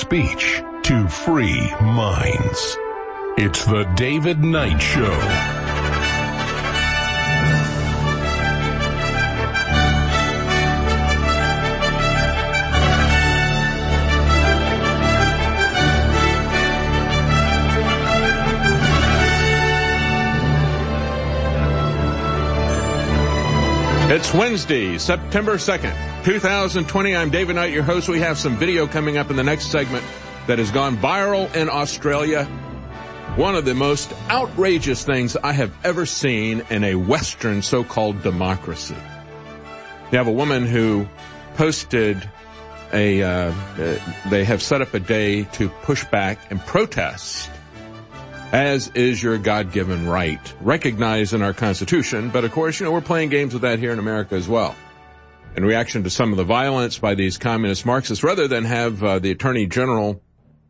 speech to free minds. It's the David Knight Show. It's Wednesday, September 2nd, 2020. I'm David Knight, your host. We have some video coming up in the next segment that has gone viral in Australia. One of the most outrageous things I have ever seen in a Western so-called democracy. You have a woman who posted they have set up a day to push back and protest, as is your God-given right, recognized in our Constitution. But of course, we're playing games with that here in America as well. In reaction to some of the violence by these communist Marxists, rather than have the Attorney General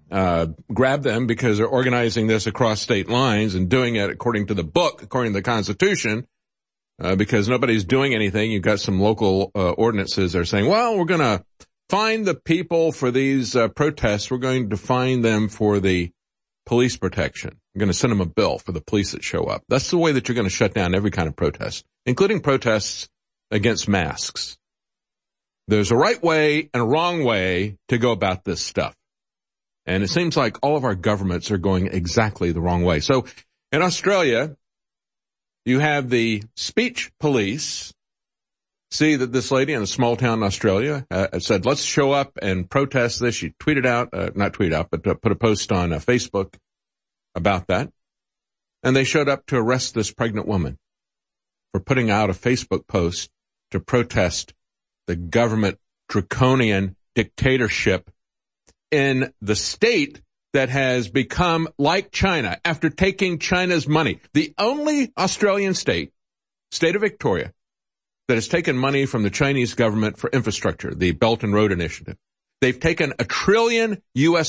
grab them because they're organizing this across state lines and doing it according to the book, according to the Constitution, because nobody's doing anything. You've got some local ordinances that are saying, well, we're going to fine the people for these protests. We're going to fine them for the police protection. I'm going to send them a bill for the police that show up. That's the way that you're going to shut down every kind of protest, including protests against masks. There's a right way and a wrong way to go about this stuff. And it seems like all of our governments are going exactly the wrong way. So in Australia, you have the speech police. See that this lady in a small town in Australia said, let's show up and protest this. She tweeted out, not tweeted out, but put a post on Facebook about that. And they showed up to arrest this pregnant woman for putting out a Facebook post to protest the government draconian dictatorship in the state that has become like China after taking China's money. The only Australian state of Victoria, that has taken money from the Chinese government for infrastructure, the Belt and Road Initiative. They've taken $1 trillion.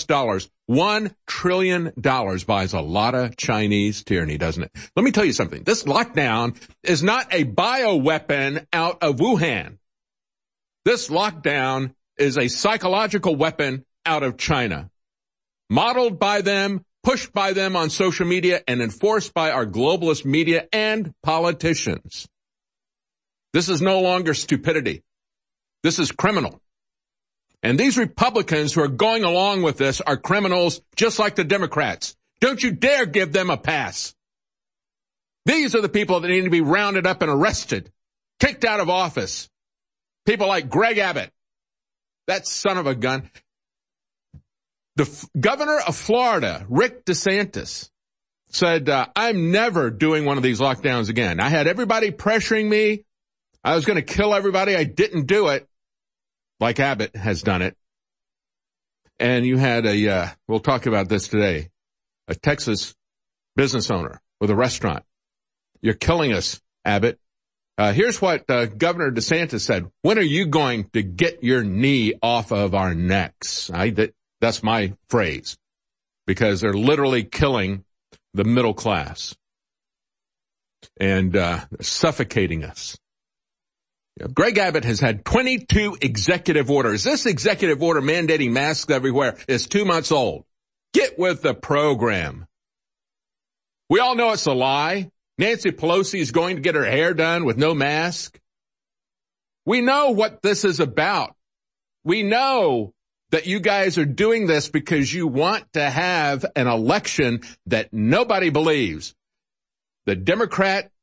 $1 trillion buys a lot of Chinese tyranny, doesn't it? Let me tell you something. This lockdown is not a bioweapon out of Wuhan. This lockdown is a psychological weapon out of China, modeled by them, pushed by them on social media, and enforced by our globalist media and politicians. This is no longer stupidity. This is criminal. And these Republicans who are going along with this are criminals just like the Democrats. Don't you dare give them a pass. These are the people that need to be rounded up and arrested, kicked out of office. People like Greg Abbott, that son of a gun. The governor of Florida, Rick DeSantis, said, I'm never doing one of these lockdowns again. I had everybody pressuring me. I was going to kill everybody. I didn't do it, like Abbott has done it. And you had we'll talk about this today, a Texas business owner with a restaurant. You're killing us, Abbott. Here's what Governor DeSantis said. When are you going to get your knee off of our necks? That's my phrase, because they're literally killing the middle class and suffocating us. Greg Abbott has had 22 executive orders. This executive order mandating masks everywhere is 2 months old. Get with the program. We all know it's a lie. Nancy Pelosi is going to get her hair done with no mask. We know what this is about. We know that you guys are doing this because you want to have an election that nobody believes. The Democrat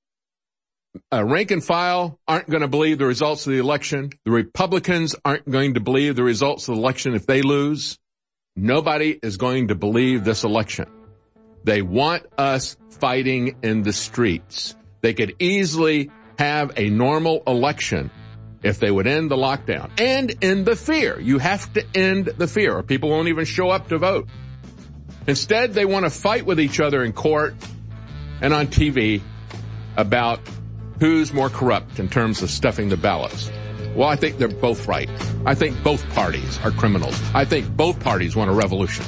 rank and file aren't going to believe the results of the election. The Republicans aren't going to believe the results of the election if they lose. Nobody is going to believe this election. They want us fighting in the streets. They could easily have a normal election if they would end the lockdown and end the fear. You have to end the fear or people won't even show up to vote. Instead, they want to fight with each other in court and on TV about who's more corrupt in terms of stuffing the ballots. Well, I think they're both right. I think both parties are criminals. I think both parties want a revolution.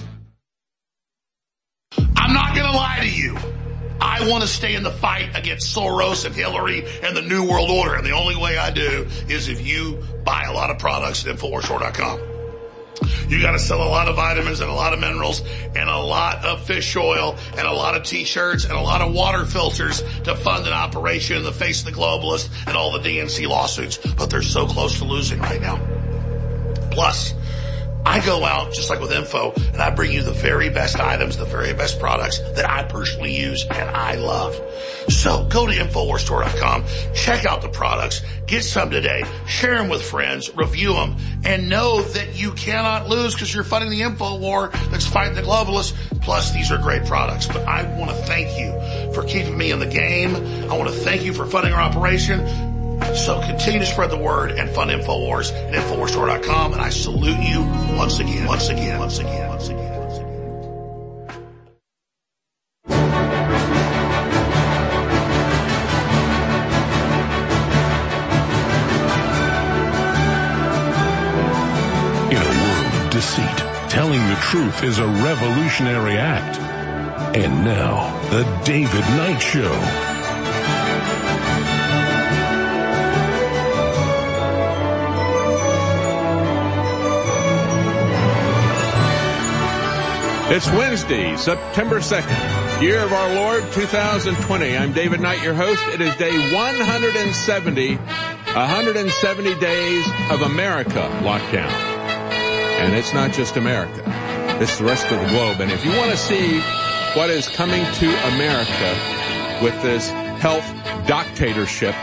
I'm not going to lie to you. I want to stay in the fight against Soros and Hillary and the New World Order. And the only way I do is if you buy a lot of products at InfoWarsStore.com. You got to sell a lot of vitamins and a lot of minerals and a lot of fish oil and a lot of t-shirts and a lot of water filters to fund an operation in the face of the globalists and all the DNC lawsuits. But they're so close to losing right now. Plus, I go out, just like with Info, and I bring you the very best items, the very best products that I personally use and I love. So go to InfoWarsStore.com, check out the products, get some today, share them with friends, review them, and know that you cannot lose because you're fighting the info war that's fighting the globalists. Plus, these are great products. But I want to thank you for keeping me in the game. I want to thank you for funding our operation. So continue to spread the word and fund InfoWars at InfoWarsStore.com. And I salute you once again, once again, once again, once again, once again. In a world of deceit, telling the truth is a revolutionary act. And now, the David Knight Show. It's Wednesday, September 2nd, year of our Lord 2020. I'm David Knight, your host. It is day 170 days of America lockdown. And it's not just America. It's the rest of the globe. And if you want to see what is coming to America with this health dictatorship,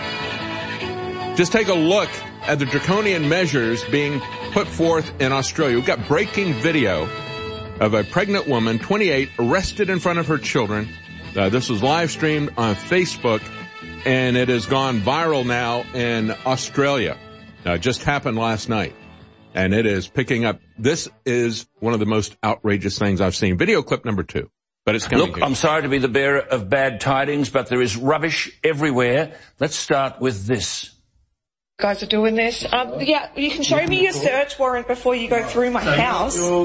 just take a look at the draconian measures being put forth in Australia. We've got breaking video of a pregnant woman, 28, arrested in front of her children. This was live streamed on Facebook, and it has gone viral now in Australia. It just happened last night, and it is picking up. This is one of the most outrageous things I've seen. Video clip number 2, but it's coming. Look, I'm sorry to be the bearer of bad tidings, but there is rubbish everywhere. Let's start with this. Guys are doing this. Yeah, you can show me your search warrant before you go through my house. You're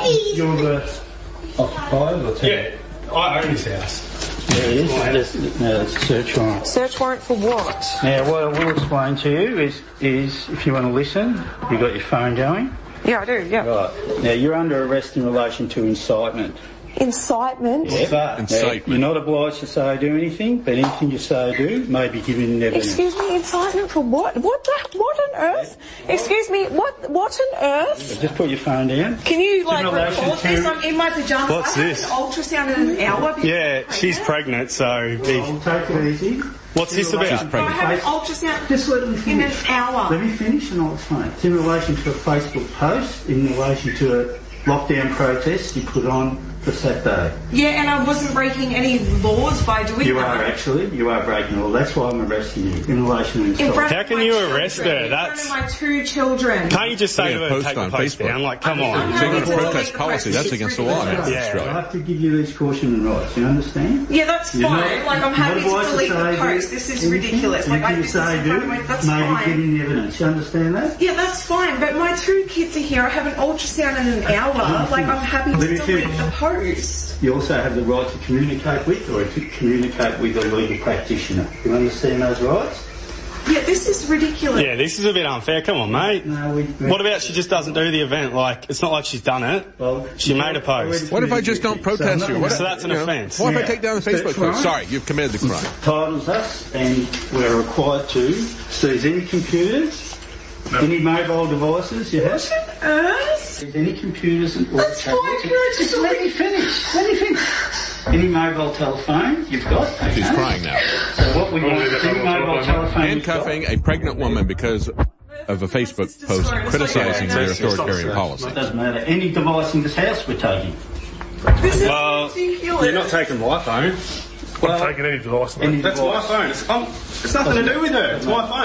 the occupied or tenant? Yeah, I own this house. There it is. It's a search warrant. Search warrant for what? Now, what I will explain to you is if you want to listen, you've got your phone going. Yeah, I do, yeah. Right. Now, you're under arrest in relation to incitement. Incitement? Yeah. Incitement. You're not obliged to say or do anything, but anything you say or do may be given evidence. Excuse me, incitement for what? What on earth? Excuse me, what on earth? Just put your phone down. Can you, record this? I'm in my pyjamas. What's this? I have an ultrasound in an hour. Yeah, she's pregnant, so... I'll take it easy. What's this about? I have an ultrasound Just let me finish. in an hour. Let me finish and I'll explain. It's in relation to a Facebook post, in relation to a lockdown protest you put on for Saturday. Yeah, and I wasn't breaking any laws by doing that. You are actually. You are breaking all. That's why I'm arresting you in relation to incitement. How can you arrest her? That's... In front of my 2 children. Can't you just say to her, post take the on post Facebook. down? Like, come on. They're going to protest policy. That's against the law now in I Australia. have to give you these caution rights. You understand? Yeah, that's fine. I'm happy to delete the post. This is ridiculous. Anything you say do may be giving evidence. You understand that? Yeah, that's fine. But my 2 kids are here. I have an ultrasound in an hour. I'm happy to delete the post. You also have the right to communicate with or to communicate with a legal practitioner. You understand those rights? Yeah, this is ridiculous. Yeah, this is a bit unfair. Come on, mate. No, What about she just doesn't do the event? Like, it's not like she's done it. Well, she made a post. What if I just don't protest you? So that's an offence. What if I take down the Facebook post? Sorry, you've committed the crime. Titles us, and we're required to seize any computers, any mobile devices you have. What on earth? Any computers and That's fine. Just let me finish. Any mobile telephone you've got. Okay. She's crying now. So what we want is any mobile telephone Handcuffing a pregnant woman because of a Facebook post criticizing their authoritarian policy. It doesn't matter. Any device in this house we're taking. This is ridiculous. You're not taking my phone. Well, I'm taking any device, mate. any That's device. my phone. It's nothing to do with her. It's my phone.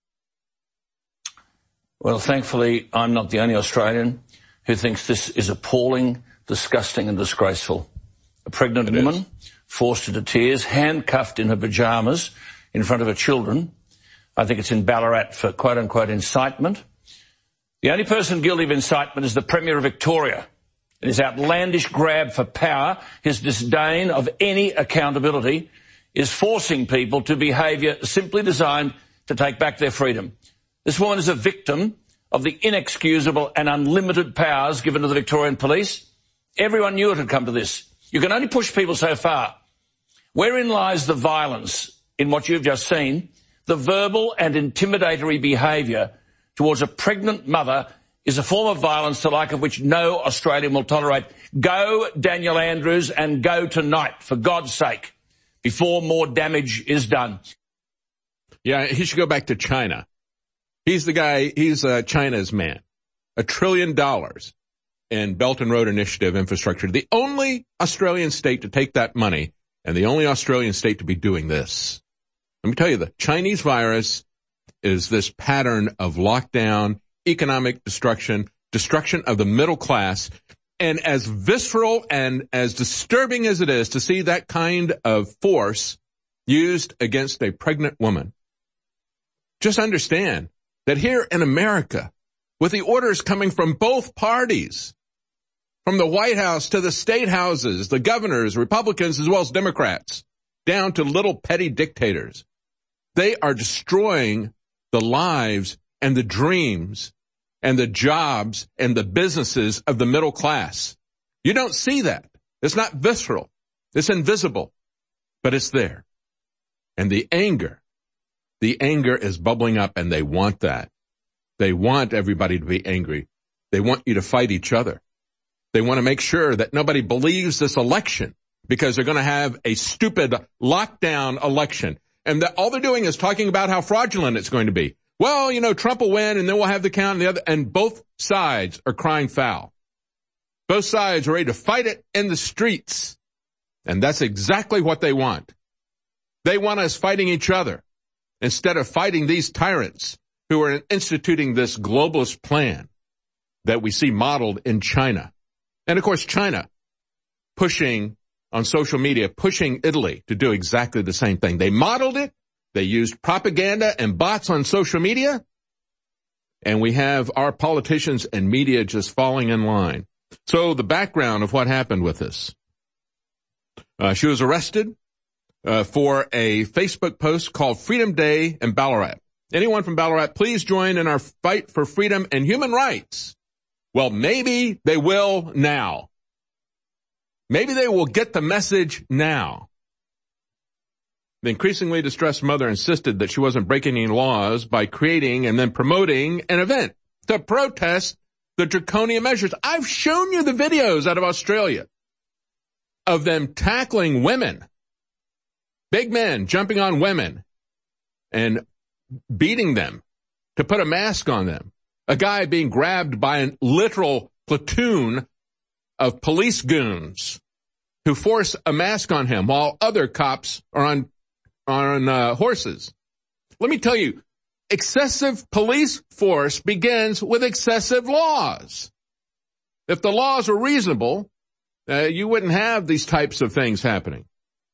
Well, thankfully, I'm not the only Australian who thinks this is appalling, disgusting and disgraceful. A pregnant woman, forced into tears, handcuffed in her pyjamas in front of her children. I think it's in Ballarat for quote-unquote incitement. The only person guilty of incitement is the Premier of Victoria. In his outlandish grab for power, his disdain of any accountability is forcing people to behaviour simply designed to take back their freedom. This woman is a victim of the inexcusable and unlimited powers given to the Victorian Police. Everyone knew it had come to this. You can only push people so far. Wherein lies the violence in what you've just seen? The verbal and intimidatory behaviour towards a pregnant mother is a form of violence the like of which no Australian will tolerate. Go, Daniel Andrews, and go tonight, for God's sake, before more damage is done. Yeah, he should go back to China. He's the guy, he's China's man. $1 trillion in Belt and Road Initiative infrastructure. The only Australian state to take that money and the only Australian state to be doing this. Let me tell you, the Chinese virus is this pattern of lockdown, economic destruction of the middle class, and as visceral and as disturbing as it is to see that kind of force used against a pregnant woman, just understand that here in America, with the orders coming from both parties, from the White House to the state houses, the governors, Republicans as well as Democrats, down to little petty dictators, they are destroying the lives and the dreams and the jobs and the businesses of the middle class. You don't see that. It's not visceral. It's invisible, but it's there. And the anger is bubbling up, and they want that. They want everybody to be angry. They want you to fight each other. They want to make sure that nobody believes this election because they're going to have a stupid lockdown election. And all they're doing is talking about how fraudulent it's going to be. Well, you know, Trump will win, and then we'll have the count, and both sides are crying foul. Both sides are ready to fight it in the streets. And that's exactly what they want. They want us fighting each other instead of fighting these tyrants who are instituting this globalist plan that we see modeled in China. And, of course, China pushing on social media, pushing Italy to do exactly the same thing. They modeled it. They used propaganda and bots on social media. And we have our politicians and media just falling in line. So the background of what happened with this. She was arrested for a Facebook post called Freedom Day in Ballarat. Anyone from Ballarat, please join in our fight for freedom and human rights. Well, maybe they will now. Maybe they will get the message now. The increasingly distressed mother insisted that she wasn't breaking any laws by creating and then promoting an event to protest the draconian measures. I've shown you the videos out of Australia of them tackling women, big men jumping on women and beating them to put a mask on them. A guy being grabbed by a literal platoon of police goons who force a mask on him while other cops are on horses. Let me tell you, excessive police force begins with excessive laws. If the laws were reasonable, you wouldn't have these types of things happening.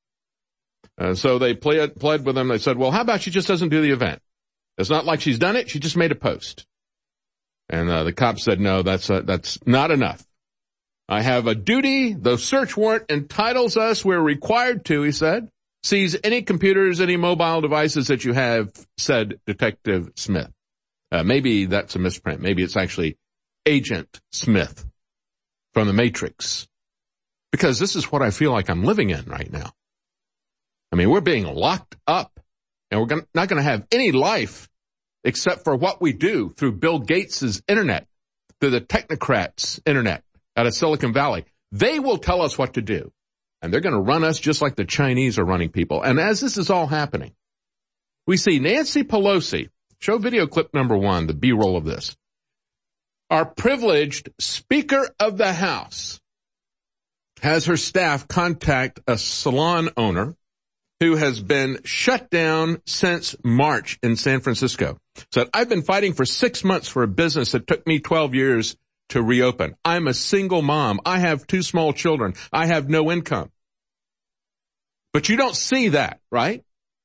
So they pled with them. They said, well, how about she just doesn't do the event? It's not like she's done it. She just made a post. And the cop said, no, that's not enough. I have a duty. The search warrant entitles us. We're required to, he said, seize any computers, any mobile devices that you have, said Detective Smith. Maybe that's a misprint. Maybe it's actually Agent Smith from the Matrix. Because this is what I feel like I'm living in right now. I mean, we're being locked up, and we're not going to have any life except for what we do through Bill Gates' internet, through the technocrats' internet out of Silicon Valley. They will tell us what to do, and they're going to run us just like the Chinese are running people. And as this is all happening, we see Nancy Pelosi, show video clip number 1, the B-roll of this. Our privileged Speaker of the House has her staff contact a salon owner who has been shut down since March in San Francisco. Said, I've been fighting for 6 months for a business that took me 12 years to reopen. I'm a single mom. I have 2 small children. I have no income. But you don't see that, right?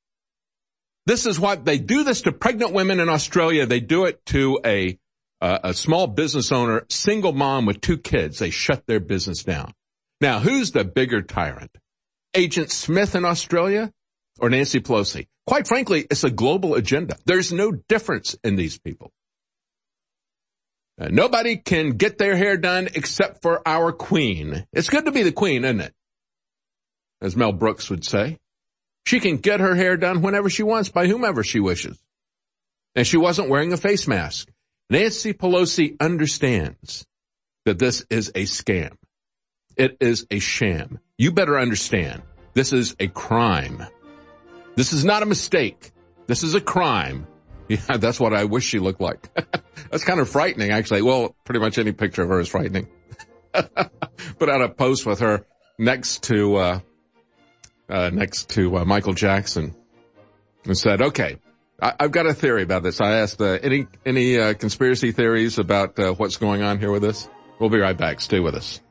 This is what they do this to pregnant women in Australia. They do it to a small business owner, single mom with 2 kids. They shut their business down. Now, who's the bigger tyrant? Agent Smith in Australia or Nancy Pelosi? Quite frankly, it's a global agenda. There's no difference in these people. Nobody can get their hair done except for our queen. It's good to be the queen, isn't it? As Mel Brooks would say. She can get her hair done whenever she wants by whomever she wishes. And she wasn't wearing a face mask. Nancy Pelosi understands that this is a scam. It is a sham. You better understand. This is a crime. This is not a mistake. This is a crime. Yeah, that's what I wish she looked like. That's kind of frightening, actually. Well, pretty much any picture of her is frightening. Put out a post with her next to Michael Jackson and said, okay, I've got a theory about this. I asked any conspiracy theories about what's going on here with this. We'll be right back. Stay with us.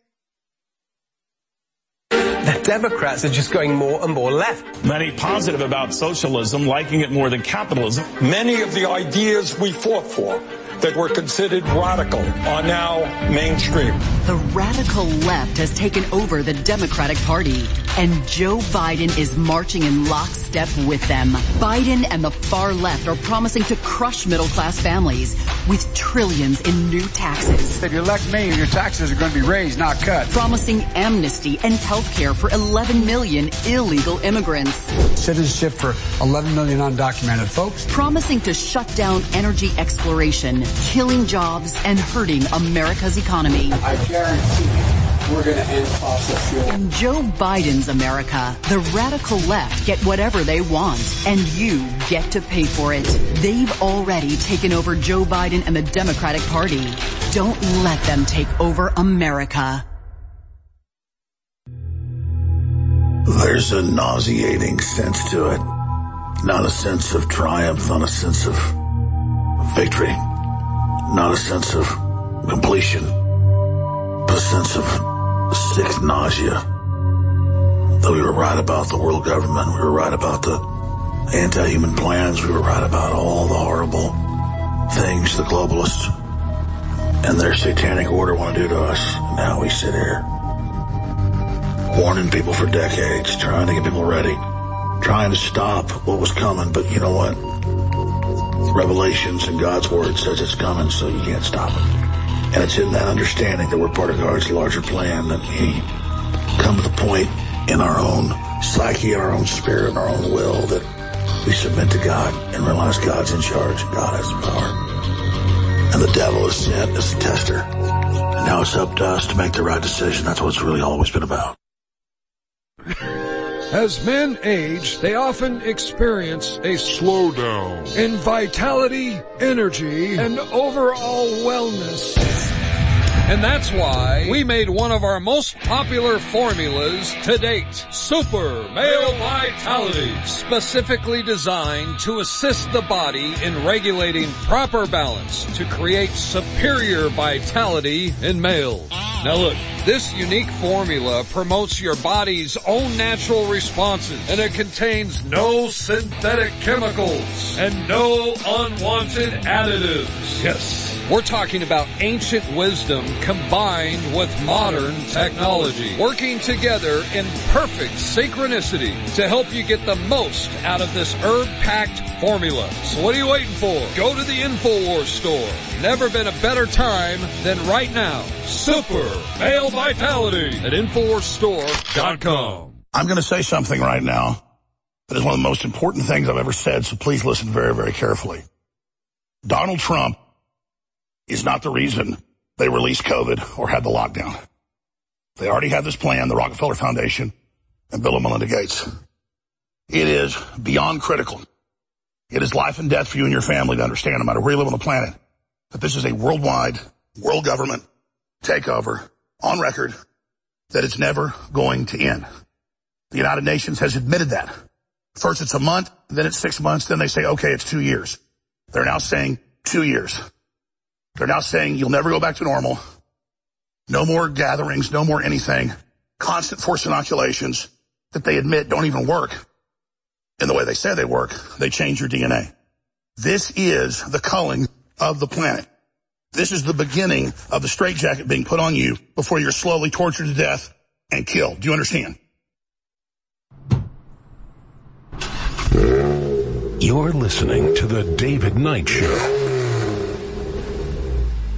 The Democrats are just going more and more left. Many positive about socialism, liking it more than capitalism. Many of the ideas we fought for that were considered radical are now mainstream. The radical left has taken over the Democratic Party, and Joe Biden is marching in lockstep with them. Biden and the far left are promising to crush middle-class families with trillions in new taxes. If you elect me, your taxes are going to be raised, not cut. Promising amnesty and health care for 11 million illegal immigrants. Citizenship for 11 million undocumented folks. Promising to shut down energy exploration, killing jobs and hurting America's economy. I guarantee we're going to end fossil fuel. In Joe Biden's America, the radical left get whatever they want, and you get to pay for it. They've already taken over Joe Biden and the Democratic Party. Don't let them take over America. There's a nauseating sense to it. Not a sense of triumph, not a sense of victory, not a sense of completion, but a sense of sick nausea. That we were right about the world government, we were right about the anti-human plans, we were right about all the horrible things the globalists and their satanic order want to do to us. Now we sit here warning people for decades, trying to get people ready, trying to stop what was coming, but you know what? Revelations and God's word says it's coming, so you can't stop it. And it's in that understanding that we're part of God's larger plan that we come to the point in our own psyche, our own spirit, and our own will that we submit to God and realize God's in charge and God has the power. And the devil is sent as a tester. And now it's up to us to make the right decision. That's what it's really always been about. As men age, they often experience a slowdown in vitality, energy, and overall wellness. And that's why we made one of our most popular formulas to date, Super Male Vitality, specifically designed to assist the body in regulating proper balance to create superior vitality in males. Now look, this unique formula promotes your body's own natural responses, and it contains no synthetic chemicals and no unwanted additives. Yes, we're talking about ancient wisdom combined with modern technology, working together in perfect synchronicity to help you get the most out of this herb-packed formula. So what are you waiting for? Go to the InfoWars store. Never been a better time than right now. Super Male Vitality at InfoWarsStore.com. I'm going to say something right now that is one of the most important things I've ever said, so please listen very, very carefully. Donald Trump is not the reason they released COVID or had the lockdown. They already had this plan, the Rockefeller Foundation and Bill and Melinda Gates. It is beyond critical. It is life and death for you and your family to understand, no matter where you live on the planet, that this is a worldwide, world government takeover on record, that it's never going to end. The United Nations has admitted that. First it's a month, then it's 6 months, then they say, okay, it's 2 years. They're now saying 2 years. They're now saying you'll never go back to normal. No more gatherings, no more anything. Constant forced inoculations that they admit don't even work in the way they say they work. They change your DNA. This is the culling of the planet. This is the beginning of the straitjacket being put on you before you're slowly tortured to death and killed. Do you understand? You're listening to The David Knight Show.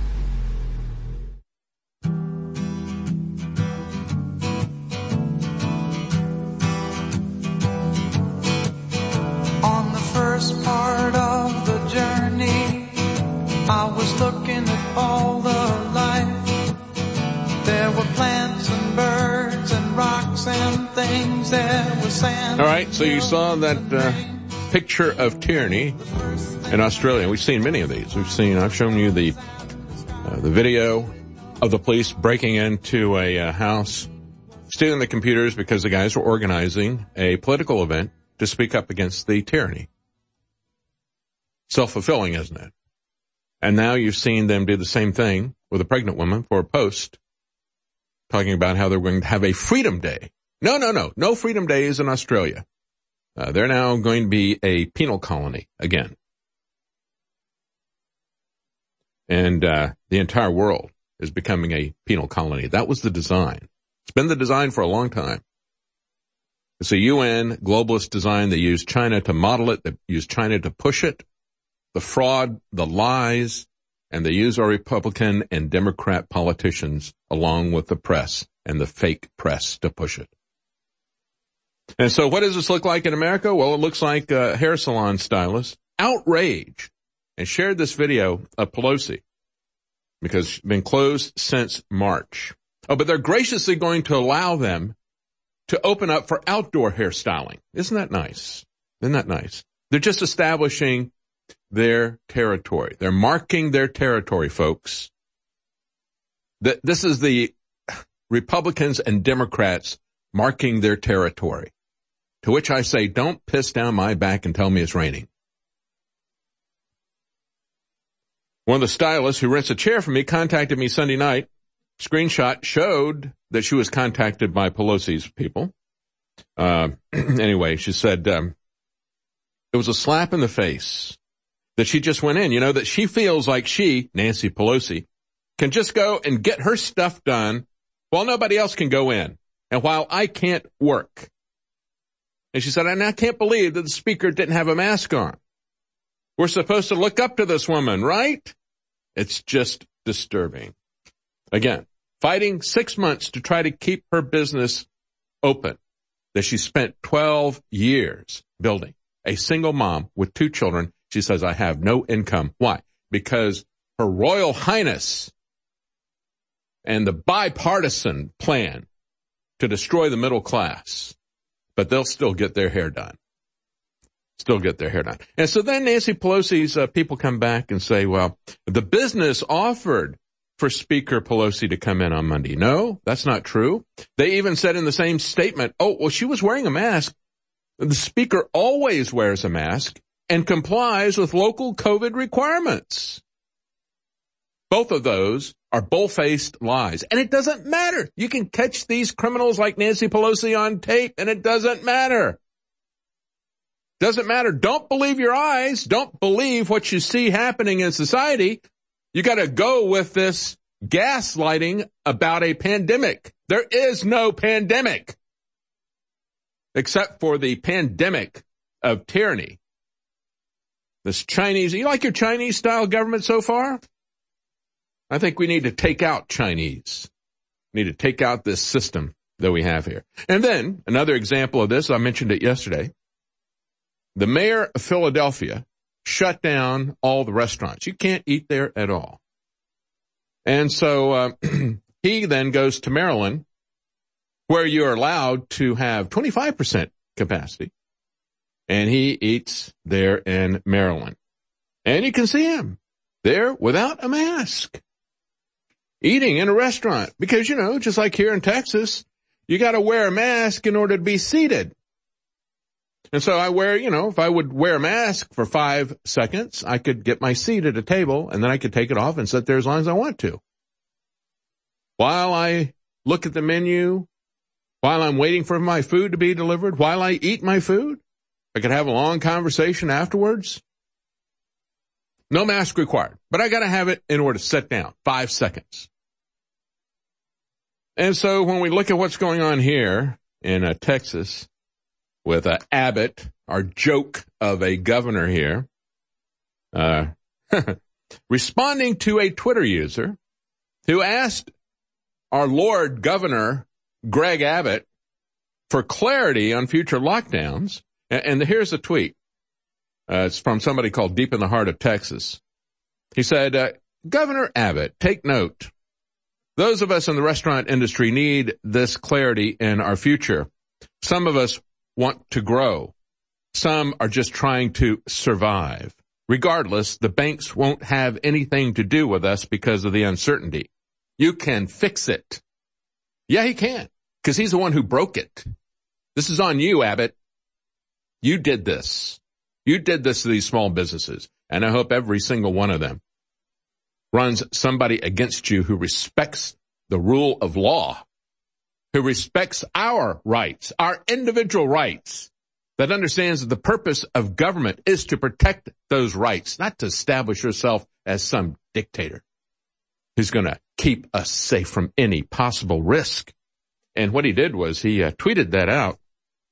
All right, so you saw that picture of tyranny in Australia. We've seen many of these. I've shown you the video of the police breaking into a house, stealing the computers because the guys were organizing a political event to speak up against the tyranny. Self-fulfilling, isn't it? And now you've seen them do the same thing with a pregnant woman for a post talking about how they're going to have a freedom day. No freedom days in Australia. They're now going to be a penal colony again. And the entire world is becoming a penal colony. That was the design. It's been the design for a long time. It's a UN globalist design. They use China to model it. They use China to push it. The fraud, the lies, and they use our Republican and Democrat politicians along with the press and the fake press to push it. And so what does this look like in America? Well, it looks like a hair salon stylist outraged and shared this video of Pelosi because it's been closed since March. Oh, but they're graciously going to allow them to open up for outdoor hairstyling. Isn't that nice? Isn't that nice? They're just establishing their territory. They're marking their territory, folks. This is the Republicans and Democrats marking their territory. To which I say, don't piss down my back and tell me it's raining. One of the stylists who rents a chair for me contacted me Sunday night. Screenshot showed that she was contacted by Pelosi's people. Anyway, she said it was a slap in the face that she just went in. You know, that she feels like she, Nancy Pelosi, can just go and get her stuff done while nobody else can go in and while I can't work. And she said, and I can't believe that the speaker didn't have a mask on. We're supposed to look up to this woman, right? It's just disturbing. Again, fighting 6 months to try to keep her business open that she spent 12 years building. A single mom with 2 children. She says, I have no income. Why? Because Her Royal Highness and the bipartisan plan to destroy the middle class. But they'll still get their hair done. And so then Nancy Pelosi's people come back and say, well, the business offered for Speaker Pelosi to come in on Monday. No, that's not true. They even said in the same statement, oh, well, she was wearing a mask. The speaker always wears a mask and complies with local COVID requirements. Both of those are bull-faced lies. And it doesn't matter. You can catch these criminals like Nancy Pelosi on tape, and it doesn't matter. Doesn't matter. Don't believe your eyes. Don't believe what you see happening in society. You got to go with this gaslighting about a pandemic. There is no pandemic except for the pandemic of tyranny. This Chinese, you like your Chinese style government so far? I think we need to take out Chinese. We need to take out this system that we have here. And then another example of this, I mentioned it yesterday. The mayor of Philadelphia shut down all the restaurants. You can't eat there at all. And so he then goes to Maryland, where you're allowed to have 25% capacity. And he eats there in Maryland. And you can see him there without a mask, eating in a restaurant. Because, you know, just like here in Texas, you got to wear a mask in order to be seated. And so I wear, you know, if I would wear a mask for 5 seconds, I could get my seat at a table and then I could take it off and sit there as long as I want to. While I look at the menu, while I'm waiting for my food to be delivered, while I eat my food, I could have a long conversation afterwards. No mask required, but I got to have it in order to sit down. 5 seconds. And so when we look at what's going on here in Texas, with Abbott, our joke of a governor here, responding to a Twitter user who asked our Lord Governor Greg Abbott for clarity on future lockdowns. And here's a tweet. It's from somebody called Deep in the Heart of Texas. He said, Governor Abbott, take note. Those of us in the restaurant industry need this clarity in our future Some of us want to grow. Some are just trying to survive. Regardless, the banks won't have anything to do with us because of the uncertainty. You can fix it. Yeah, he can, because he's the one who broke it. This is on you, Abbott. You did this. You did this to these small businesses, and I hope every single one of them runs somebody against you who respects the rule of law, who respects our rights, our individual rights, that understands that the purpose of government is to protect those rights, not to establish yourself as some dictator who's going to keep us safe from any possible risk. And what he did was he tweeted that out.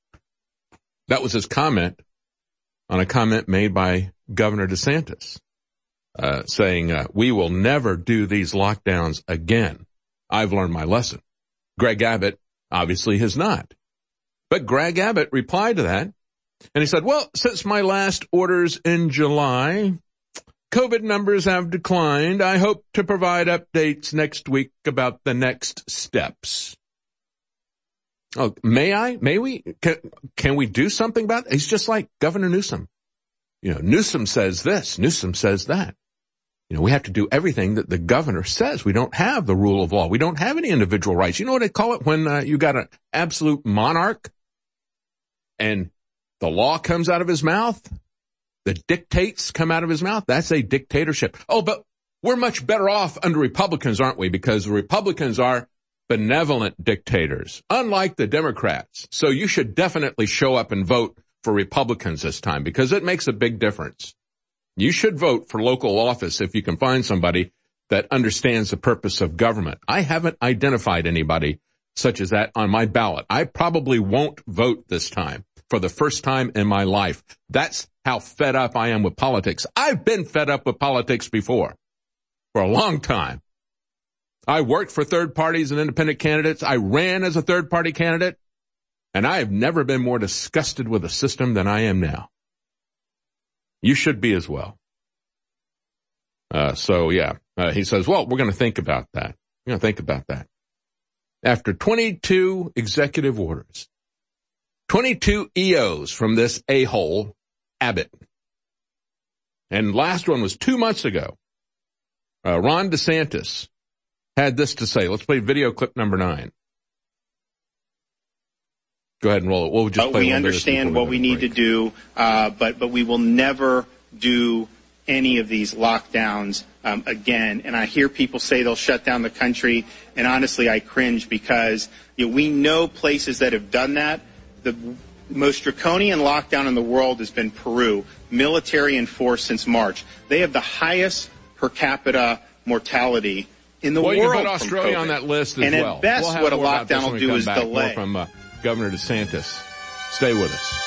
That was his comment on a comment made by Governor DeSantis, saying, we will never do these lockdowns again. I've learned my lesson. Greg Abbott obviously has not. But Greg Abbott replied to that, and he said, well, since my last orders in July, COVID numbers have declined. I hope to provide updates next week about the next steps. Oh, may I? May we? Can we do something about it? He's just like Governor Newsom. You know, Newsom says this, Newsom says that. You know, we have to do everything that the governor says. We don't have the rule of law. We don't have any individual rights. You know what they call it when you got an absolute monarch and the law comes out of his mouth? The dictates come out of his mouth? That's a dictatorship. Oh, but we're much better off under Republicans, aren't we? Because the Republicans are benevolent dictators, unlike the Democrats. So you should definitely show up and vote for Republicans this time because it makes a big difference. You should vote for local office if you can find somebody that understands the purpose of government. I haven't identified anybody such as that on my ballot. I probably won't vote this time for the first time in my life. That's how fed up I am with politics. I've been fed up with politics before for a long time. I worked for third parties and independent candidates. I ran as a third party candidate, and I have never been more disgusted with the system than I am now. You should be as well. He says, well, we're going to think about that. We're going to think about that. After 22 executive orders, 22 EOs from this a-hole, Abbott. And last one was 2 months ago. Ron DeSantis had this to say. Let's play video clip number 9. Go ahead and roll it. We'll just play we understand what we need to do, but we will never do any of these lockdowns again. And I hear people say they'll shut down the country, and honestly, I cringe because we know places that have done that. The most draconian lockdown in the world has been Peru, military enforced since March. They have the highest per capita mortality in the world. You can put Australia on that list as well. And at best, what a lockdown will do is delay. More from Governor DeSantis. Stay with us.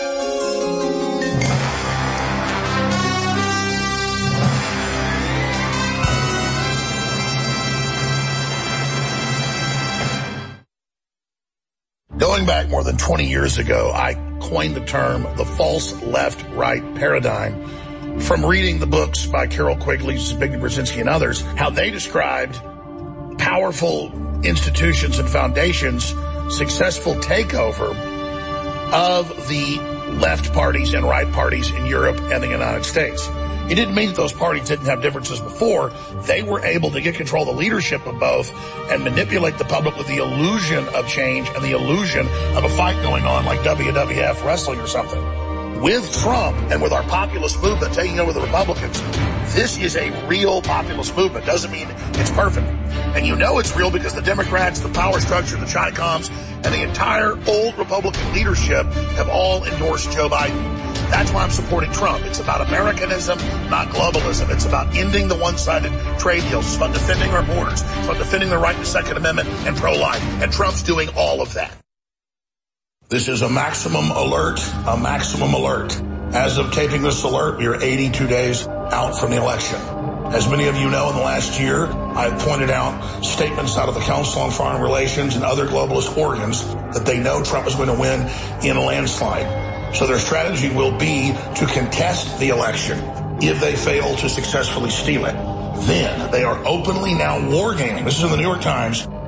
Going back more than 20 years ago, I coined the term the false left-right paradigm from reading the books by Carol Quigley, Zbigniew Brzezinski, and others, how they described powerful institutions and foundations' successful takeover of the left parties and right parties in Europe and the United States. It didn't mean that those parties didn't have differences before. They were able to get control of the leadership of both and manipulate the public with the illusion of change and the illusion of a fight going on like WWF wrestling or something. With Trump and with our populist movement taking over the Republicans, this is a real populist movement. Doesn't mean it's perfect. And you know it's real because the Democrats, the power structure, the Chi-Coms, and the entire old Republican leadership have all endorsed Joe Biden. That's why I'm supporting Trump. It's about Americanism, not globalism. It's about ending the one-sided trade deals. It's about defending our borders. It's about defending the right to Second Amendment and pro-life. And Trump's doing all of that. This is a maximum alert, a maximum alert. As of taping this alert, we are 82 days out from the election. As many of you know, in the last year, I've pointed out statements out of the Council on Foreign Relations and other globalist organs that they know Trump is going to win in a landslide. So their strategy will be to contest the election. If they fail to successfully steal it, then they are openly now wargaming. This is in the New York Times.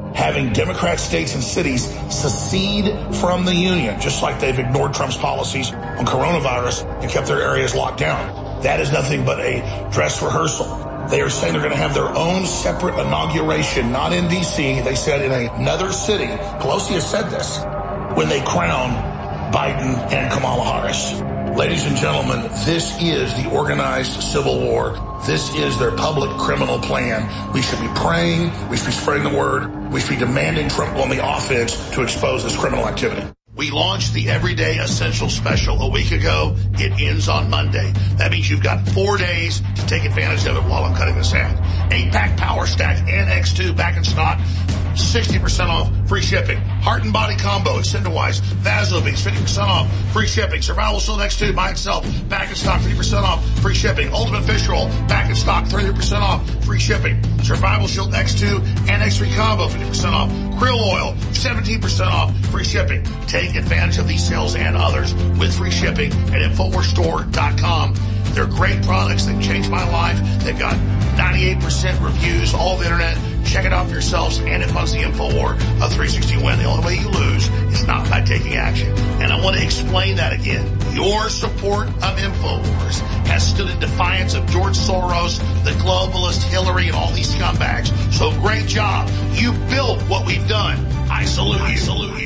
having Democrat states and cities secede from the union, just like they've ignored Trump's policies on coronavirus and kept their areas locked down. That is nothing but a dress rehearsal. They are saying they're going to have their own separate inauguration, not in D.C. They said in another city. Pelosi has said this when they crown Biden and Kamala Harris. Ladies and gentlemen, this is the organized civil war. This is their public criminal plan. We should be praying. We should be spreading the word. We should be demanding Trump go on the offense to expose this criminal activity. We launched the Everyday Essential Special a week ago. It ends on Monday. That means you've got 4 days to take advantage of it while I'm cutting this ad. 8-pack Power Stack and X2 back in stock. 60% off, free shipping. Heart and Body Combo, Extendawise, Vasobeats, 50% off, free shipping. Survival Shield X2 by itself, back in stock, 50% off, free shipping. Ultimate Fish Roll, back in stock, 30% off, free shipping. Survival Shield X2 and X3 Combo, 50% off. Krill Oil, 17% off, free shipping. Take advantage of these sales and others with free shipping at InfoWarsStore.com. They're great products. They've changed my life. They've got 98% reviews all over the internet. Check it out for yourselves, and it funds the InfoWar of 360 Win. The only way you lose is not by taking action. And I want to explain that again. Your support of InfoWars has stood in defiance of George Soros, the globalist, Hillary, and all these scumbags. So great job. You built what we've done. I salute you. Salute you.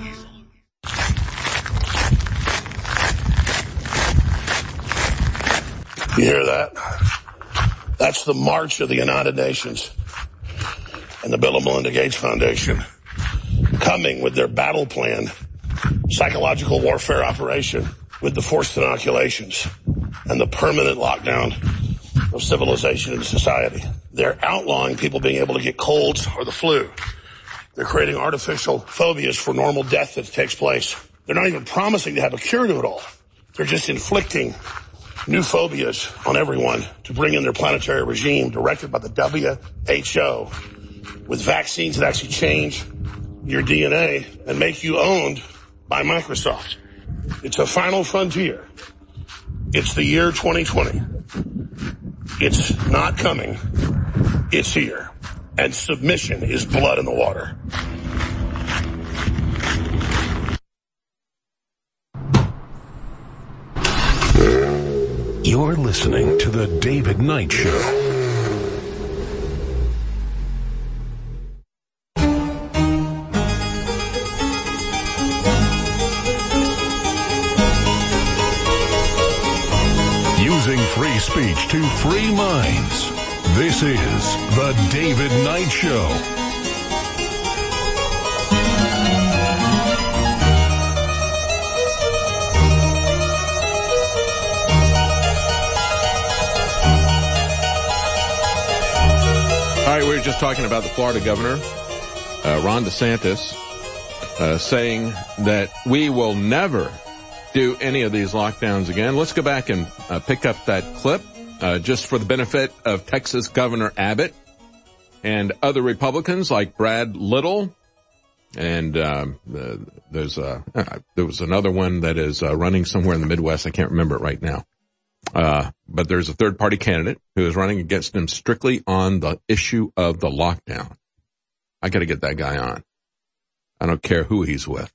You hear that? That's the march of the United Nations and the Bill and Melinda Gates Foundation coming with their battle plan, psychological warfare operation with the forced inoculations and the permanent lockdown of civilization and society. They're outlawing people being able to get colds or the flu. They're creating artificial phobias for normal death that takes place. They're not even promising to have a cure to it all. They're just inflicting new phobias on everyone to bring in their planetary regime directed by the WHO with vaccines that actually change your DNA and make you owned by Microsoft. It's a final frontier. It's the year 2020. It's not coming. It's here. And submission is blood in the water. You're listening to The David Knight Show. Using free speech to free minds. This is The David Knight Show. All right, we were just talking about the Florida governor, Ron DeSantis, saying that we will never do any of these lockdowns again. Let's go back and pick up that clip just for the benefit of Texas Governor Abbott and other Republicans like Brad Little. And there was another one that is running somewhere in the Midwest. I can't remember it right now. But there's a third-party candidate who is running against him strictly on the issue of the lockdown. I got to get that guy on. I don't care who he's with.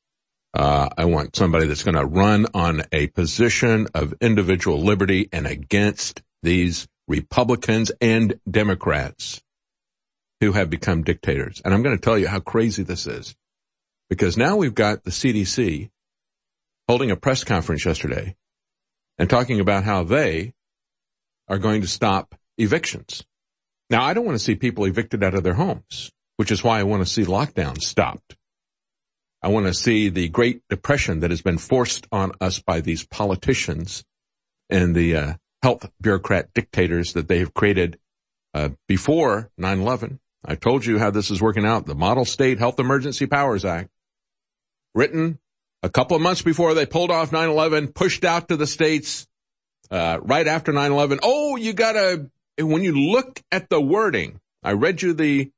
I want somebody that's going to run on a position of individual liberty and against these Republicans and Democrats who have become dictators. And I'm going to tell you how crazy this is, because now we've got the CDC holding a press conference yesterday and talking about how they are going to stop evictions. Now, I don't want to see people evicted out of their homes, which is why I want to see lockdowns stopped. I want to see the Great Depression that has been forced on us by these politicians and the health bureaucrat dictators that they have created before 9/11. I told you how this is working out. The Model State Health Emergency Powers Act, written a couple of months before they pulled off 9/11, pushed out to the states right after 9/11. Oh, you gotta, when you look at the wording, I read you the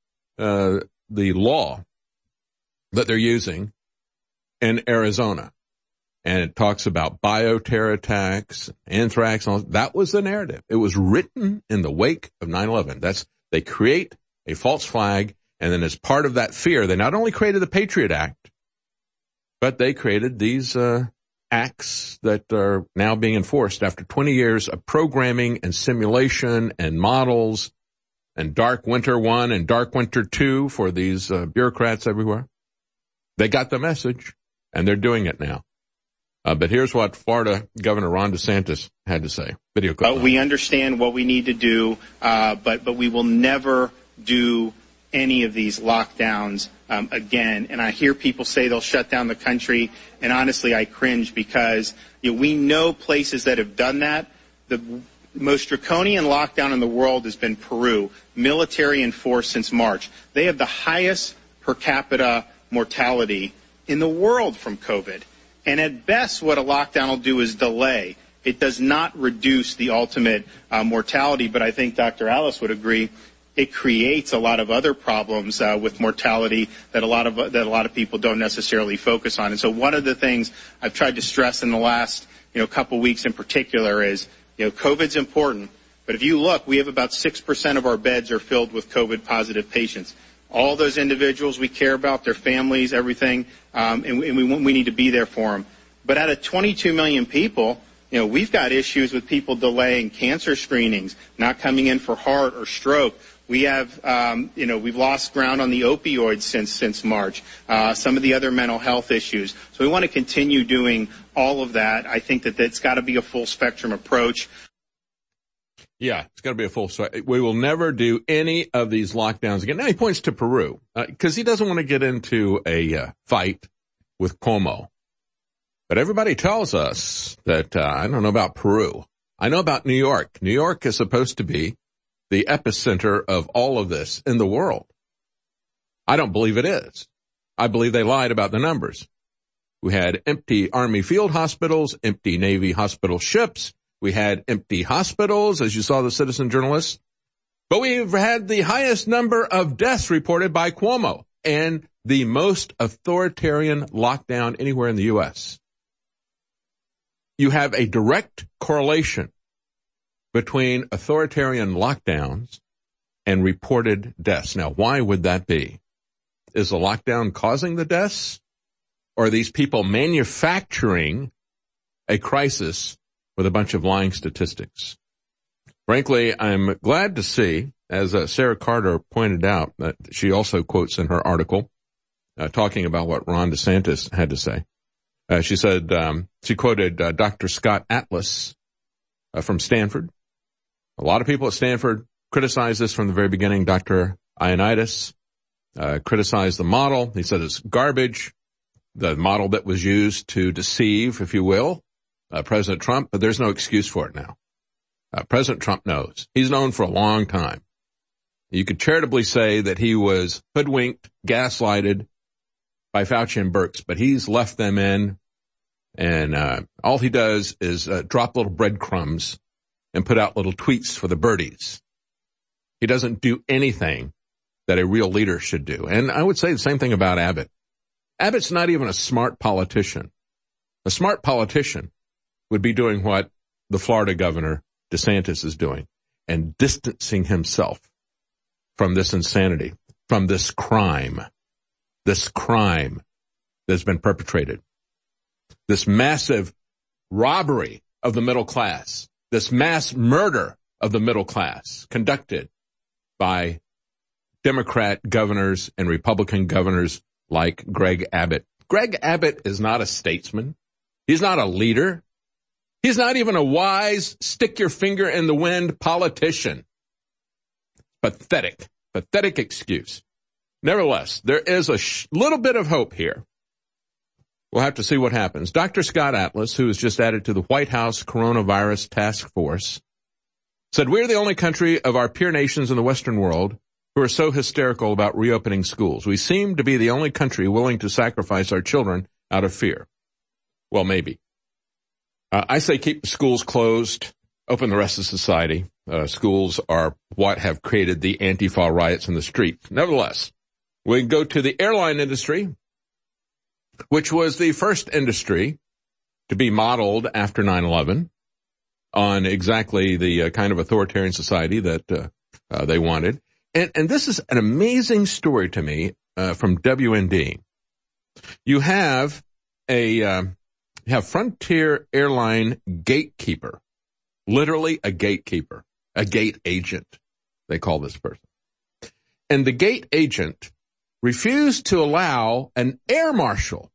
law that they're using in Arizona, and it talks about bioterror attacks, anthrax, and all. That was the narrative. It was written in the wake of 9/11. They create a false flag And then as part of that fear, they not only created the Patriot Act, but they created these acts that are now being enforced after 20 years of programming and simulation and models and Dark Winter 1 and Dark Winter 2 for these bureaucrats everywhere. They got the message, and they're doing it now. But here's what Florida Governor Ron DeSantis had to say. Video clip. We understand what we need to do, but we will never do any of these lockdowns again. And I hear people say they'll shut down the country, and honestly, I cringe because we know places that have done that. The most draconian lockdown in the world has been Peru, military enforced since March. They have the highest per capita mortality in the world from COVID. And at best, what a lockdown will do is delay. It does not reduce the ultimate mortality, but I think Dr. Alice would agree it creates a lot of other problems with mortality that a lot of people don't necessarily focus on. And so one of the things I've tried to stress in the last couple weeks in particular is COVID's important, but if you look, we have about 6% of our beds are filled with COVID positive patients. All those individuals we care about, their families, everything, and we need to be there for them. But out of 22 million people, we've got issues with people delaying cancer screenings, not coming in for heart or stroke. We have, we've lost ground on the opioids since March, some of the other mental health issues. So we want to continue doing all of that. I think that it's got to be a full spectrum approach. Yeah, it's got to be a full strike. We will never do any of these lockdowns again. Now he points to Peru because he doesn't want to get into a fight with Cuomo. But everybody tells us that I don't know about Peru. I know about New York. New York is supposed to be the epicenter of all of this in the world. I don't believe it is. I believe they lied about the numbers. We had empty Army field hospitals, empty Navy hospital ships. We had empty hospitals, as you saw the Citizen journalists. But we've had the highest number of deaths reported by Cuomo and the most authoritarian lockdown anywhere in the U.S. You have a direct correlation between authoritarian lockdowns and reported deaths. Now, why would that be? Is the lockdown causing the deaths? Or are these people manufacturing a crisis with a bunch of lying statistics? Frankly, I'm glad to see, as Sarah Carter pointed out, that she also quotes in her article, talking about what Ron DeSantis had to say. She said, she quoted Dr. Scott Atlas from Stanford. A lot of people at Stanford criticized this from the very beginning. Dr. Ioannidis criticized the model. He said it's garbage, the model that was used to deceive, if you will, President Trump, but there's no excuse for it now. President Trump knows. He's known for a long time. You could charitably say that he was hoodwinked, gaslighted by Fauci and Birx, but he's left them in, and all he does is drop little breadcrumbs and put out little tweets for the birdies. He doesn't do anything that a real leader should do. And I would say the same thing about Abbott. Abbott's not even a smart politician. A smart politician would be doing what the Florida governor DeSantis is doing and distancing himself from this insanity, from this crime that's been perpetrated, this massive robbery of the middle class, this mass murder of the middle class conducted by Democrat governors and Republican governors like Greg Abbott. Greg Abbott is not a statesman. He's not a leader. He's not even a wise, stick-your-finger-in-the-wind politician. Pathetic excuse. Nevertheless, there is a little bit of hope here. We'll have to see what happens. Dr. Scott Atlas, who was just added to the White House Coronavirus Task Force, said, "We're the only country of our peer nations in the Western world who are so hysterical about reopening schools. We seem to be the only country willing to sacrifice our children out of fear." Well, maybe. I say keep the schools closed, open the rest of society. Schools are what have created the Antifa riots in the street. Nevertheless, we go to the airline industry, which was the first industry to be modeled after 9/11 on exactly the kind of authoritarian society that they wanted. And this is an amazing story to me from WND. You have Frontier Airline gatekeeper, literally a gatekeeper, a gate agent, they call this person. And the gate agent refused to allow an air marshal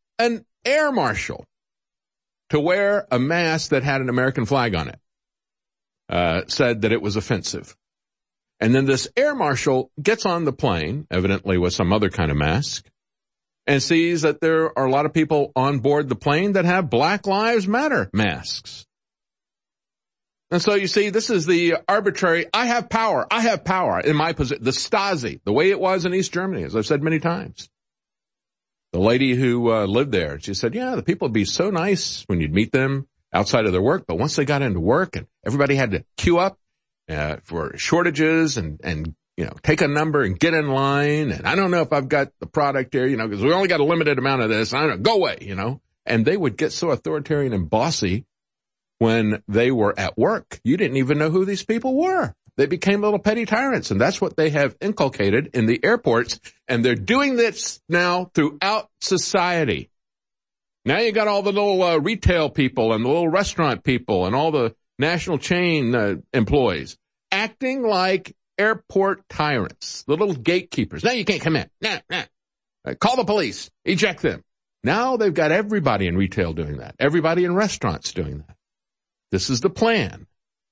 to wear a mask that had an American flag on it. Said that it was offensive. And then this air marshal gets on the plane, evidently with some other kind of mask, and sees that there are a lot of people on board the plane that have Black Lives Matter masks. And so you see, this is the arbitrary, I have power in my position, the Stasi, the way it was in East Germany, as I've said many times. The lady who lived there, she said, yeah, the people would be so nice when you'd meet them outside of their work, but once they got into work and everybody had to queue up for shortages and take a number and get in line, and I don't know if I've got the product here, because we only got a limited amount of this, I don't know, go away, and they would get so authoritarian and bossy when they were at work. You didn't even know who these people were. They became little petty tyrants, and that's what they have inculcated in the airports, and they're doing this now throughout society. Now you got all the little retail people and the little restaurant people and all the national chain employees acting like airport tyrants, the little gatekeepers. Now you can't come in. Nah. Call the police. Eject them. Now they've got everybody in retail doing that. Everybody in restaurants doing that. This is the plan.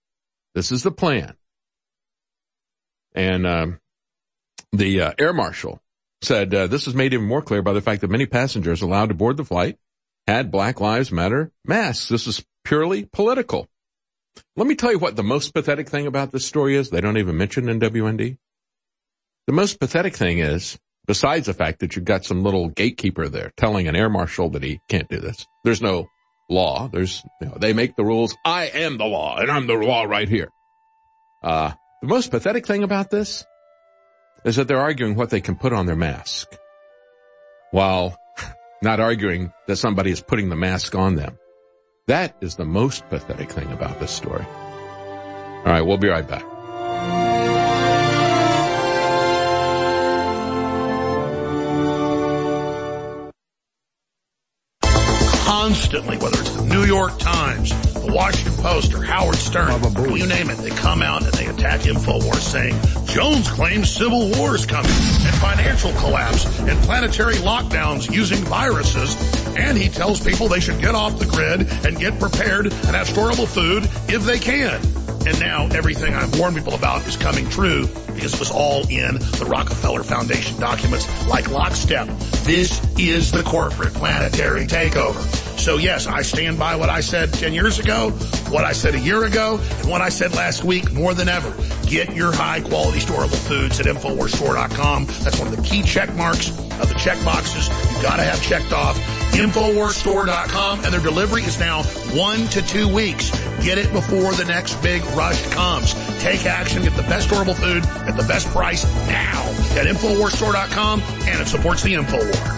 And the air marshal said this is made even more clear by the fact that many passengers allowed to board the flight had Black Lives Matter masks. This is purely political. Let me tell you what the most pathetic thing about this story is. They don't even mention in WND. The most pathetic thing is, besides the fact that you've got some little gatekeeper there telling an air marshal that he can't do this. There's no law. They make the rules. I am the law, and I'm the law right here. The most pathetic thing about this is that they're arguing what they can put on their mask, while not arguing that somebody is putting the mask on them. That is the most pathetic thing about this story. All right, we'll be right back. Constantly, whether it's the New York Times, the Washington Post, or Howard Stern, you name it, they come out and they attack InfoWars saying Jones claims civil war is coming and financial collapse and planetary lockdowns using viruses, and he tells people they should get off the grid and get prepared and have storable food if they can. And now everything I've warned people about is coming true because it was all in the Rockefeller Foundation documents like lockstep. This is the corporate planetary takeover. So yes, I stand by what I said 10 years ago, what I said a year ago, and what I said last week more than ever. Get your high-quality storable foods at InfoWarsStore.com. That's one of the key check marks of the check boxes you've got to have checked off. InfoWarsStore.com, and their delivery is now 1 to 2 weeks. Get it before the next big rush comes. Take action, get the best storable food at the best price now at InfoWarsStore.com, and it supports the InfoWar.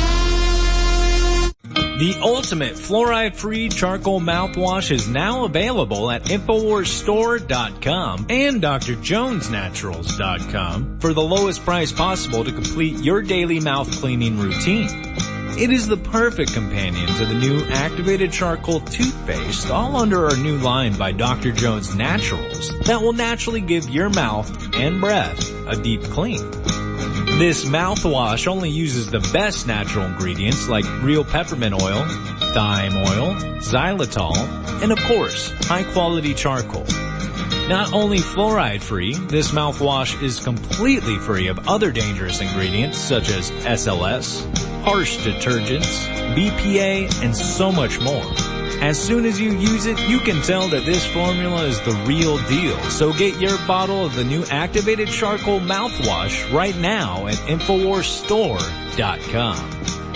The ultimate fluoride-free charcoal mouthwash is now available at InfoWarsStore.com and DrJonesNaturals.com for the lowest price possible to complete your daily mouth cleaning routine. It is the perfect companion to the new activated charcoal toothpaste, all under our new line by Dr. Jones Naturals, that will naturally give your mouth and breath a deep clean. This mouthwash only uses the best natural ingredients like real peppermint oil, thyme oil, xylitol, and of course, high-quality charcoal. Not only fluoride-free, this mouthwash is completely free of other dangerous ingredients such as SLS, harsh detergents, BPA, and so much more. As soon as you use it, you can tell that this formula is the real deal. So get your bottle of the new activated charcoal mouthwash right now at InfoWarsStore.com.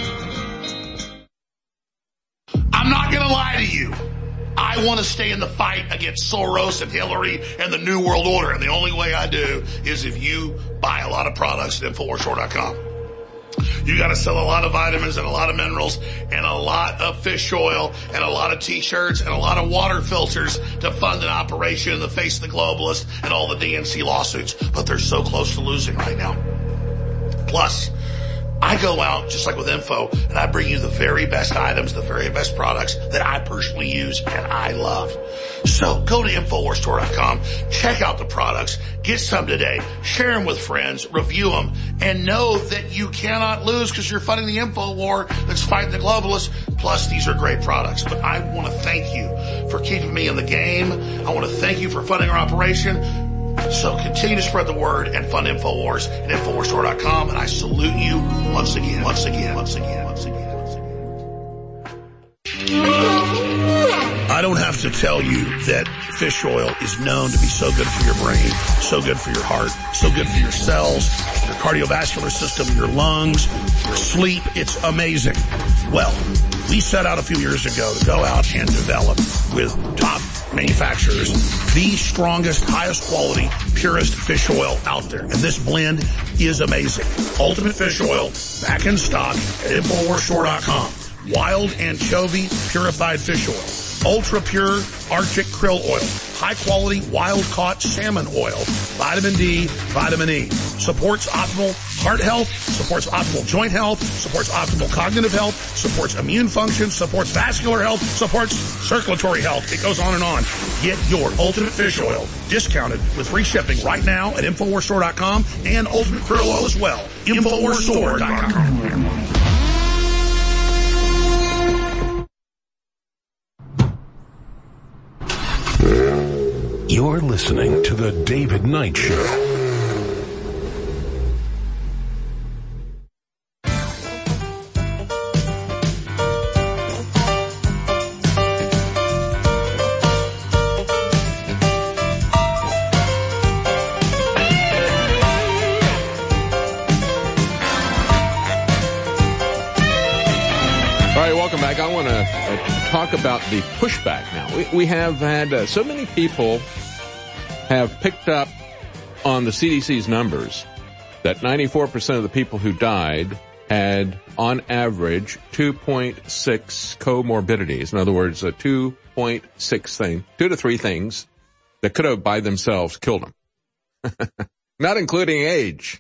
I'm not going to lie to you. I want to stay in the fight against Soros and Hillary and the New World Order. And the only way I do is if you buy a lot of products at InfoWarsStore.com. You got to sell a lot of vitamins and a lot of minerals and a lot of fish oil and a lot of t-shirts and a lot of water filters to fund an operation in the face of the globalists and all the DNC lawsuits. But they're so close to losing right now. Plus, I go out, just like with Info, and I bring you the very best items, the very best products that I personally use and I love. So go to InfoWarsStore.com, check out the products, get some today, share them with friends, review them, and know that you cannot lose because you're fighting the info war that's fighting the globalists. Plus, these are great products. But I want to thank you for keeping me in the game. I want to thank you for funding our operation. So continue to spread the word and fund InfoWars at InfoWarsStore.com. And I salute you once again. I don't have to tell you that fish oil is known to be so good for your brain, so good for your heart, so good for your cells, your cardiovascular system, your lungs, your sleep. It's amazing. Well, we set out a few years ago to go out and develop with top manufacturers the strongest, highest quality, purest fish oil out there. And this blend is amazing. Ultimate Fish Oil, back in stock at InfoWarsStore.com. Wild anchovy purified fish oil. Ultra pure Arctic krill oil. High quality wild caught salmon oil. Vitamin D, vitamin E. Supports optimal heart health, supports optimal joint health, supports optimal cognitive health, supports immune function, supports vascular health, supports circulatory health. It goes on and on. Get your Ultimate Fish Oil discounted with free shipping right now at InfoWarsStore.com and Ultimate Krill Oil as well. InfoWarsStore.com. You're listening to The David Knight Show. Welcome back. I want to talk about the pushback now. We have had so many people have picked up on the CDC's numbers that 94% of the people who died had, on average, 2.6 comorbidities. In other words, a 2.6 2 to 3 things that could have by themselves killed them. Not including age.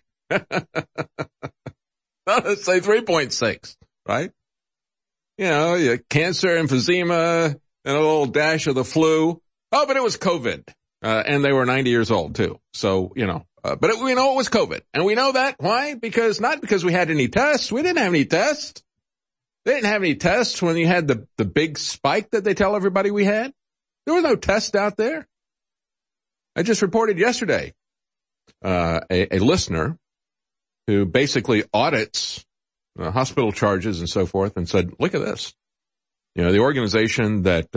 Let's say 3.6, right? You know, cancer, emphysema, and a little dash of the flu. Oh, but it was COVID. And they were 90 years old too. So, we know it was COVID. And we know that. Why? Not because we had any tests. We didn't have any tests. They didn't have any tests when you had the big spike that they tell everybody we had. There was no test out there. I just reported yesterday, a listener who basically audits hospital charges and so forth, and said, look at this. The organization that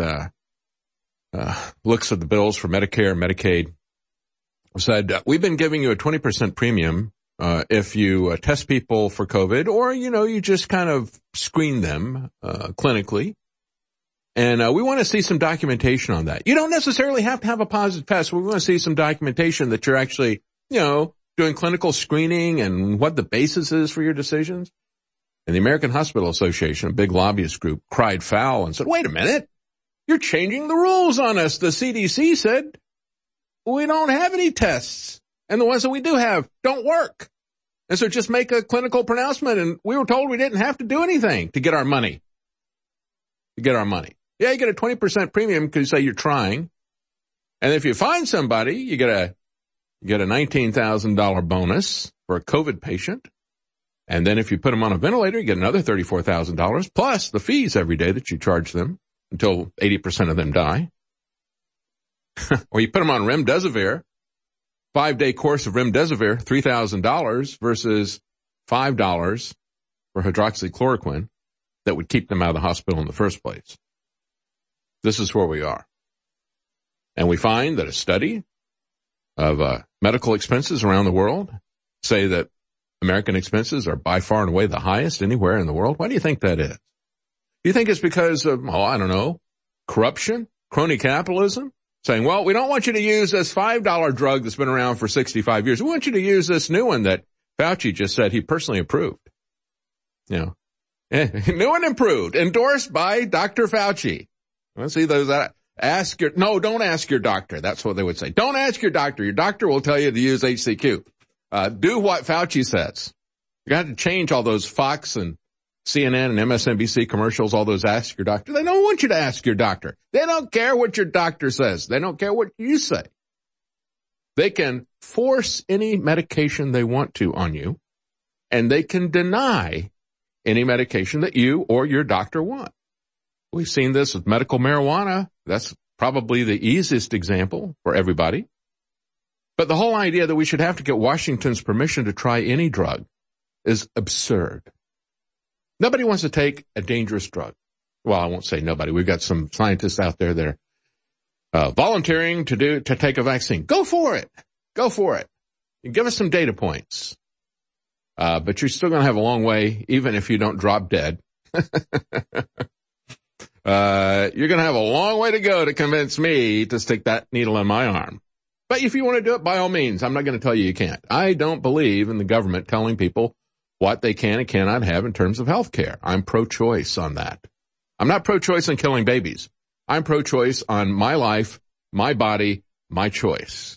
looks at the bills for Medicare and Medicaid said, we've been giving you a 20% premium if you test people for COVID, or, you just kind of screen them clinically. And we want to see some documentation on that. You don't necessarily have to have a positive test. We want to see some documentation that you're actually, doing clinical screening and what the basis is for your decisions. And the American Hospital Association, a big lobbyist group, cried foul and said, wait a minute, you're changing the rules on us. The CDC said we don't have any tests, and the ones that we do have don't work. And so just make a clinical pronouncement, and we were told we didn't have to do anything to get our money. Yeah, you get a 20% premium because you say you're trying. And if you find somebody, you get a $19,000 bonus for a COVID patient. And then if you put them on a ventilator, you get another $34,000 plus the fees every day that you charge them until 80% of them die. Or you put them on remdesivir, 5-day course of remdesivir, $3,000 versus $5 for hydroxychloroquine that would keep them out of the hospital in the first place. This is where we are. And we find that a study of medical expenses around the world say that American expenses are by far and away the highest anywhere in the world. Why do you think that is? Do you think it's because of, corruption, crony capitalism? Saying, well, we don't want you to use this $5 drug that's been around for 65 years. We want you to use this new one that Fauci just said he personally approved. New and improved, endorsed by Dr. Fauci. Let's see those. Don't ask your doctor. That's what they would say. Don't ask your doctor. Your doctor will tell you to use HCQ. Do what Fauci says. You got to change all those Fox and CNN and MSNBC commercials, all those ask your doctor. They don't want you to ask your doctor. They don't care what your doctor says. They don't care what you say. They can force any medication they want to on you, and they can deny any medication that you or your doctor want. We've seen this with medical marijuana. That's probably the easiest example for everybody. But the whole idea that we should have to get Washington's permission to try any drug is absurd. Nobody wants to take a dangerous drug. Well, I won't say nobody. We've got some scientists out there that are volunteering to take a vaccine. Go for it. Go for it. And give us some data points. But you're still going to have a long way, even if you don't drop dead. You're going to have a long way to go to convince me to stick that needle in my arm. But if you want to do it, by all means, I'm not going to tell you can't. I don't believe in the government telling people what they can and cannot have in terms of health care. I'm pro-choice on that. I'm not pro-choice on killing babies. I'm pro-choice on my life, my body, my choice.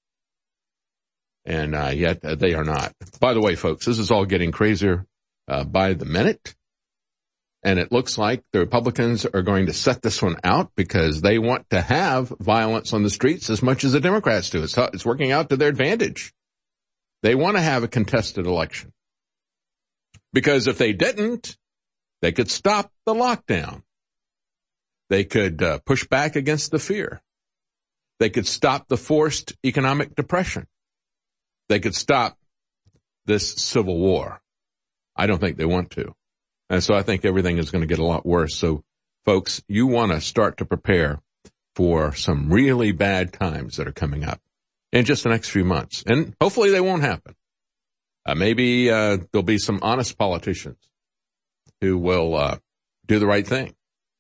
And yet they are not. By the way, folks, this is all getting crazier by the minute. And it looks like the Republicans are going to set this one out because they want to have violence on the streets as much as the Democrats do. It's working out to their advantage. They want to have a contested election. Because if they didn't, they could stop the lockdown. They could push back against the fear. They could stop the forced economic depression. They could stop this civil war. I don't think they want to. And so I think everything is going to get a lot worse. So, folks, you want to start to prepare for some really bad times that are coming up in just the next few months. And hopefully they won't happen. Maybe there'll be some honest politicians who will do the right thing.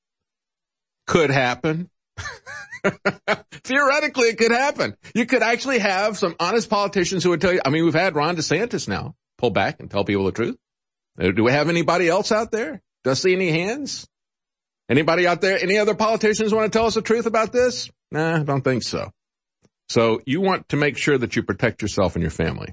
Could happen. Theoretically, it could happen. You could actually have some honest politicians who would tell you. I mean, we've had Ron DeSantis now pull back and tell people the truth. Do we have anybody else out there? Do I see any hands? Anybody out there? Any other politicians want to tell us the truth about this? Nah, I don't think so. So you want to make sure that you protect yourself and your family.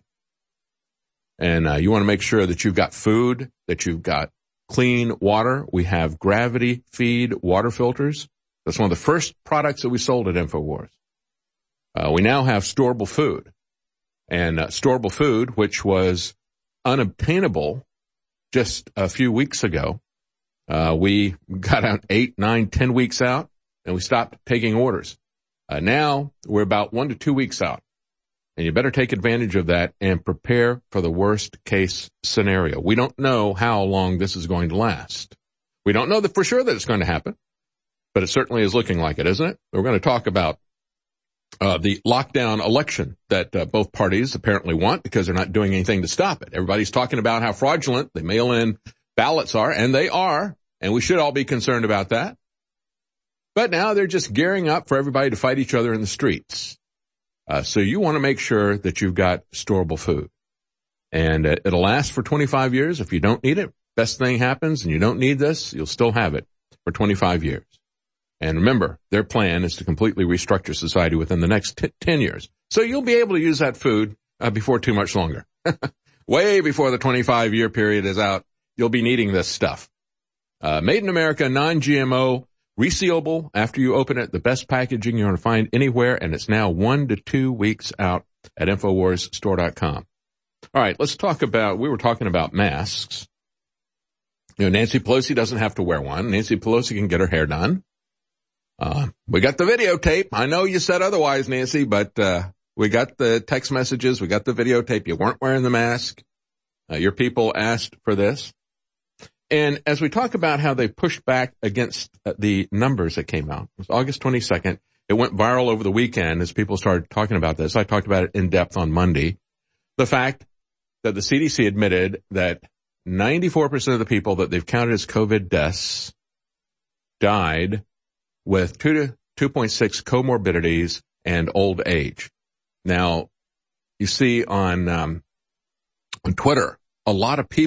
And you want to make sure that you've got food, that you've got clean water. We have gravity feed water filters. That's one of the first products that we sold at InfoWars. We now have storable food. And storable food, which was unobtainable just a few weeks ago, we got out 8, 9, 10 weeks out, and we stopped taking orders. Now we're about 1 to 2 weeks out. And you better take advantage of that and prepare for the worst case scenario. We don't know how long this is going to last. We don't know that for sure that it's going to happen, but it certainly is looking like it, isn't it? We're going to talk about the lockdown election that both parties apparently want because they're not doing anything to stop it. Everybody's talking about how fraudulent the mail-in ballots are, and they are, and we should all be concerned about that. But now they're just gearing up for everybody to fight each other in the streets. So you want to make sure that you've got storable food. And it'll last for 25 years. If you don't need it, best thing happens and you don't need this, you'll still have it for 25 years. And remember, their plan is to completely restructure society within the next 10 years. So you'll be able to use that food before too much longer. Way before the 25-year period is out, you'll be needing this stuff. Made in America, non-GMO, resealable after you open it, the best packaging you're going to find anywhere, and it's now 1 to 2 weeks out at InfoWarsStore.com. All right, let's talk about, we were talking about masks. You know, Nancy Pelosi doesn't have to wear one. Nancy Pelosi can get her hair done. We got the videotape. I know you said otherwise, Nancy, but we got the text messages. We got the videotape. You weren't wearing the mask. Your people asked for this. And as we talk about how they pushed back against the numbers that came out, it was August 22nd. It went viral over the weekend as people started talking about this. I talked about it in depth on Monday. The fact that the CDC admitted that 94% of the people that they've counted as COVID deaths died with 2 to 2.6 comorbidities and old age. Now, you see on Twitter, a lot of people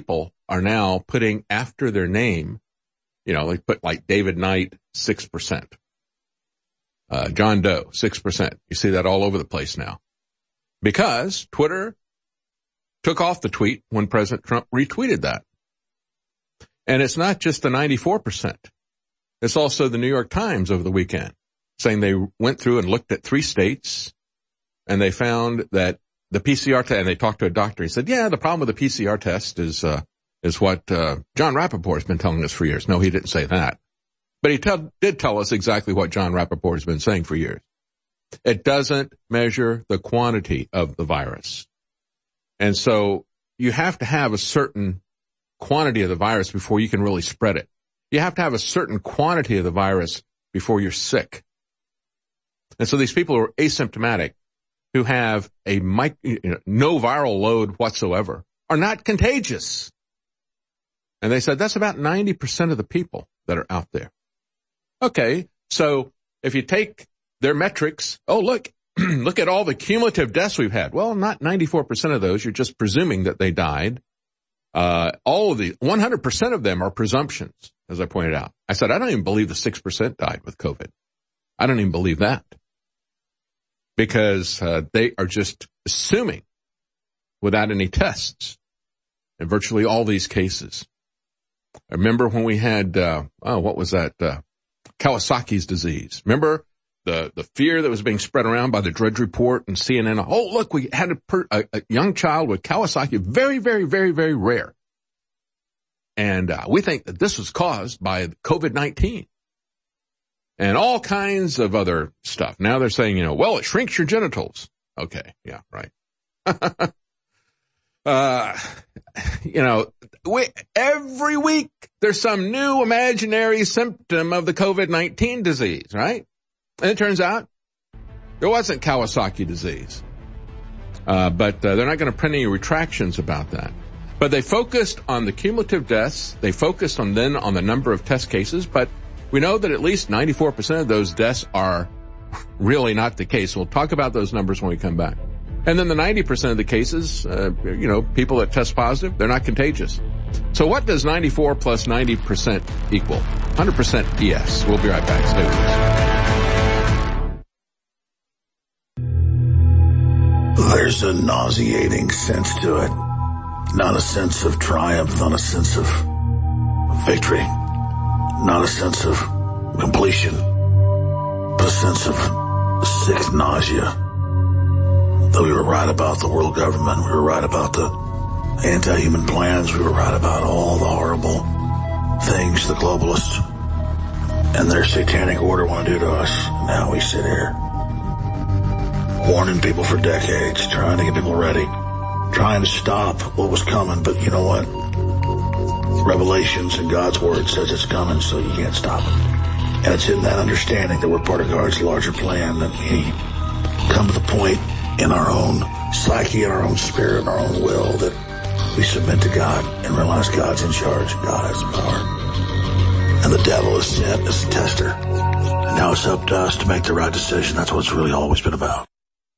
are now putting after their name, they put like David Knight, 6%. John Doe, 6%. You see that all over the place now. Because Twitter took off the tweet when President Trump retweeted that. And it's not just the 94%. It's also the New York Times over the weekend saying they went through and looked at 3 states and they found that the PCR test, and they talked to a doctor. He said, yeah, the problem with the PCR test is what John Rappaport has been telling us for years. No, he didn't say that. But he did tell us exactly what John Rappaport has been saying for years. It doesn't measure the quantity of the virus. And so you have to have a certain quantity of the virus before you can really spread it. You have to have a certain quantity of the virus before you're sick. And so these people who are asymptomatic, who have a no viral load whatsoever, are not contagious. And they said that's about 90% of the people that are out there. Okay, so if you take their metrics, look at all the cumulative deaths we've had. Well, not 94% of those. You're just presuming that they died. All of the 100% of them are presumptions, as I pointed out. I said, I don't even believe the 6% died with COVID. I don't even believe that. Because they are just assuming without any tests in virtually all these cases. I remember when we had, what was that? Kawasaki's disease. Remember the fear that was being spread around by the Drudge Report and CNN? Oh, look, we had a young child with Kawasaki, very, very, very, very rare. And we think that this was caused by COVID-19 and all kinds of other stuff. Now they're saying, it shrinks your genitals. Okay, yeah, right. Every week there's some new imaginary symptom of the COVID-19 disease, right? And it turns out there wasn't Kawasaki disease. But they're not going to print any retractions about that. But they focused on the cumulative deaths. They focused on the number of test cases. But we know that at least 94% of those deaths are really not the case. We'll talk about those numbers when we come back. And then the 90% of the cases, people that test positive, they're not contagious. So what does 94 plus 90% equal? 100% yes. We'll be right back. Stay with us. There's a nauseating sense to it. Not a sense of triumph, not a sense of victory, not a sense of completion, but a sense of sick nausea. That we were right about the world government, we were right about the anti-human plans, we were right about all the horrible things the globalists and their satanic order want to do to us. Now we sit here warning people for decades, trying to get people ready, trying to stop what was coming. But you know what? Revelations and God's word says it's coming, so you can't stop it. And it's in that understanding that we're part of God's larger plan that we come to the point in our own psyche, in our own spirit, in our own will, that we submit to God and realize God's in charge and God has the power. And the devil is sent as a tester. And now it's up to us to make the right decision. That's what it's really always been about.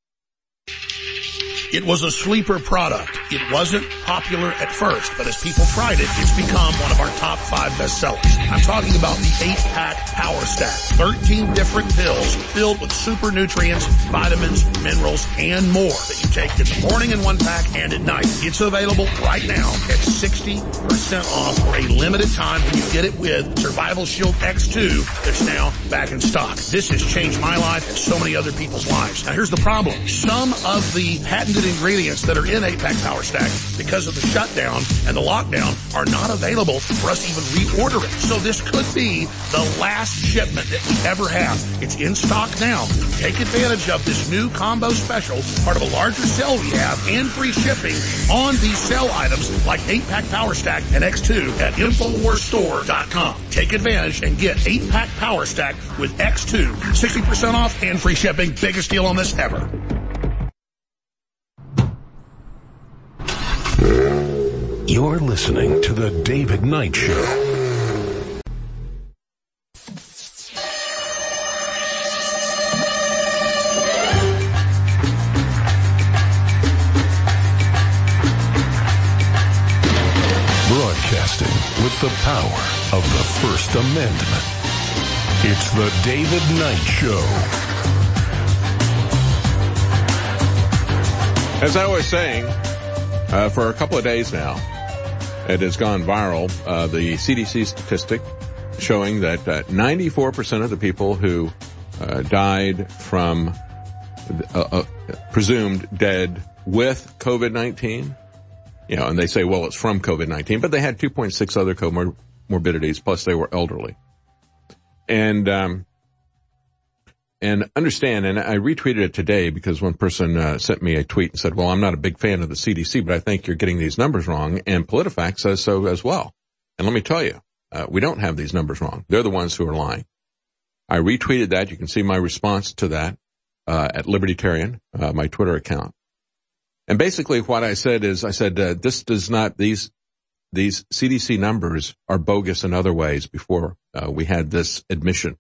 It was a sleeper product. It wasn't popular at first, but as people tried it, it's become one of our top 5 bestsellers. I'm talking about the 8-pack Power Stack. 13 different pills filled with super nutrients, vitamins, minerals, and more that you take in the morning in 1 pack and at night. It's available right now at 60% off for a limited time when you get it with Survival Shield X2 that's now back in stock. This has changed my life and so many other people's lives. Now here's the problem. Some of the patented ingredients that are in 8-pack Power Stack, because of the shutdown and the lockdown, are not available for us to even reorder it. So this could be the last shipment that we ever have. It's in stock now. Take advantage of this new combo special, part of a larger sale we have, and free shipping on these sale items like 8-pack Power Stack and X2 at InfoWarsStore.com. Take advantage and get 8-pack Power Stack with X2, 60% off and free shipping. Biggest deal on this ever. You're listening to The David Knight Show. with the power of the First Amendment. It's the David Knight Show. As I was saying, for a couple of days now, it has gone viral, the CDC statistic showing that 94% of the people who died from presumed dead with COVID-19, and they say, well, it's from COVID-19, but they had 2.6 other comorbidities, plus they were elderly. And understand, and I retweeted it today because one person sent me a tweet and said, well, I'm not a big fan of the CDC, but I think you're getting these numbers wrong, and PolitiFact says so as well. And let me tell you, we don't have these numbers wrong. They're the ones who are lying. I retweeted that. You can see my response to that at Libertarian, my Twitter account. And basically what I said is, this does not, these CDC numbers are bogus in other ways before we had this admission.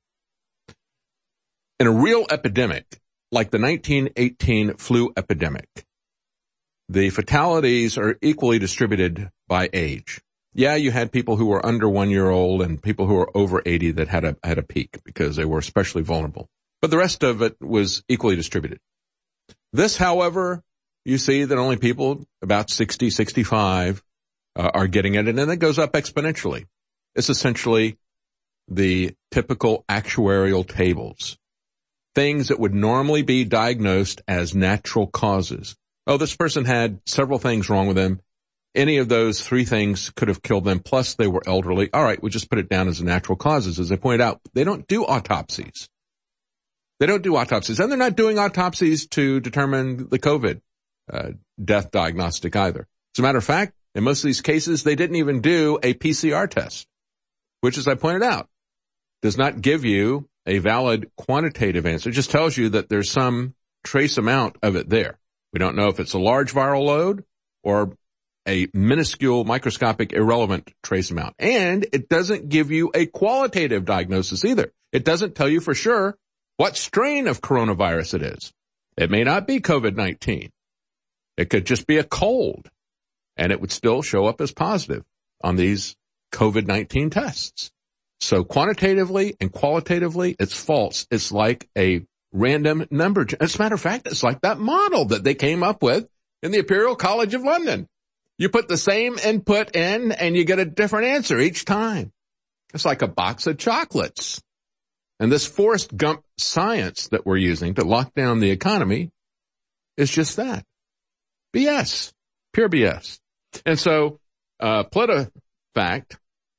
In a real epidemic, like the 1918 flu epidemic, the fatalities are equally distributed by age. Yeah, you had people who were under 1 year old and people who were over 80 that had a peak because they were especially vulnerable. But the rest of it was equally distributed. This, however, you see that only people about 60, 65 are getting it, and then it goes up exponentially. It's essentially the typical actuarial tables. Things that would normally be diagnosed as natural causes. Oh, this person had several things wrong with them. Any of those three things could have killed them, plus they were elderly. All right, we just put it down as natural causes. As I pointed out, they don't do autopsies. And they're not doing autopsies to determine the COVID death diagnostic either. As a matter of fact, in most of these cases, they didn't even do a PCR test, which, as I pointed out, does not give you a valid quantitative answer. It just tells you that there's some trace amount of it there. We don't know if it's a large viral load or a minuscule, microscopic, irrelevant trace amount. And it doesn't give you a qualitative diagnosis either. It doesn't tell you for sure what strain of coronavirus it is. It may not be COVID-19. It could just be a cold, and it would still show up as positive on these COVID-19 tests. So quantitatively and qualitatively, it's false. It's like a random number. As a matter of fact, it's like that model that they came up with in the Imperial College of London. You put the same input in and you get a different answer each time. It's like a box of chocolates. And this Forrest Gump science that we're using to lock down the economy is just that. BS. Pure BS. And so, PolitiFact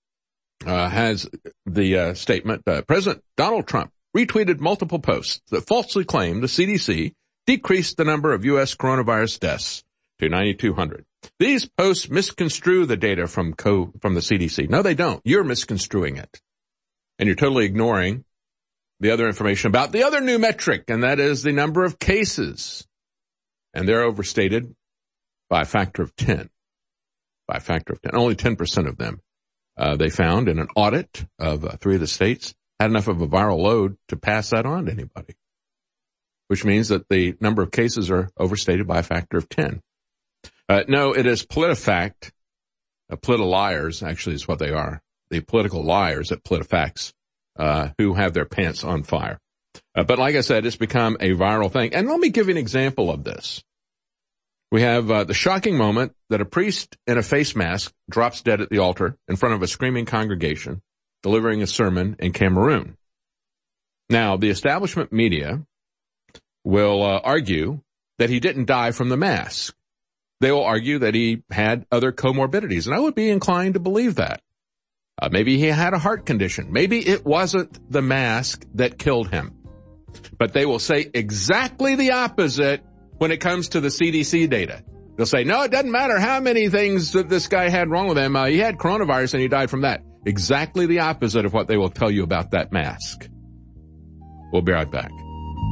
has the statement, President Donald Trump retweeted multiple posts that falsely claim the CDC decreased the number of U.S. coronavirus deaths to 9,200. These posts misconstrue the data from the CDC. No, they don't. You're misconstruing it. And you're totally ignoring the other information about the other new metric, and that is the number of cases. And they're overstated by a factor of 10. By a factor of 10. Only 10% of them, they found in an audit of 3 of the states, had enough of a viral load to pass that on to anybody. Which means that the number of cases are overstated by a factor of 10. No, it is PolitiFact, politi-liars, actually is what they are. The political liars at PolitiFacts, who have their pants on fire. But like I said, it's become a viral thing. And let me give you an example of this. We have the shocking moment that a priest in a face mask drops dead at the altar in front of a screaming congregation, delivering a sermon in Cameroon. Now, the establishment media will argue that he didn't die from the mask. They will argue that he had other comorbidities, and I would be inclined to believe that. Maybe he had a heart condition. Maybe it wasn't the mask that killed him. But they will say exactly the opposite when it comes to the CDC data. They'll say, no, it doesn't matter how many things that this guy had wrong with him. He had coronavirus and he died from that. Exactly the opposite of what they will tell you about that mask. We'll be right back.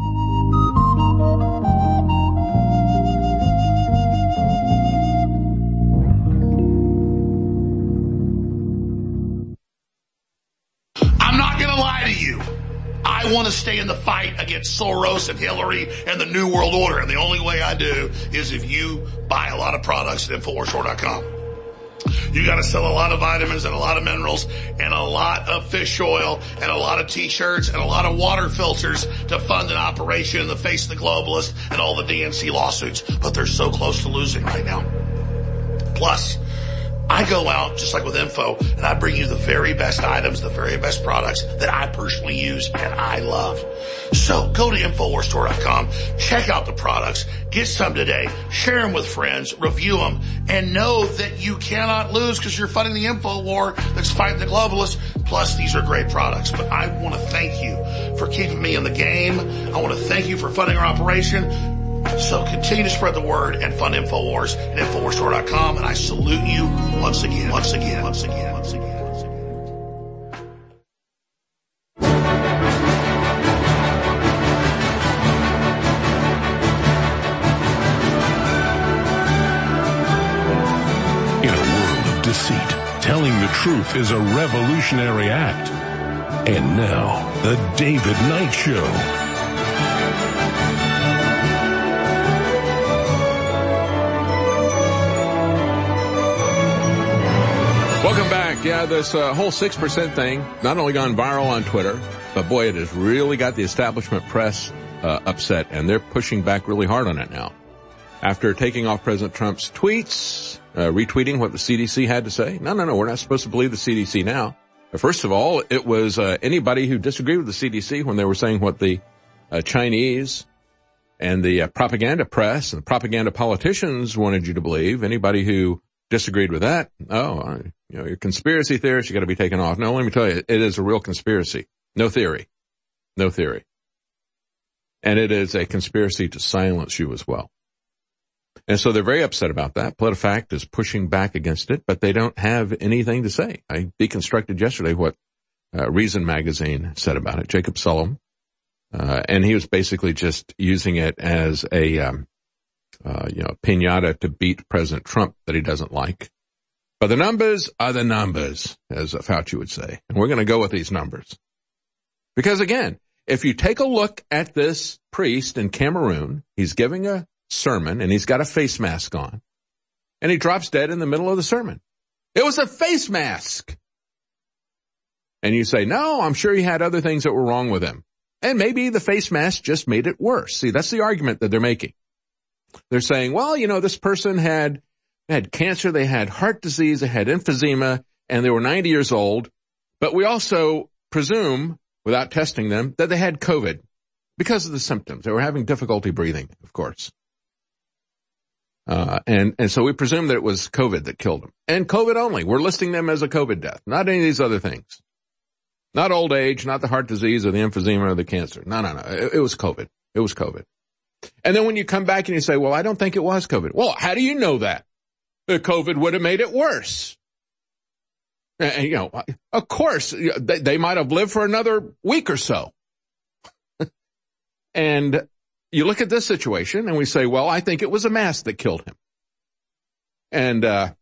I want to stay in the fight against Soros and Hillary and the New World Order. And the only way I do is if you buy a lot of products at InfoWarsStore.com. You got to sell a lot of vitamins and a lot of minerals and a lot of fish oil and a lot of t-shirts and a lot of water filters to fund an operation in the face of the globalists and all the DNC lawsuits. But they're so close to losing right now. Plus, I go out, just like with Info, and I bring you the very best items, the very best products that I personally use and I love. So go to InfoWarsStore.com, check out the products, get some today, share them with friends, review them, and know that you cannot lose because you're fighting the info war that's fighting the globalists. Plus, these are great products. But I want to thank you for keeping me in the game. I want to thank you for funding our operation. So continue to spread the word and fund InfoWars at InfoWarsStore.com. And I salute you once again, once again, once again, once again, once again. In a world of deceit, telling the truth is a revolutionary act. And now, the David Knight Show. Welcome back. Yeah, this whole 6% thing, not only gone viral on Twitter, but boy, it has really got the establishment press upset, and they're pushing back really hard on it now. After taking off President Trump's tweets, retweeting what the CDC had to say. No, we're not supposed to believe the CDC now. First of all, it was anybody who disagreed with the CDC when they were saying what the Chinese and the propaganda press and propaganda politicians wanted you to believe. Anybody who disagreed with that, you're conspiracy theorists, you got to be taken off. No, let me tell you, it is a real conspiracy. No theory. And it is a conspiracy to silence you as well. And so they're very upset about that. PolitiFact is pushing back against it, but they don't have anything to say. I deconstructed yesterday what Reason Magazine said about it, Jacob Sullum. And he was basically just using it as a piñata to beat President Trump that he doesn't like. But the numbers are the numbers, as Fauci would say. And we're going to go with these numbers. Because again, if you take a look at this priest in Cameroon, he's giving a sermon and he's got a face mask on. And he drops dead in the middle of the sermon. It was a face mask. And you say, no, I'm sure he had other things that were wrong with him. And maybe the face mask just made it worse. See, that's the argument that they're making. They're saying, well, this person had cancer, they had heart disease, they had emphysema, and they were 90 years old. But we also presume, without testing them, that they had COVID because of the symptoms. They were having difficulty breathing, of course. And so we presume that it was COVID that killed them. And COVID only. We're listing them as a COVID death, not any of these other things. Not old age, not the heart disease or the emphysema or the cancer. No. It was COVID. It was COVID. And then when you come back and you say, well, I don't think it was COVID. Well, how do you know that? The COVID would have made it worse. And, of course, they might have lived for another week or so. And you look at this situation and we say, well, I think it was a mask that killed him. And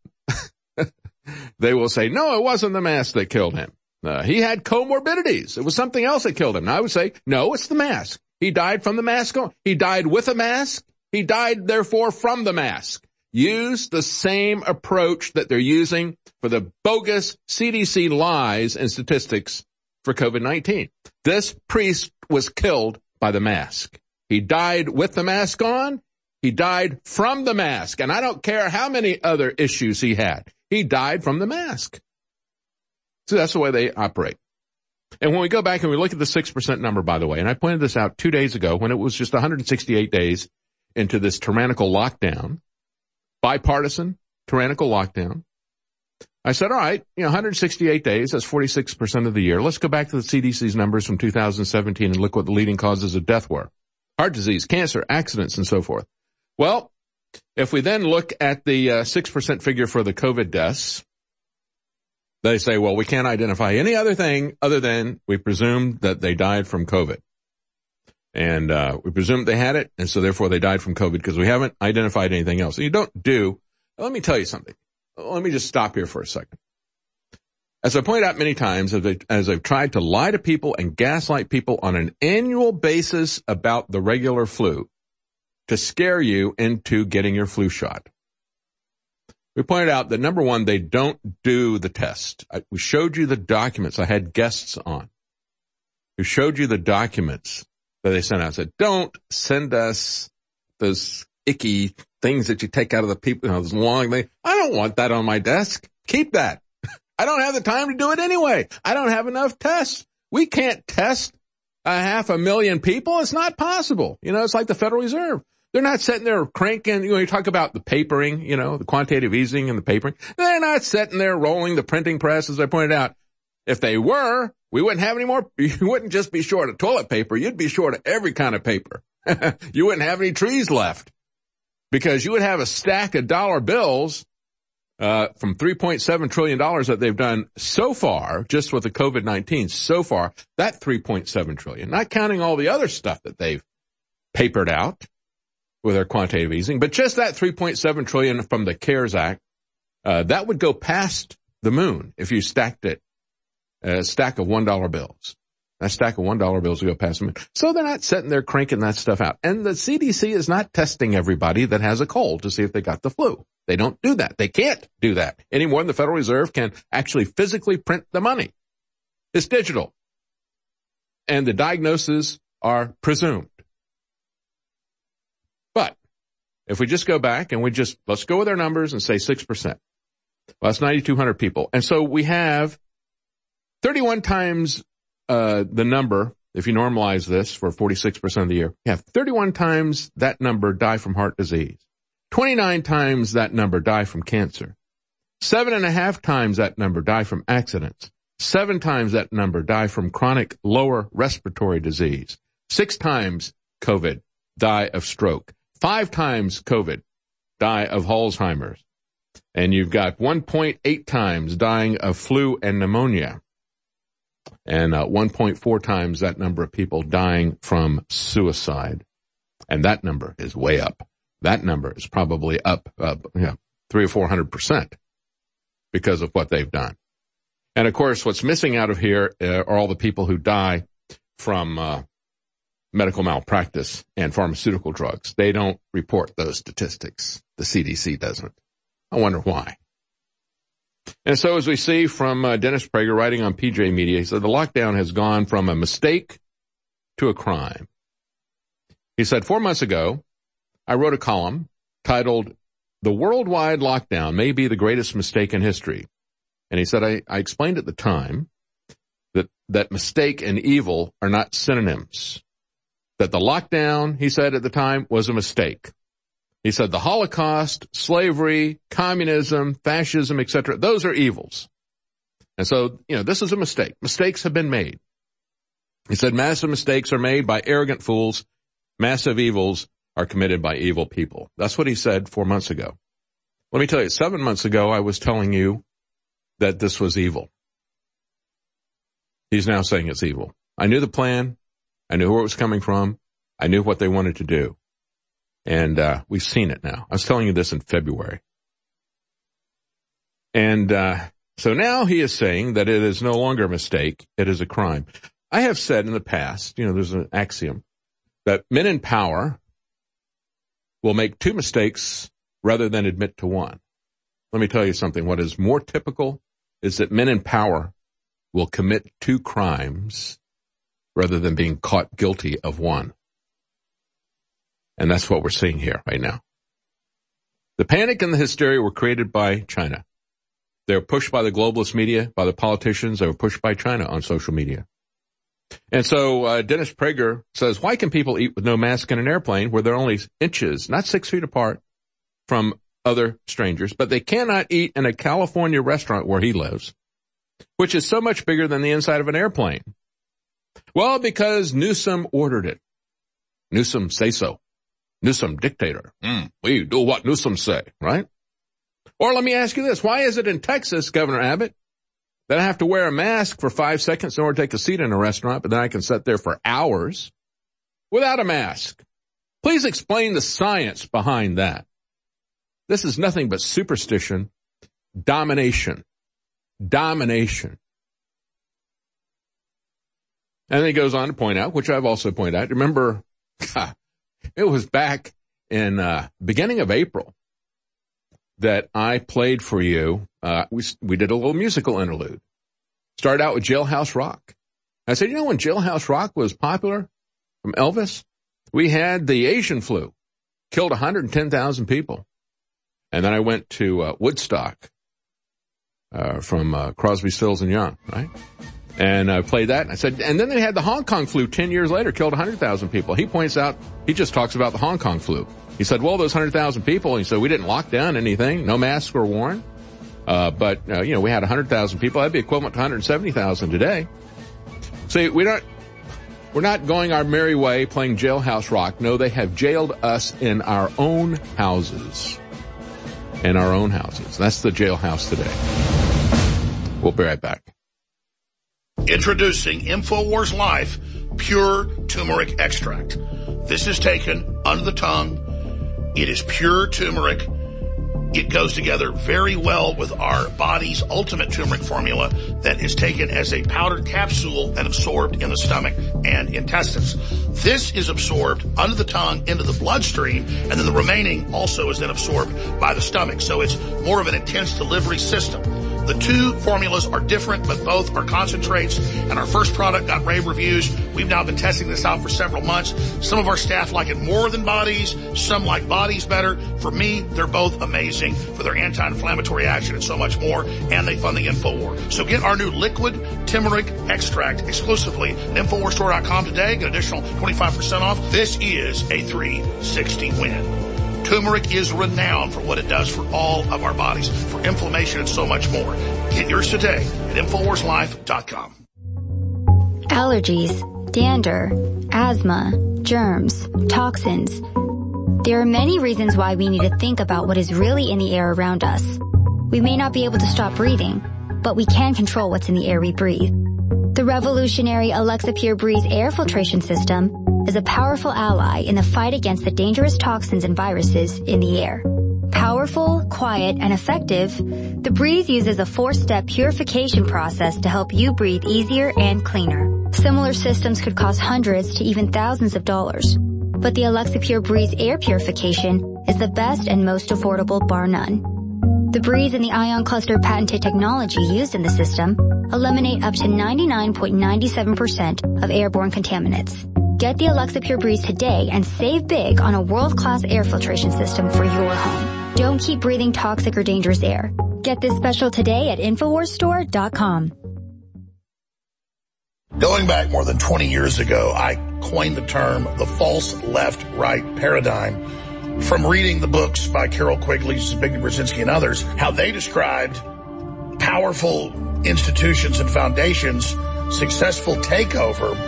they will say, no, it wasn't the mask that killed him. He had comorbidities. It was something else that killed him. And I would say, no, it's the mask. He died from the mask on. He died with a mask. He died, therefore, from the mask. Use the same approach that they're using for the bogus CDC lies and statistics for COVID-19. This priest was killed by the mask. He died with the mask on. He died from the mask. And I don't care how many other issues he had. He died from the mask. So that's the way they operate. And when we go back and we look at the 6% number, by the way, and I pointed this out 2 days ago when it was just 168 days into this tyrannical lockdown, bipartisan tyrannical lockdown. I said, all right, 168 days, that's 46% of the year. Let's go back to the CDC's numbers from 2017 and look what the leading causes of death were. Heart disease, cancer, accidents, and so forth. Well, if we then look at the 6% figure for the COVID deaths, they say, well, we can't identify any other thing other than we presume that they died from COVID. And we presume they had it, and so therefore they died from COVID because we haven't identified anything else. And let me tell you something. Let me just stop here for a second. As I pointed out many times, as I've tried to lie to people and gaslight people on an annual basis about the regular flu to scare you into getting your flu shot. We pointed out that, number one, they don't do the test. We showed you the documents. I had guests on who showed you the documents that they sent out. I said, don't send us those icky things that you take out of the people, those long things. I don't want that on my desk. Keep that. I don't have the time to do it anyway. I don't have enough tests. We can't test 500,000 people. It's not possible. It's like the Federal Reserve. They're not sitting there cranking, you talk about the papering, the quantitative easing and the papering. They're not sitting there rolling the printing press, as I pointed out. If they were, we wouldn't have any more. You wouldn't just be short of toilet paper. You'd be short of every kind of paper. You wouldn't have any trees left because you would have a stack of dollar bills from $3.7 trillion that they've done so far, just with the COVID-19 so far, that $3.7 trillion, not counting all the other stuff that they've papered out with their quantitative easing, but just that $3.7 trillion from the CARES Act, that would go past the moon if you stacked it, a stack of $1 bills. That stack of $1 bills would go past the moon. So they're not sitting there cranking that stuff out. And the CDC is not testing everybody that has a cold to see if they got the flu. They don't do that. They can't do that any more than the Federal Reserve can actually physically print the money. It's digital. And the diagnoses are presumed. But if we just go back and let's go with our numbers and say 6%. Well, that's 9,200 people. And so we have 31 times the number, if you normalize this for 46% of the year, you have 31 times that number die from heart disease. 29 times that number die from cancer. 7.5 times that number die from accidents. 7 times that number die from chronic lower respiratory disease. 6 times COVID die of stroke. 5 times COVID die of Alzheimer's. And you've got 1.8 times dying of flu and pneumonia. And 1.4 times that number of people dying from suicide. And that number is way up. That number is probably up 300 or 400% because of what they've done. And of course, what's missing out of here are all the people who die from medical malpractice and pharmaceutical drugs. They don't report those statistics. The CDC doesn't. I wonder why. And so as we see from Dennis Prager writing on PJ Media, he said the lockdown has gone from a mistake to a crime. He said 4 months ago, I wrote a column titled, "The Worldwide Lockdown May Be the Greatest Mistake in History." And he said, I explained at the time that mistake and evil are not synonyms. That the lockdown, he said at the time, was a mistake. He said the Holocaust, slavery, communism, fascism, etc., those are evils. And so, this is a mistake. Mistakes have been made. He said massive mistakes are made by arrogant fools. Massive evils are committed by evil people. That's what he said 4 months ago. Let me tell you, 7 months ago, I was telling you that this was evil. He's now saying it's evil. I knew the plan. I knew where it was coming from. I knew what they wanted to do. And we've seen it now. I was telling you this in February. And so now he is saying that it is no longer a mistake. It is a crime. I have said in the past, there's an axiom that men in power will make 2 mistakes rather than admit to one. Let me tell you something. What is more typical is that men in power will commit 2 crimes rather than being caught guilty of one. And that's what we're seeing here right now. The panic and the hysteria were created by China. They were pushed by the globalist media, by the politicians. They were pushed by China on social media. And so Dennis Prager says, why can people eat with no mask in an airplane where they're only inches, not 6 feet apart from other strangers, but they cannot eat in a California restaurant where he lives, which is so much bigger than the inside of an airplane? Well, because Newsom ordered it. Newsom say so. Newsom dictator. We do what Newsom say, right? Or let me ask you this. Why is it in Texas, Governor Abbott, that I have to wear a mask for 5 seconds in order to take a seat in a restaurant, but then I can sit there for hours without a mask? Please explain the science behind that. This is nothing but superstition, domination. Domination. And then he goes on to point out, which I've also pointed out, remember, it was back in beginning of April that I played for you, we did a little musical interlude. Started out with Jailhouse Rock. I said, you know, when Jailhouse Rock was popular from Elvis, we had the Asian flu, killed 110,000 people. And then I went to Woodstock from Crosby, Stills and Young, right? And I played that. And I said, and then they had the Hong Kong flu 10 years later, killed 100,000 people. He points out, he just talks about the Hong Kong flu. He said, well, those 100,000 people, he said, we didn't lock down anything. No masks were worn. But we had 100,000 people. That'd be equivalent to 170,000 today. See, we're not going our merry way playing Jailhouse Rock. No, they have jailed us in our own houses. In our own houses. That's the jailhouse today. We'll be right back. Introducing InfoWars Life Pure Turmeric Extract. This is taken under the tongue. It is pure turmeric. It goes together very well with our body's ultimate turmeric formula that is taken as a powdered capsule and absorbed in the stomach and intestines. This is absorbed under the tongue into the bloodstream, and then the remaining also is then absorbed by the stomach. So it's more of an intense delivery system. The two formulas are different, but both are concentrates, and our first product got rave reviews. We've now been testing this out for several months. Some of our staff like it more than bodies. Some like bodies better. For me, they're both amazing for their anti-inflammatory action and so much more, and they fund the InfoWar. So get our new liquid turmeric extract exclusively at InfoWarsStore.com today. Get an additional 25% off. This is a 360 win. Turmeric is renowned for what it does for all of our bodies, for inflammation and so much more. Get yours today at InfoWarsLife.com. Allergies, dander, asthma, germs, toxins. There are many reasons why we need to think about what is really in the air around us. We may not be able to stop breathing, but we can control what's in the air we breathe. The revolutionary Alexa Pure Breeze air filtration system is a powerful ally in the fight against the dangerous toxins and viruses in the air. Powerful, quiet, and effective, the Breeze uses a 4-step purification process to help you breathe easier and cleaner. Similar systems could cost hundreds to even thousands of dollars, but the Alexa Pure Breeze air purification is the best and most affordable, bar none. The Breeze and the Ion Cluster patented technology used in the system eliminate up to 99.97% of airborne contaminants. Get the Alexa Pure Breeze today and save big on a world-class air filtration system for your home. Don't keep breathing toxic or dangerous air. Get this special today at InfoWarsStore.com. Going back more than 20 years ago, I coined the term the false left-right paradigm from reading the books by Carol Quigley, Zbigniew Brzezinski, and others, how they described powerful institutions and foundations' successful takeover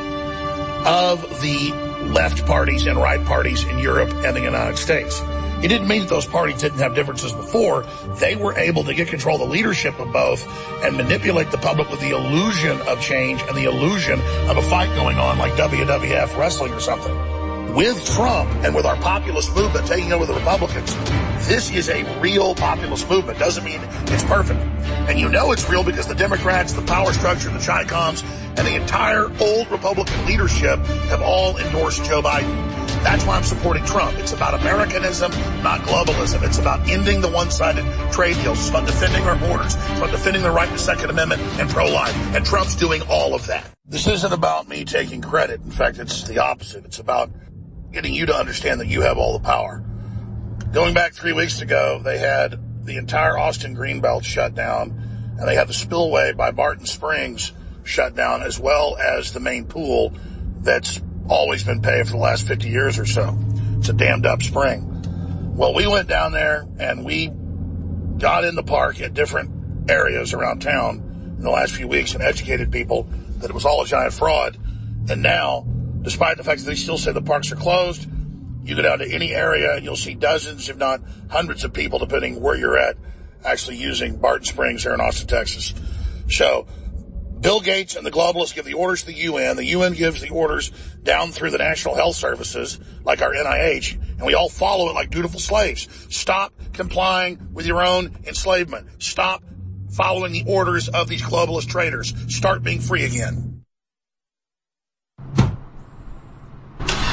of the left parties and right parties in Europe and the United States. It didn't mean that those parties didn't have differences before. They were able to get control of the leadership of both and manipulate the public with the illusion of change and the illusion of a fight going on like WWF wrestling or something. With Trump and with our populist movement taking over the Republicans, this is a real populist movement. Doesn't mean it's perfect. And you know it's real because the Democrats, the power structure, the Chi-Coms, and the entire old Republican leadership have all endorsed Joe Biden. That's why I'm supporting Trump. It's about Americanism, not globalism. It's about ending the one-sided trade deals. It's about defending our borders. It's about defending the right to the Second Amendment and pro-life. And Trump's doing all of that. This isn't about me taking credit. In fact, it's the opposite. It's about getting you to understand that you have all the power. Going back 3 weeks ago, they had the entire Austin Greenbelt shut down, and they had the spillway by Barton Springs shut down, as well as the main pool that's always been paved for the last 50 years or so. It's a dammed up spring. Well, we went down there and we got in the park at different areas around town in the last few weeks and educated people that it was all a giant fraud. And now, despite the fact that they still say the parks are closed, you go down to any area and you'll see dozens, if not hundreds of people, depending where you're at, actually using Barton Springs here in Austin, Texas. So Bill Gates and the globalists give the orders to the UN. The UN gives the orders down through the National Health Services, like our NIH, and we all follow it like dutiful slaves. Stop complying with your own enslavement. Stop following the orders of these globalist traitors. Start being free again.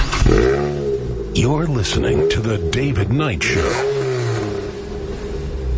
You're listening to The David Knight Show.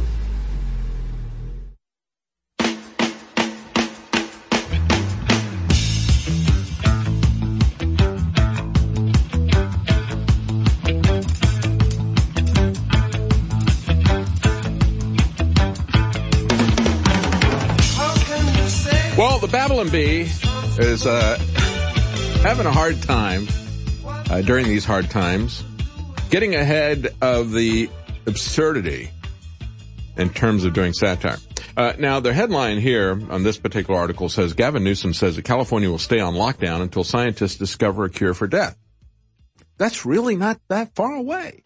Babylon Bee is having a hard time during these hard times, getting ahead of the absurdity in terms of doing satire. Now, the headline here on this particular article says, Gavin Newsom says that California will stay on lockdown until scientists discover a cure for death. That's really not that far away.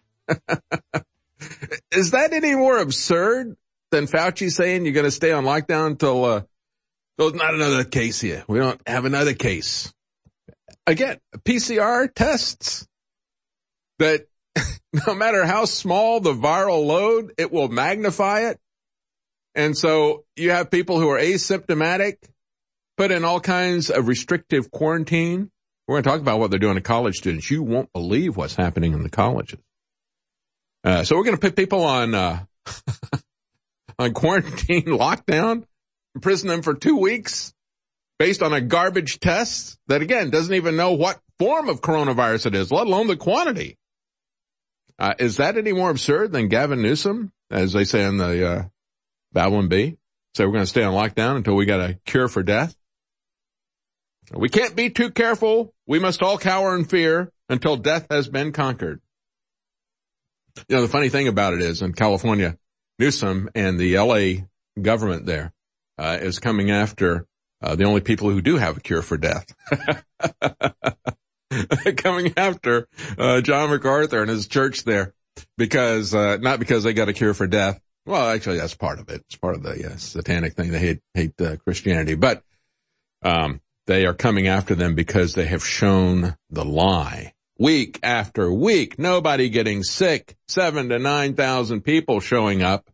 Is that any more absurd than Fauci saying you're going to stay on lockdown until there's not another case here? We don't have another case. Again, PCR tests that no matter how small the viral load, it will magnify it. And so you have people who are asymptomatic, put in all kinds of restrictive quarantine. We're going to talk about what they're doing to college students. You won't believe what's happening in the colleges. So we're going to put people on on quarantine lockdown, imprison them for 2 weeks based on a garbage test that, again, doesn't even know what form of coronavirus it is, let alone the quantity. Is that any more absurd than Gavin Newsom, as they say in the Babylon Bee? So we're going to stay on lockdown until we got a cure for death. We can't be too careful. We must all cower in fear until death has been conquered. You know, the funny thing about it is in California, Newsom and the LA government there is coming after the only people who do have a cure for death. Coming after John MacArthur and his church there because not because they got a cure for death. Well, actually, that's part of it. It's part of the satanic thing. They hate Christianity, but they are coming after them because they have shown the lie. Week after week, nobody getting sick, 7,000 to 9,000 people showing up.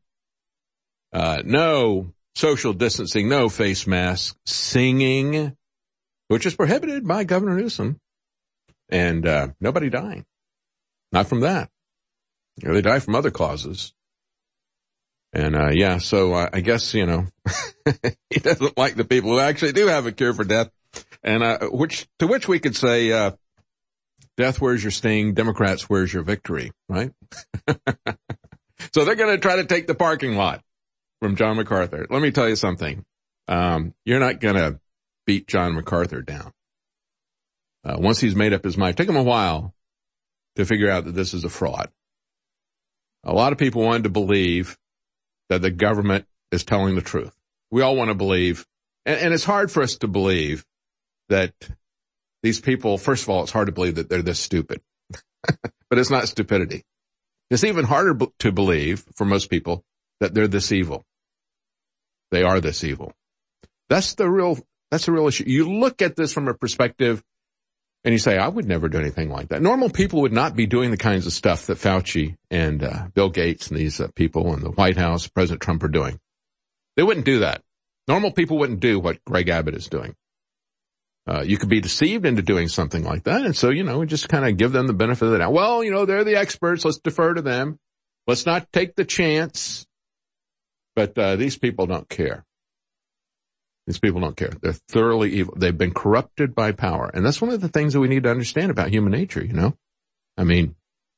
No social distancing, no face masks, singing, which is prohibited by Governor Newsom, and nobody dying. Not from that. You know, they die from other causes. And so I guess, you know, he doesn't like the people who actually do have a cure for death. And to which we could say, death, where's your sting? Democrats, where's your victory? Right? So they're going to try to take the parking lot from John MacArthur. Let me tell you something. You're not going to beat John MacArthur down. Once he's made up his mind, took him a while to figure out that this is a fraud. A lot of people wanted to believe that the government is telling the truth. We all want to believe, and it's hard for us to believe that these people, first of all, it's hard to believe that they're this stupid. But it's not stupidity. It's even harder to believe for most people that they're this evil. They are this evil. That's the real issue. You look at this from a perspective and you say, I would never do anything like that. Normal people would not be doing the kinds of stuff that Fauci and Bill Gates and these people in the White House, President Trump are doing. They wouldn't do that. Normal people wouldn't do what Greg Abbott is doing. You could be deceived into doing something like that. And so, you know, we just kind of give them the benefit of the doubt. Well, you know, they're the experts. Let's defer to them. Let's not take the chance. But these people don't care. These people don't care. They're thoroughly evil. They've been corrupted by power. And that's one of the things that we need to understand about human nature, you know. I mean,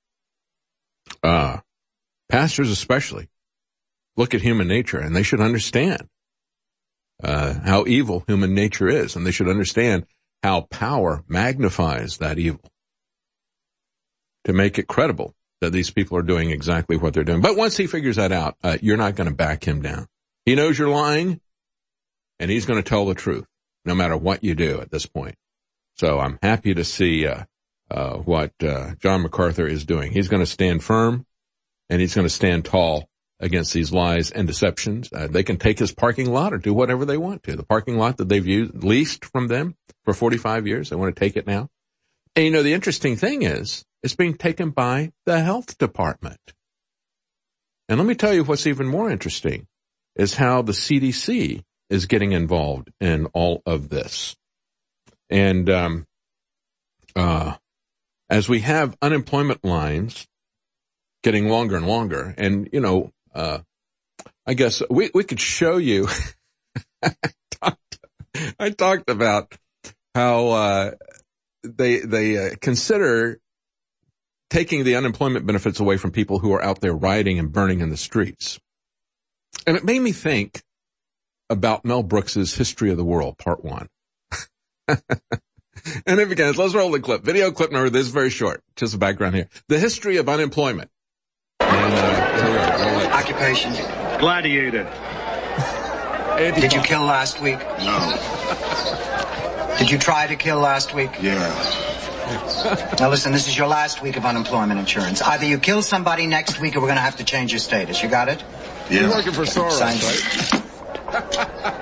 pastors especially look at human nature and they should understand how evil human nature is. And they should understand how power magnifies that evil to make it credible that these people are doing exactly what they're doing. But once he figures that out, you're not going to back him down. He knows you're lying. And he's going to tell the truth, no matter what you do at this point. So I'm happy to see what John MacArthur is doing. He's going to stand firm, and he's going to stand tall against these lies and deceptions. They can take his parking lot or do whatever they want to. The parking lot that they've leased from them for 45 years, they want to take it now. And, you know, the interesting thing is it's being taken by the health department. And let me tell you what's even more interesting is how the CDC is getting involved in all of this. And as we have unemployment lines getting longer and longer, and, you know, I guess we could show you, I talked about how they consider taking the unemployment benefits away from people who are out there rioting and burning in the streets. And it made me think about Mel Brooks's History of the World, Part 1. And it begins, let's roll the clip. Video clip number, this is very short, just a background here. The history of unemployment. And, occupation. Gladiator. Did you kill last week? No. Did you try to kill last week? Yeah. Now listen, this is your last week of unemployment insurance. Either you kill somebody next week or we're going to have to change your status. You got it? Yeah. You're working for Soros, right?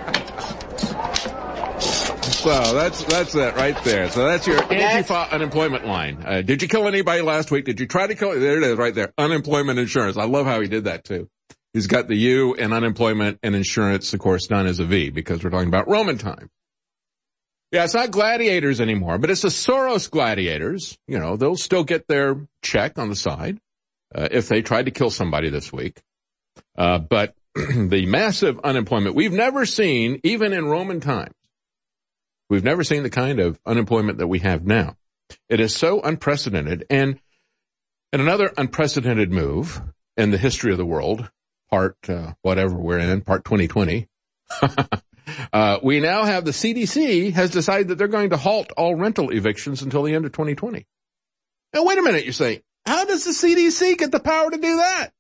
So that's it right there. So that's your Antifa unemployment line. Did you kill anybody last week? Did you try to kill? There it is right there. Unemployment insurance. I love how he did that too. He's got the U in unemployment and insurance, of course, done as a V because we're talking about Roman time. Yeah, it's not gladiators anymore, but it's the Soros gladiators. You know, they'll still get their check on the side if they tried to kill somebody this week. But the massive unemployment we've never seen, even in Roman times. We've never seen the kind of unemployment that we have now. It is so unprecedented. And another unprecedented move in the history of the world, part whatever we're in, part 2020, we now have the CDC has decided that they're going to halt all rental evictions until the end of 2020. Now, wait a minute, you're saying, how does the CDC get the power to do that?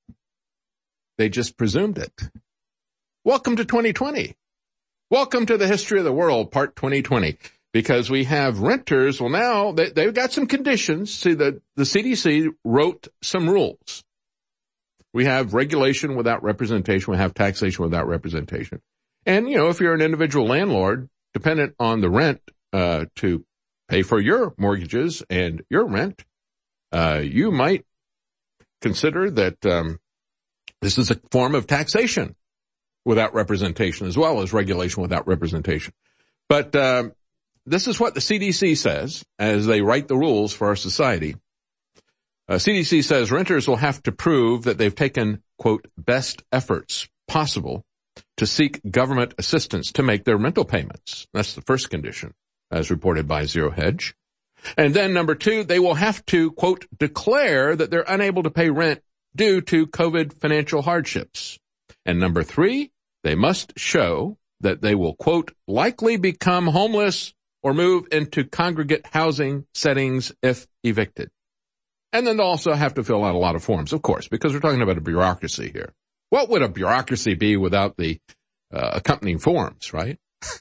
They just presumed it. Welcome to 2020. Welcome to the history of the world, part 2020, because we have renters. Well, now they've got some conditions. See, the CDC wrote some rules. We have regulation without representation. We have taxation without representation. And, you know, if you're an individual landlord, dependent on the rent to pay for your mortgages and your rent, you might consider that this is a form of taxation without representation, as well as regulation without representation. But this is what the CDC says as they write the rules for our society. CDC says renters will have to prove that they've taken, quote, best efforts possible to seek government assistance to make their rental payments. That's the first condition, as reported by Zero Hedge. And then number 2, they will have to, quote, declare that they're unable to pay rent due to COVID financial hardships. And number 3, they must show that they will, quote, likely become homeless or move into congregate housing settings if evicted. And then they'll also have to fill out a lot of forms, of course, because we're talking about a bureaucracy here. What would a bureaucracy be without the accompanying forms, right?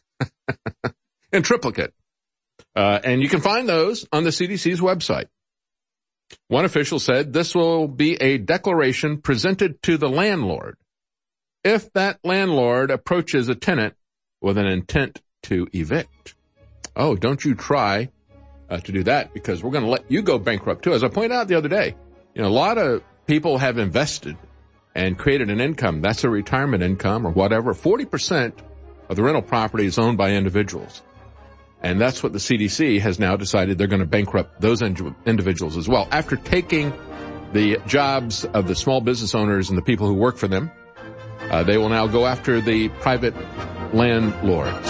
In triplicate. And you can find those on the CDC's website. One official said this will be a declaration presented to the landlord if that landlord approaches a tenant with an intent to evict. Oh, don't you try to do that, because we're going to let you go bankrupt too. As I pointed out the other day, you know, a lot of people have invested and created an income. That's a retirement income or whatever. 40% of the rental property is owned by individuals. And that's what the CDC has now decided they're going to bankrupt those individuals as well. After taking the jobs of the small business owners and the people who work for them, they will now go after the private landlords.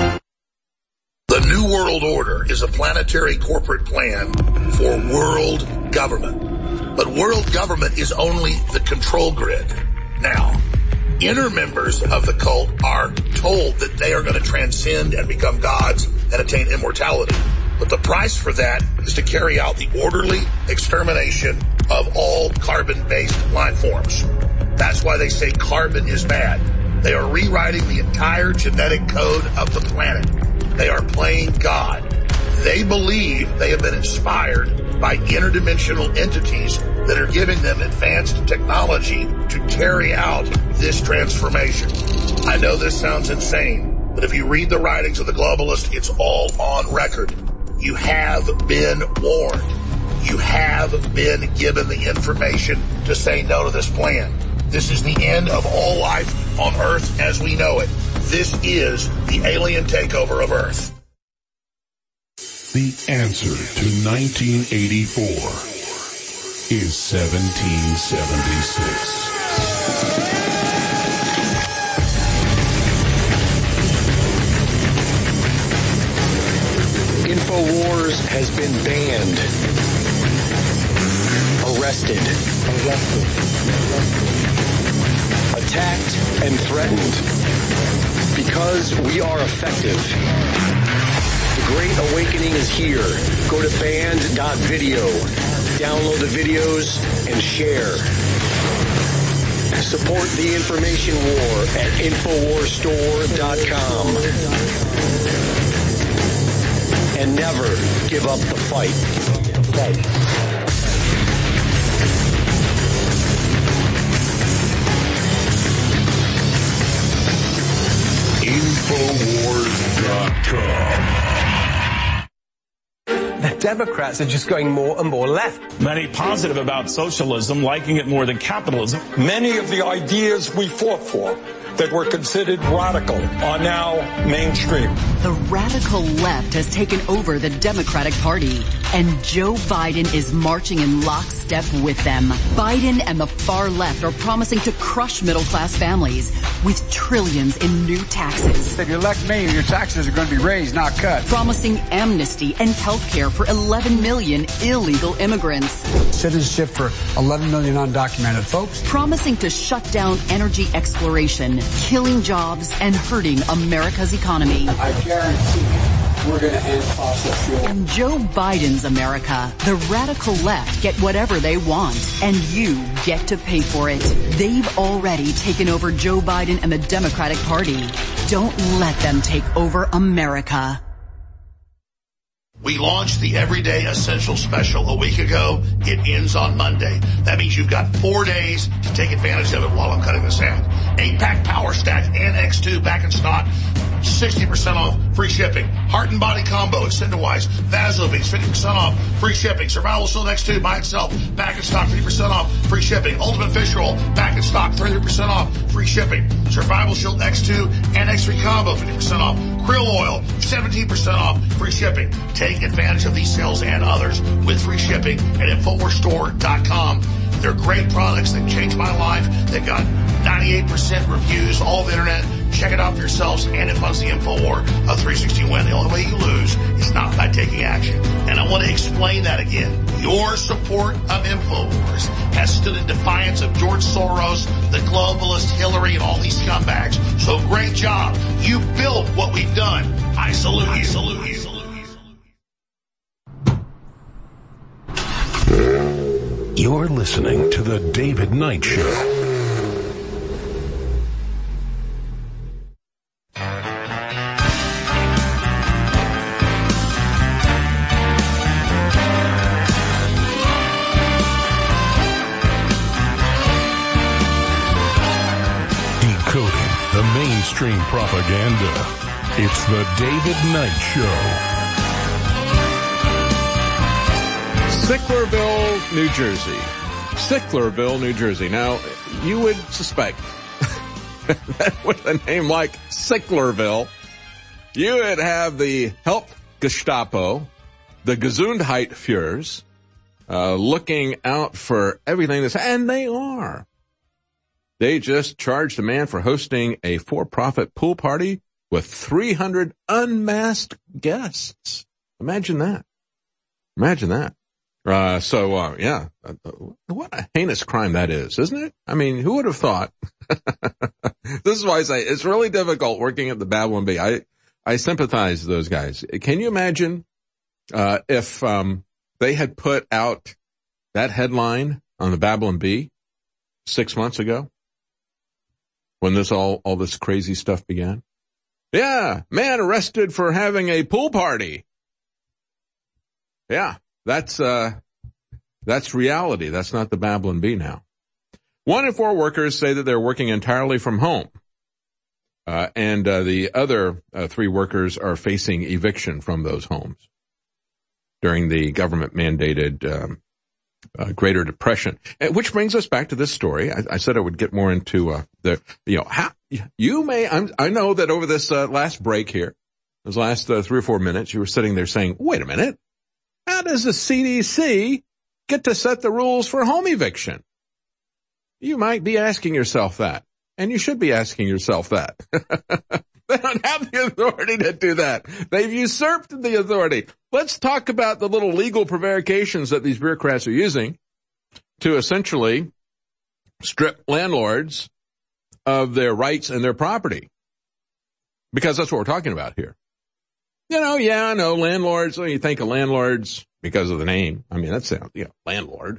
The New World Order is a planetary corporate plan for world government. But world government is only the control grid. Now, inner members of the cult are told that they are going to transcend and become gods and attain immortality. But the price for that is to carry out the orderly extermination of all carbon-based life forms. That's why they say carbon is bad. They are rewriting the entire genetic code of the planet. They are playing God. They believe they have been inspired by interdimensional entities that are giving them advanced technology to carry out this transformation. I know this sounds insane, but if you read the writings of the globalists, it's all on record. You have been warned. You have been given the information to say no to this plan. This is the end of all life on Earth as we know it. This is the alien takeover of Earth. The answer to 1984 is 1776. InfoWars has been banned, arrested, attacked, and threatened. Because we are effective. The Great Awakening is here. Go to band.video. Download the videos and share. Support the information war at InfoWarsStore.com. And never give up the fight. InfoWars.com. The Democrats are just going more and more left. Many positive about socialism, liking it more than capitalism. Many of the ideas we fought for that were considered radical are now mainstream. The radical left has taken over the Democratic Party, and Joe Biden is marching in lockstep with them. Biden and the far left are promising to crush middle-class families with trillions in new taxes. If you elect me, your taxes are going to be raised, not cut. Promising amnesty and health care for 11 million illegal immigrants. Citizenship for 11 million undocumented folks. Promising to shut down energy exploration, killing jobs, and hurting America's economy. I guarantee we're going to end fossil fuel. In Joe Biden's America, the radical left get whatever they want, and you get to pay for it. They've already taken over Joe Biden and the Democratic Party. Don't let them take over America. We launched the Everyday Essential Special a week ago. It ends on Monday. That means you've got 4 days to take advantage of it while I'm cutting this out. 8-pack Power Stack and X2 back in stock. 60% off, free shipping. Heart and Body Combo, Extended-Wise, Vasobeats, 50% off, free shipping. Survival Shield X2 by itself, back in stock, 50% off, free shipping. Ultimate Fish Roll, back in stock, 33% off, free shipping. Survival Shield X2 and X3 Combo, 50% off. Krill Oil, 17% off, free shipping. Take advantage of these sales and others with free shipping at InfoWarsStore.com. They're great products. They've changed my life. They've got 98% reviews all over the internet. Check it out for yourselves, and it funds the InfoWar of 360 Win. The only way you lose is not by taking action. And I want to explain that again. Your support of InfoWars has stood in defiance of George Soros, the globalist, Hillary, and all these scumbags. So great job. You built what we've done. I salute you. Salute you. You're listening to The David Knight Show. Decoding the mainstream propaganda. It's The David Knight Show. Sicklerville, New Jersey. Sicklerville, New Jersey. Now, you would suspect that with a name like Sicklerville, you would have the Help Gestapo, the Gesundheitsführers, looking out for everything that's, and they are. They just charged a man for hosting a for-profit pool party with 300 unmasked guests. Imagine that. Imagine that. What a heinous crime that is, isn't it? I mean, who would have thought? This is why I say it's really difficult working at the Babylon Bee. I sympathize with those guys. Can you imagine, if, they had put out that headline on the Babylon Bee 6 months ago when this all this crazy stuff began? Yeah, man arrested for having a pool party. Yeah. That's reality. That's not the Babylon Bee now. 1 in 4 workers say that they're working entirely from home. And the other 3 workers are facing eviction from those homes during the government mandated, Greater Depression. Which brings us back to this story. I said I would get more into, I know that over this, last break here, those last 3 or 4 minutes, you were sitting there saying, wait a minute. How does the CDC get to set the rules for home eviction? You might be asking yourself that, and you should be asking yourself that. They don't have the authority to do that. They've usurped the authority. Let's talk about the little legal prevarications that these bureaucrats are using to essentially strip landlords of their rights and their property. Because that's what we're talking about here. Yeah, I know landlords. You think of landlords because of the name. I mean, that sounds, landlord.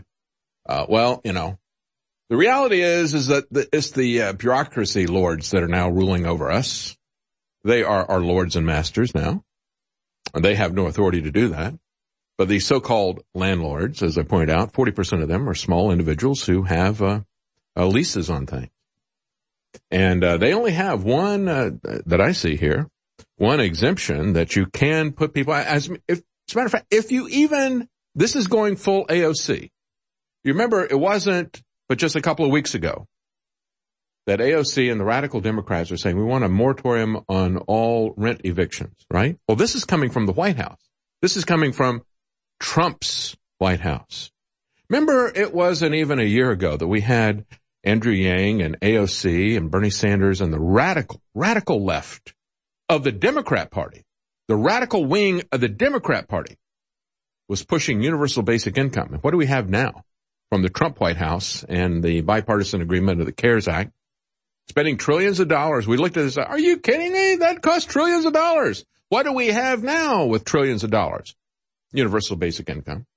The reality is that it's the bureaucracy lords that are now ruling over us. They are our lords and masters now. And they have no authority to do that. But these so-called landlords, as I pointed out, 40% of them are small individuals who have leases on things. And they only have one, that I see here, one exemption that you can put people, as a matter of fact, this is going full AOC. You remember, it wasn't but just a couple of weeks ago that AOC and the radical Democrats are saying we want a moratorium on all rent evictions, right? Well, this is coming from the White House. This is coming from Trump's White House. Remember, it wasn't even a year ago that we had Andrew Yang and AOC and Bernie Sanders and the radical left of the Democrat Party, the radical wing of the Democrat Party was pushing universal basic income. And what do we have now from the Trump White House and the bipartisan agreement of the CARES Act? Spending trillions of dollars. We looked at this. Are you kidding me? That costs trillions of dollars. What do we have now with trillions of dollars? Universal basic income.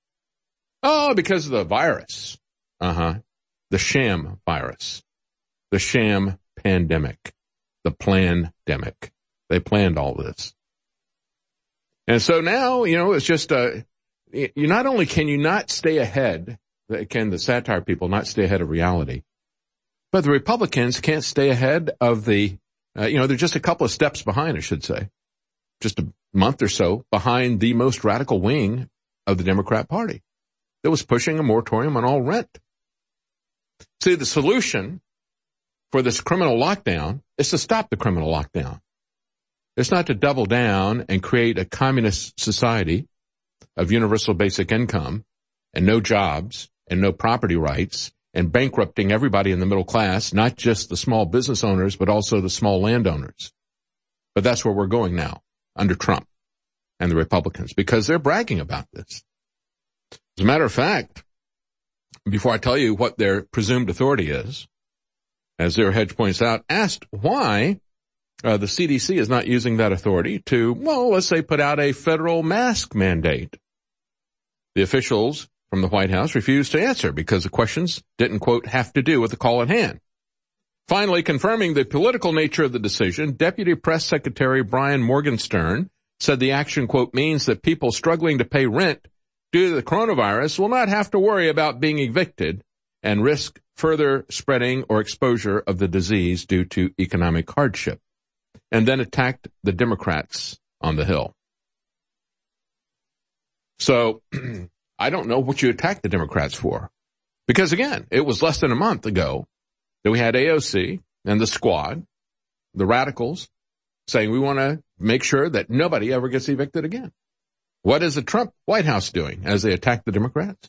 Oh, because of the virus. The sham virus. The sham pandemic. The plandemic. They planned all this. And so now, it's just, not only can you not stay ahead, can the satire people not stay ahead of reality, but the Republicans can't stay ahead of they're just a couple of steps behind, I should say. Just a month or so behind the most radical wing of the Democrat Party that was pushing a moratorium on all rent. See, the solution for this criminal lockdown is to stop the criminal lockdown. It's not to double down and create a communist society of universal basic income and no jobs and no property rights and bankrupting everybody in the middle class, not just the small business owners, but also the small landowners. But that's where we're going now under Trump and the Republicans because they're bragging about this. As a matter of fact, before I tell you what their presumed authority is, as Zero Hedge points out, asked why the CDC is not using that authority to, let's say, put out a federal mask mandate. The officials from the White House refused to answer because the questions didn't, quote, have to do with the call at hand. Finally, confirming the political nature of the decision, Deputy Press Secretary Brian Morgenstern said the action, quote, means that people struggling to pay rent due to the coronavirus will not have to worry about being evicted and risk further spreading or exposure of the disease due to economic hardship, and then attacked the Democrats on the Hill. So I don't know what you attacked the Democrats for. Because, again, it was less than a month ago that we had AOC and the squad, the radicals, saying we want to make sure that nobody ever gets evicted again. What is the Trump White House doing as they attack the Democrats?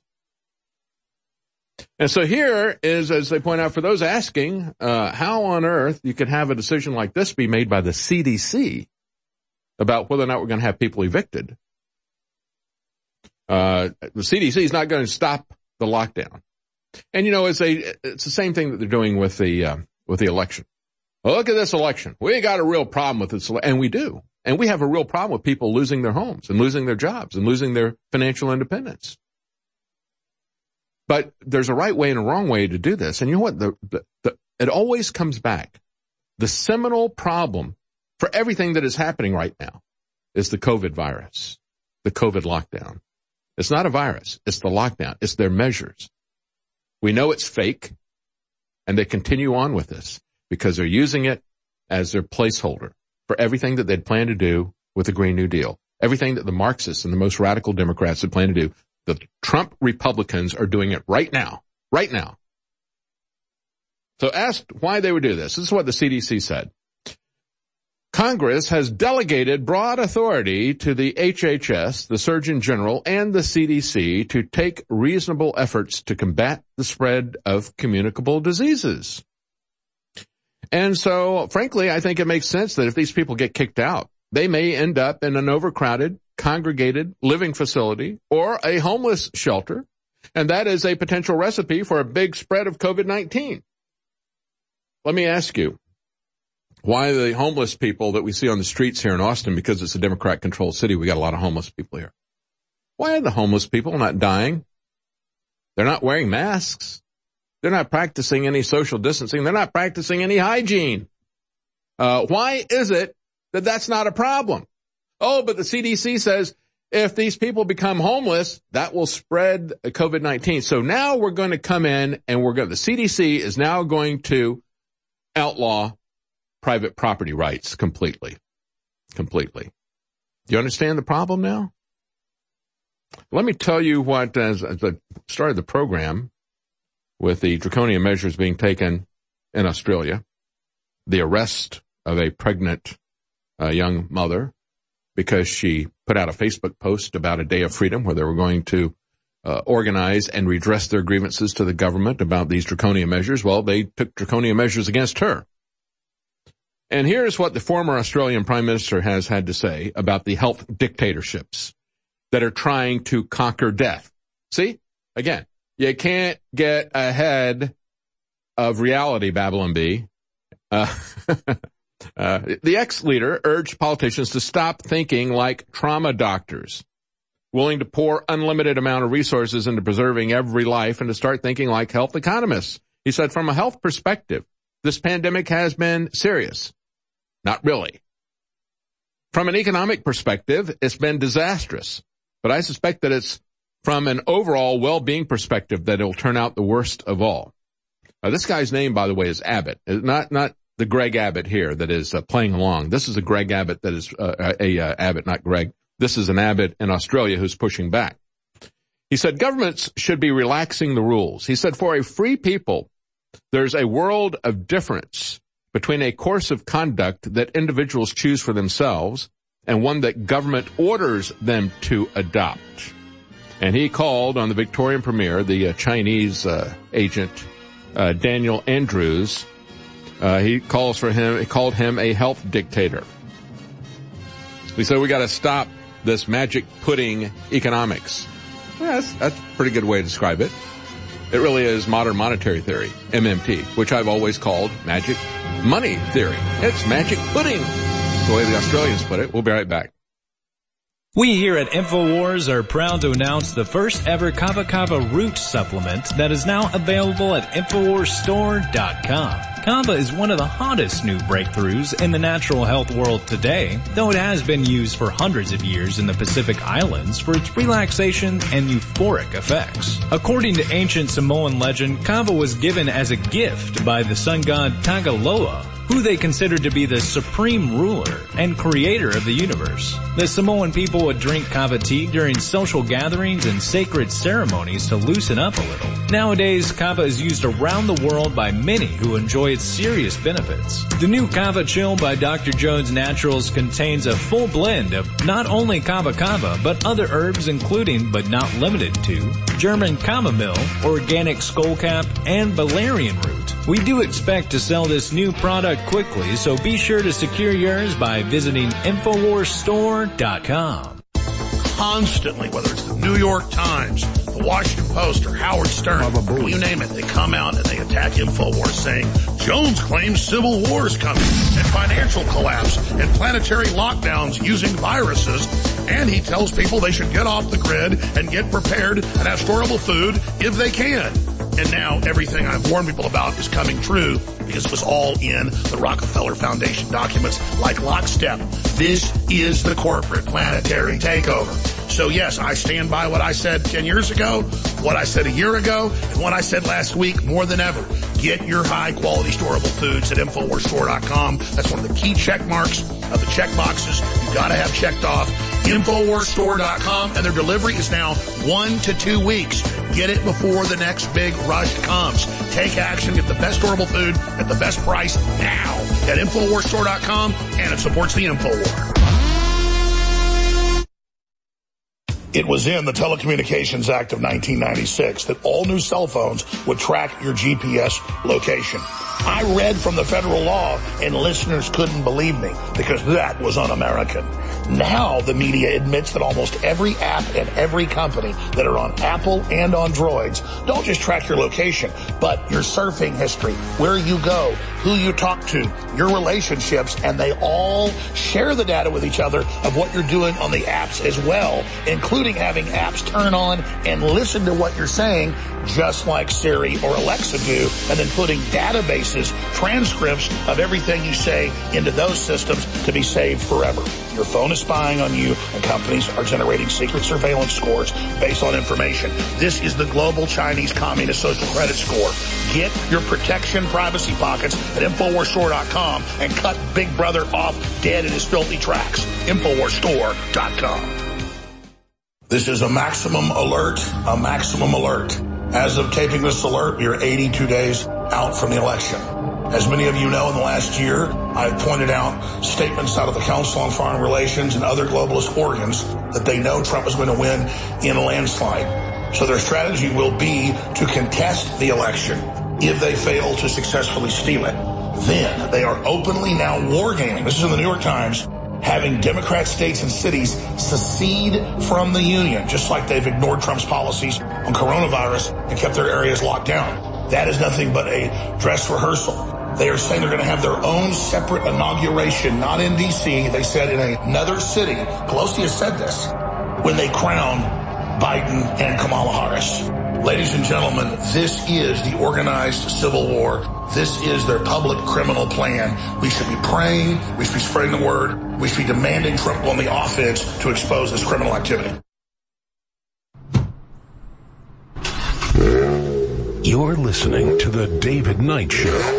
And so here is, as they point out, for those asking, how on earth you could have a decision like this be made by the CDC about whether or not we're going to have people evicted. The CDC is not going to stop the lockdown. And it's the same thing that they're doing with the election. Well, look at this election. We got a real problem with this, and we do. And we have a real problem with people losing their homes and losing their jobs and losing their financial independence. But there's a right way and a wrong way to do this. And you know what? It always comes back. The seminal problem for everything that is happening right now is the COVID virus, the COVID lockdown. It's not a virus. It's the lockdown. It's their measures. We know it's fake, and they continue on with this because they're using it as their placeholder for everything that they'd planned to do with the Green New Deal, everything that the Marxists and the most radical Democrats had planned to do. The Trump Republicans are doing it right now. Right now. So asked why they would do this. This is what the CDC said. Congress has delegated broad authority to the HHS, the Surgeon General, and the CDC to take reasonable efforts to combat the spread of communicable diseases. And so, frankly, I think it makes sense that if these people get kicked out, they may end up in an overcrowded, congregated living facility or a homeless shelter, and that is a potential recipe for a big spread of COVID-19. Let me ask you, why the homeless people that we see on the streets here in Austin, because it's a Democrat-controlled city, we got a lot of homeless people here. Why are the homeless people not dying? They're not wearing masks. They're not practicing any social distancing. They're not practicing any hygiene. Why is it that that's not a problem? Oh, but the CDC says if these people become homeless, that will spread COVID-19. So now we're going to come in and the CDC is now going to outlaw private property rights completely. Completely. Do you understand the problem now? Let me tell you what, as I started the program with the draconian measures being taken in Australia, the arrest of a pregnant young mother because she put out a Facebook post about a day of freedom where they were going to organize and redress their grievances to the government about these draconian measures. Well, they took draconian measures against her. And here's what the former Australian Prime Minister has had to say about the health dictatorships that are trying to conquer death. See? Again, you can't get ahead of reality, Babylon Bee. The ex-leader urged politicians to stop thinking like trauma doctors, willing to pour unlimited amount of resources into preserving every life, and to start thinking like health economists. He said, from a health perspective, this pandemic has been serious. Not really. From an economic perspective, it's been disastrous. But I suspect that it's from an overall well-being perspective that it'll turn out the worst of all. This guy's name, by the way, is Abbott. Not the Greg Abbott here that is playing along. This is a Greg Abbott that is Abbott, not Greg. This is an Abbott in Australia who's pushing back. He said governments should be relaxing the rules. He said for a free people, there's a world of difference between a course of conduct that individuals choose for themselves and one that government orders them to adopt. And he called on the Victorian Premier, the Chinese agent, Daniel Andrews. He called him a health dictator. He said we got to stop this magic pudding economics. Yeah, that's a pretty good way to describe it. It really is modern monetary theory, MMT, which I've always called magic money theory. It's magic pudding, the way the Australians put it. We'll be right back. We here at InfoWars are proud to announce the first ever Kava Kava root supplement that is now available at InfoWarsStore.com. Kava is one of the hottest new breakthroughs in the natural health world today, though it has been used for hundreds of years in the Pacific Islands for its relaxation and euphoric effects. According to ancient Samoan legend, Kava was given as a gift by the sun god Tagaloa, who they considered to be the supreme ruler and creator of the universe. The Samoan people would drink kava tea during social gatherings and sacred ceremonies to loosen up a little. Nowadays, kava is used around the world by many who enjoy its serious benefits. The new Kava Chill by Dr. Jones Naturals contains a full blend of not only kava kava, but other herbs including, but not limited to, German chamomile, organic skullcap, and valerian root. We do expect to sell this new product quickly, so be sure to secure yours by visiting InfoWarsStore.com. Constantly, whether it's the New York Times, the Washington Post, or Howard Stern, you name it, they come out and they attack InfoWars saying, Jones claims civil war is coming, and financial collapse, and planetary lockdowns using viruses, and he tells people they should get off the grid and get prepared and have storable food if they can. And now everything I've warned people about is coming true because it was all in the Rockefeller Foundation documents like lockstep. This is the corporate planetary takeover. So yes, I stand by what I said 10 years ago, what I said a year ago, and what I said last week more than ever. Get your high quality storable foods at InfoWarsStore.com. That's one of the key check marks of the check boxes you've got to have checked off. InfoWarsStore.com, and their delivery is now 1 to 2 weeks. Get it before the next big rush comes. Take action, get the best storable food at the best price now at InfoWarsStore.com, and it supports the InfoWar. It was in the Telecommunications Act of 1996 that all new cell phones would track your GPS location. I read from the federal law, and listeners couldn't believe me because that was un-American. Now the media admits that almost every app and every company that are on Apple and on Droids don't just track your location, but your surfing history, where you go, who you talk to, your relationships, and they all share the data with each other of what you're doing on the apps as well, including having apps turn on and listen to what you're saying, just like Siri or Alexa do, and then putting databases, transcripts of everything you say into those systems to be saved forever. Your phone is spying on you, and companies are generating secret surveillance scores based on information. This is the global Chinese Communist social credit score. Get your protection privacy pockets at InfoWarsStore.com and cut Big Brother off dead in his filthy tracks. InfoWarsStore.com. This is a maximum alert, a maximum alert. As of taping this alert, we are 82 days out from the election. As many of you know, in the last year, I've pointed out statements out of the Council on Foreign Relations and other globalist organs that they know Trump is going to win in a landslide. So their strategy will be to contest the election. If they fail to successfully steal it, then they are openly now wargaming. This is in the New York Times, having Democrat states and cities secede from the union, just like they've ignored Trump's policies on coronavirus and kept their areas locked down. That is nothing but a dress rehearsal. They are saying they're going to have their own separate inauguration, not in D.C. They said in another city. Pelosi has said this when they crown Biden and Kamala Harris. Ladies and gentlemen, this is the organized civil war. This is their public criminal plan. We should be praying. We should be spreading the word. We should be demanding Trump on the offense to expose this criminal activity. You're listening to The David Knight Show.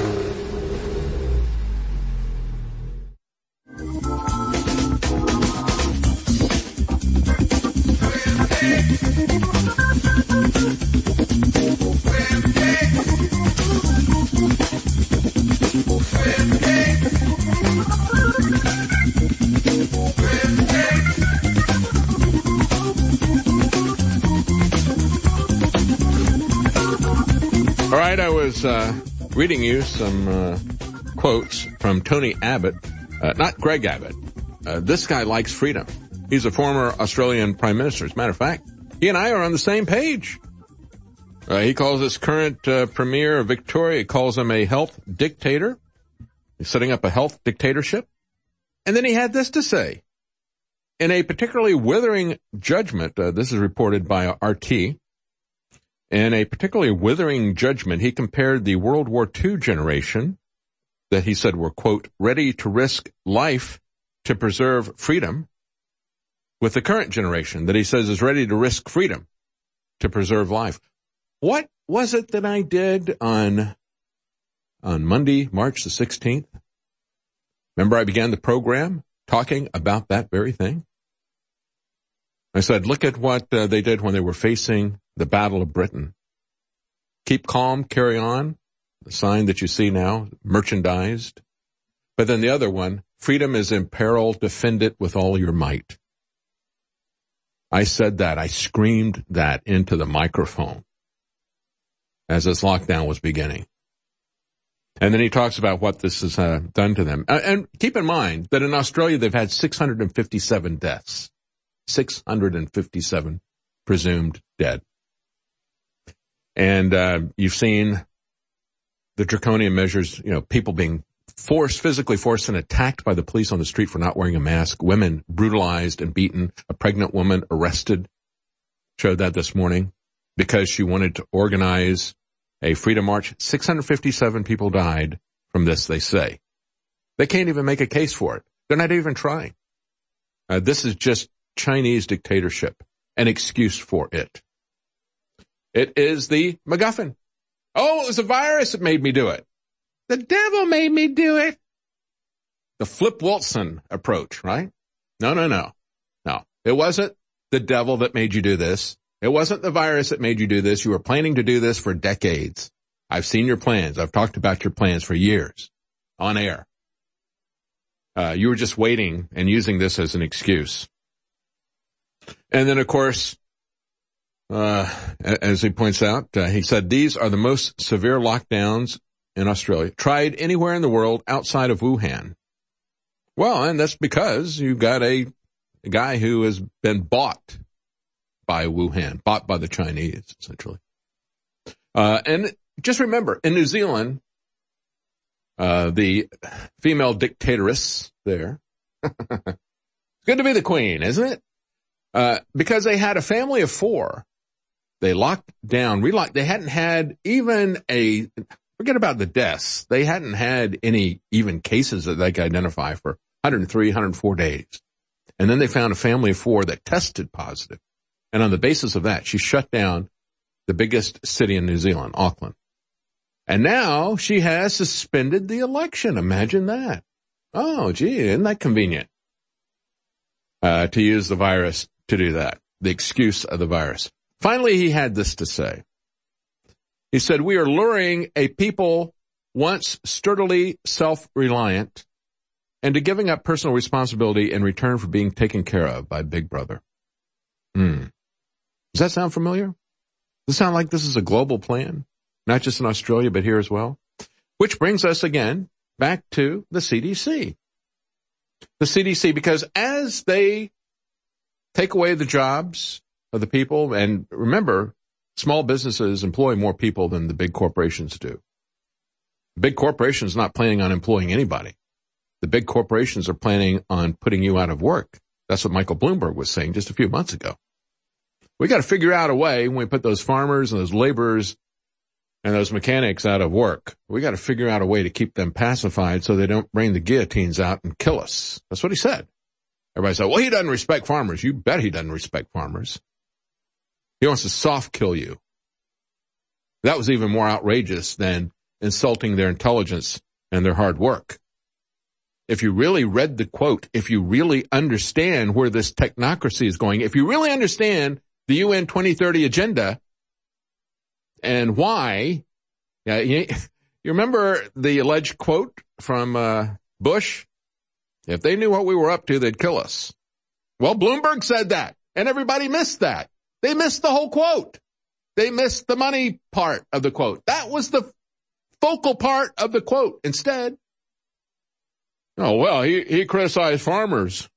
All right, I was reading you some quotes from Tony Abbott, not Greg Abbott. This guy likes freedom. He's a former Australian Prime Minister. As a matter of fact, he and I are on the same page. He calls this current Premier of Victoria, he calls him a health dictator. He's setting up a health dictatorship. And then he had this to say. In a particularly withering judgment, this is reported by RT, in a particularly withering judgment, he compared the World War II generation that he said were, quote, ready to risk life to preserve freedom with the current generation that he says is ready to risk freedom to preserve life. What was it that I did on Monday, March the 16th? Remember I began the program talking about that very thing? I said, look at what they did when they were facing the Battle of Britain. Keep calm, carry on. The sign that you see now, merchandised. But then the other one, freedom is in peril, defend it with all your might. I said that. I screamed that into the microphone as this lockdown was beginning. And then he talks about what this has done to them. And keep in mind that in Australia they've had 657 deaths. 657 presumed dead. And you've seen the draconian measures, people being physically forced and attacked by the police on the street for not wearing a mask, women brutalized and beaten, a pregnant woman arrested. Showed that this morning because she wanted to organize a freedom march. 657 people died from this, they say. They can't even make a case for it. They're not even trying. This is just Chinese dictatorship, an excuse for it. It is the MacGuffin. Oh, it was a virus that made me do it. The devil made me do it. The Flip Wilson approach, right? No. It wasn't the devil that made you do this. It wasn't the virus that made you do this. You were planning to do this for decades. I've seen your plans. I've talked about your plans for years on air. You were just waiting and using this as an excuse. And then, of course, as he points out, he said, these are the most severe lockdowns in Australia, tried anywhere in the world outside of Wuhan. Well, and that's because you've got a guy who has been bought by Wuhan, bought by the Chinese, essentially. And just remember, in New Zealand, the female dictatoress there. Good to be the queen, isn't it? Because they had a family of 4. They locked down, they hadn't had even forget about the deaths. They hadn't had any even cases that they could identify for 103, 104 days. And then they found a family of 4 that tested positive. And on the basis of that, she shut down the biggest city in New Zealand, Auckland. And now she has suspended the election. Imagine that. Oh, gee, isn't that convenient? To use the virus to do that. The excuse of the virus. Finally, he had this to say. He said, we are luring a people once sturdily self-reliant into giving up personal responsibility in return for being taken care of by Big Brother. Does that sound familiar? Does it sound like this is a global plan? Not just in Australia, but here as well? Which brings us again back to the CDC. The CDC, because as they take away the jobs of the people, and remember, small businesses employ more people than the big corporations do. Big corporations not planning on employing anybody. The big corporations are planning on putting you out of work. That's what Michael Bloomberg was saying just a few months ago. We got to figure out a way when we put those farmers and those laborers and those mechanics out of work. We got to figure out a way to keep them pacified so they don't bring the guillotines out and kill us. That's what he said. Everybody said, well, he doesn't respect farmers. You bet he doesn't respect farmers. He wants to soft kill you. That was even more outrageous than insulting their intelligence and their hard work. If you really read the quote, if you really understand where this technocracy is going, if you really understand the UN 2030 agenda and why, you remember the alleged quote from Bush? If they knew what we were up to, they'd kill us. Well, Bloomberg said that, and everybody missed that. They missed the whole quote. They missed the money part of the quote. That was the focal part of the quote. Instead, oh, well, he criticized farmers.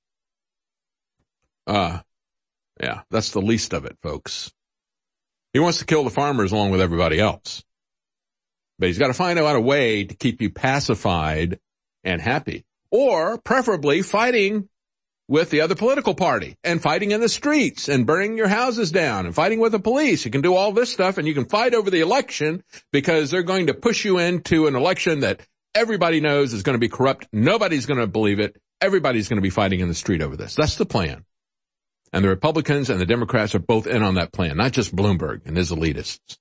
Yeah, that's the least of it, folks. He wants to kill the farmers along with everybody else. But he's got to find out a way to keep you pacified and happy. Or preferably fighting with the other political party and fighting in the streets and burning your houses down and fighting with the police. You can do all this stuff and you can fight over the election because they're going to push you into an election that everybody knows is going to be corrupt. Nobody's going to believe it. Everybody's going to be fighting in the street over this. That's the plan. And the Republicans and the Democrats are both in on that plan, not just Bloomberg and his elitists.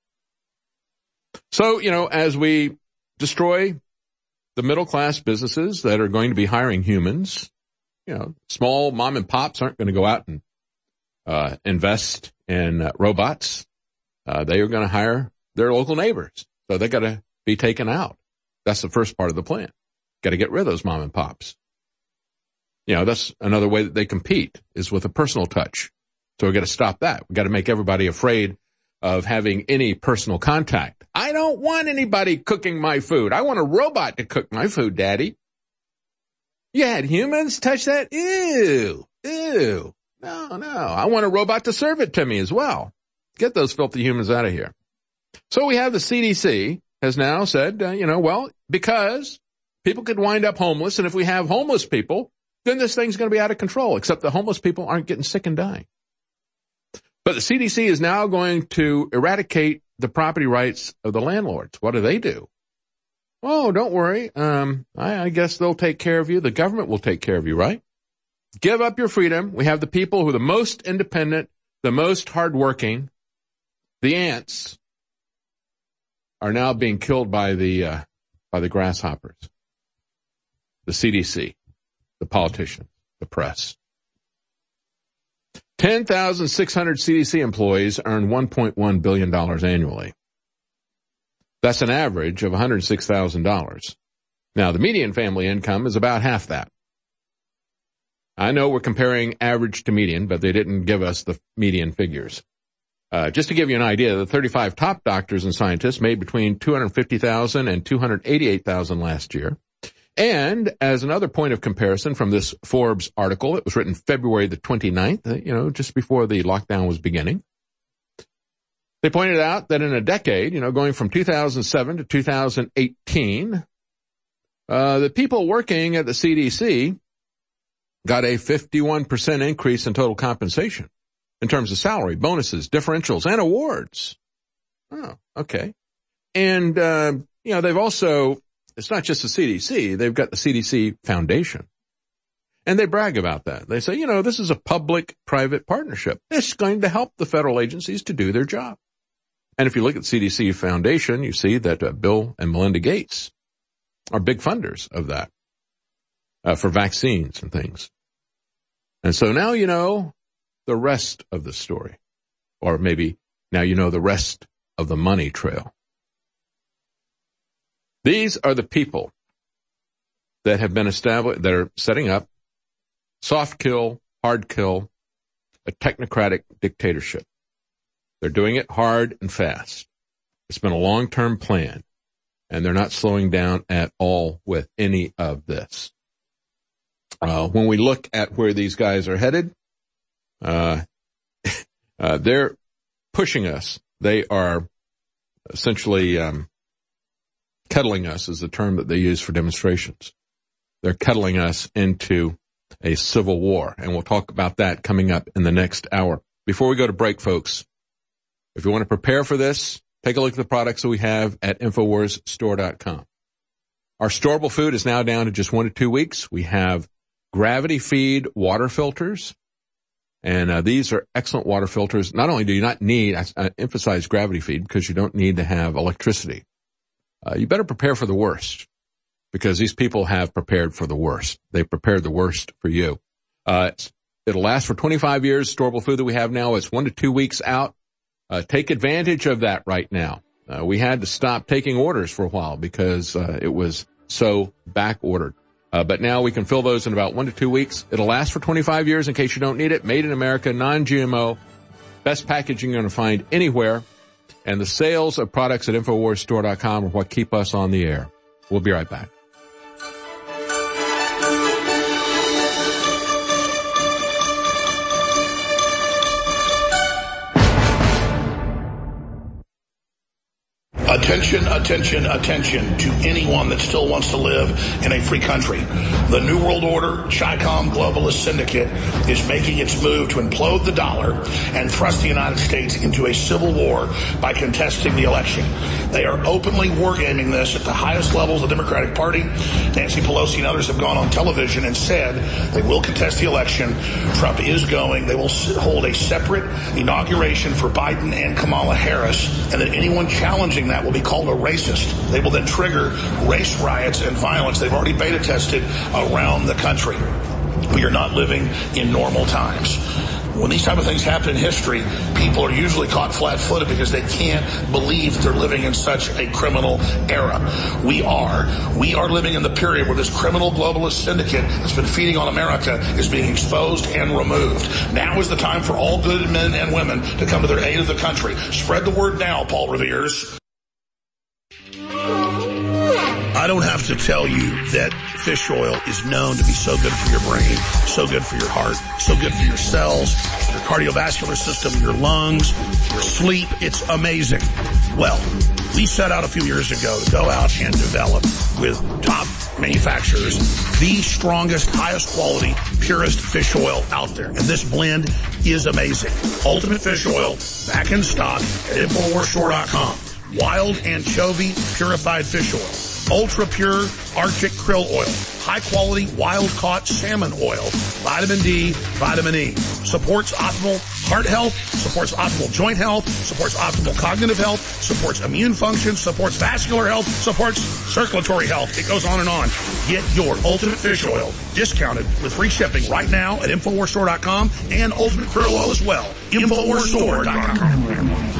So, as we destroy the middle-class businesses that are going to be hiring humans, small mom and pops aren't going to go out and invest in robots. They are going to hire their local neighbors. So they got to be taken out. That's the first part of the plan. Got to get rid of those mom and pops. That's another way that they compete is with a personal touch. So we got to stop that. We got to make everybody afraid of having any personal contact. I don't want anybody cooking my food. I want a robot to cook my food, Daddy. You had humans touch that? Ew. No. I want a robot to serve it to me as well. Get those filthy humans out of here. So we have the CDC has now said, because people could wind up homeless, and if we have homeless people, then this thing's going to be out of control, except the homeless people aren't getting sick and dying. But the CDC is now going to eradicate the property rights of the landlords. What do? Oh, don't worry. I guess they'll take care of you. The government will take care of you, right? Give up your freedom. We have the people who are the most independent, the most hardworking. The ants are now being killed by the grasshoppers. The CDC, the politicians, the press. 10,600 CDC employees earn $1.1 billion annually. That's an average of $106,000. Now, the median family income is about half that. I know we're comparing average to median, but they didn't give us the median figures. Just to give you an idea, the 35 top doctors and scientists made between $250,000 and $288,000 last year. And as another point of comparison from this Forbes article, it was written February the 29th, just before the lockdown was beginning. They pointed out that in a decade, going from 2007 to 2018, The people working at the CDC got a 51% increase in total compensation in terms of salary, bonuses, differentials, and awards. Oh, okay. And, they've also, it's not just the CDC, they've got the CDC Foundation. And they brag about that. They say, this is a public-private partnership. It's going to help the federal agencies to do their job. And if you look at the CDC Foundation, you see that Bill and Melinda Gates are big funders of that for vaccines and things. And so now you know the rest of the story. Or maybe now you know the rest of the money trail. These are the people that have been established, that are setting up soft kill, hard kill, a technocratic dictatorship. They're doing it hard and fast. It's been a long-term plan, and they're not slowing down at all with any of this. When we look at where these guys are headed, they're pushing us. They are essentially kettling us is the term that they use for demonstrations. They're kettling us into a civil war, and we'll talk about that coming up in the next hour. Before we go to break, folks, if you want to prepare for this, take a look at the products that we have at InfoWarsStore.com. Our storable food is now down to just 1 to 2 weeks. We have gravity feed water filters, and these are excellent water filters. Not only do you not need, I emphasize gravity feed, because you don't need to have electricity. You better prepare for the worst, because these people have prepared for the worst. They've prepared the worst for you. It'll last for 25 years. Storable food that we have now is 1 to 2 weeks out. Take advantage of that right now. We had to stop taking orders for a while because it was so back ordered. But now we can fill those in about 1 to 2 weeks. It'll last for 25 years in case you don't need it. Made in America, non-GMO, best packaging you're going to find anywhere. And the sales of products at InfoWarsStore.com are what keep us on the air. We'll be right back. Attention, attention, attention to anyone that still wants to live in a free country. The New World Order, Chi-Com globalist syndicate is making its move to implode the dollar and thrust the United States into a civil war by contesting the election. They are openly wargaming this at the highest levels of the Democratic Party. Nancy Pelosi and others have gone on television and said they will contest the election. Trump is going. They will hold a separate inauguration for Biden and Kamala Harris, and that anyone challenging that will be called a racist. They will then trigger race riots and violence. They've already beta tested around the country. We are not living in normal times. When these type of things happen in history, people are usually caught flat-footed because they can't believe they're living in such a criminal era. We are living in the period where this criminal globalist syndicate that's been feeding on America is being exposed and removed. Now is the time for all good men and women to come to their aid of the country. Spread the word now, Paul Revere's. I don't have to tell you that fish oil is known to be so good for your brain, so good for your heart, so good for your cells, your cardiovascular system, your lungs, your sleep. It's amazing. Well, we set out a few years ago to go out and develop with top manufacturers the strongest, highest quality, purest fish oil out there. And this blend is amazing. Ultimate Fish Oil, back in stock at InfoWarsStore.com. Wild anchovy purified fish oil. Ultra pure Arctic krill oil, high quality wild caught salmon oil, vitamin D, vitamin E, supports optimal heart health, supports optimal joint health, supports optimal cognitive health, supports immune function, supports vascular health, supports circulatory health. It goes on and on. Get your Ultimate Fish Oil discounted with free shipping right now at InfoWarsStore.com and Ultimate Krill Oil as well. InfoWarsStore.com.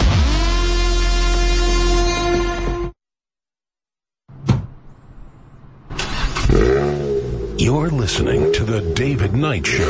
You're listening to The David Knight Show.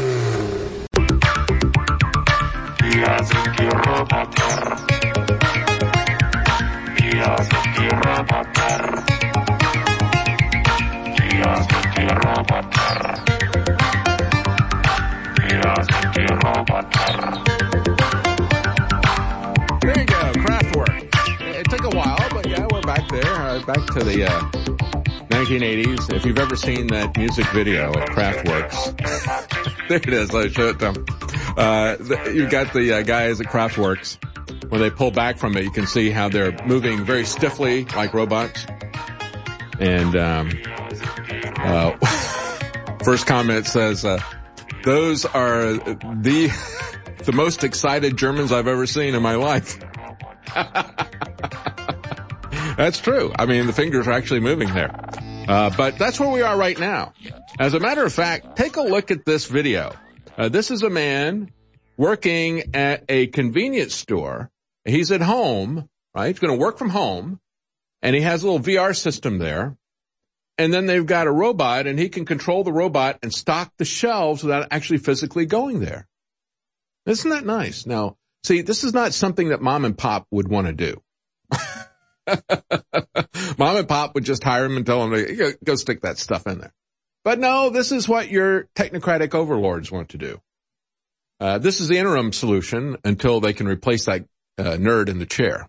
There you go, Kraftwerk. It took a while, but yeah, we're back there. Back to the 1980s. If you've ever seen that music video of Kraftwerks, there it is. I'll show it to them. You've got the guys at Kraftwerks. When they pull back from it, you can see how they're moving very stiffly like robots. And first comment says, those are the most excited Germans I've ever seen in my life. That's true. I mean, the fingers are actually moving there. But that's where we are right now. As a matter of fact, take a look at this video. This is a man working at a convenience store. He's at home, right? He's going to work from home, and he has a little VR system there. And then they've got a robot, and he can control the robot and stock the shelves without actually physically going there. Isn't that nice? Now, see, this is not something that mom and pop would want to do. Mom and pop would just hire him and tell him to go stick that stuff in there. But no, this is what your technocratic overlords want to do. This is the interim solution until they can replace that nerd in the chair.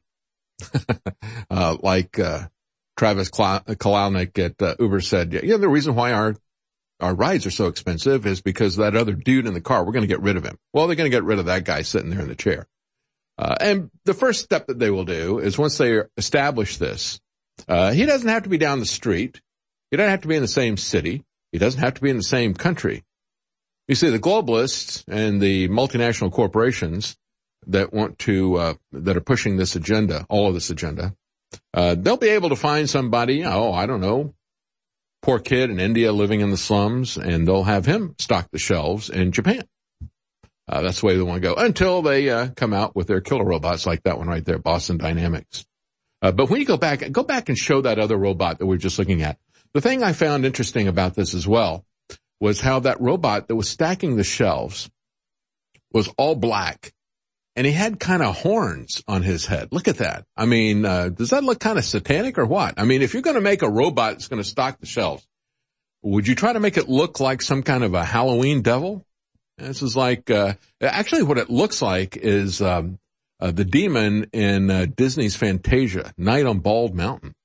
Like Travis Kalanick at Uber said, the reason why our rides are so expensive is because that other dude in the car, we're going to get rid of him. Well, they're going to get rid of that guy sitting there in the chair. And the first step that they will do is once they establish this, he doesn't have to be down the street. He doesn't have to be in the same city. He doesn't have to be in the same country. You see, the globalists and the multinational corporations that want to, that are pushing this agenda, all of this agenda, they'll be able to find somebody, I don't know, poor kid in India living in the slums, and they'll have him stock the shelves in Japan. That's the way they want to go until they come out with their killer robots like that one right there, Boston Dynamics. But when you go back and show that other robot that we were just looking at. The thing I found interesting about this as well was how that robot that was stacking the shelves was all black, and he had kind of horns on his head. Look at that. I mean, does that look kind of satanic or what? I mean, if you're going to make a robot that's going to stock the shelves, would you try to make it look like some kind of a Halloween devil? This is like, actually what it looks like is, the demon in, Disney's Fantasia, Night on Bald Mountain.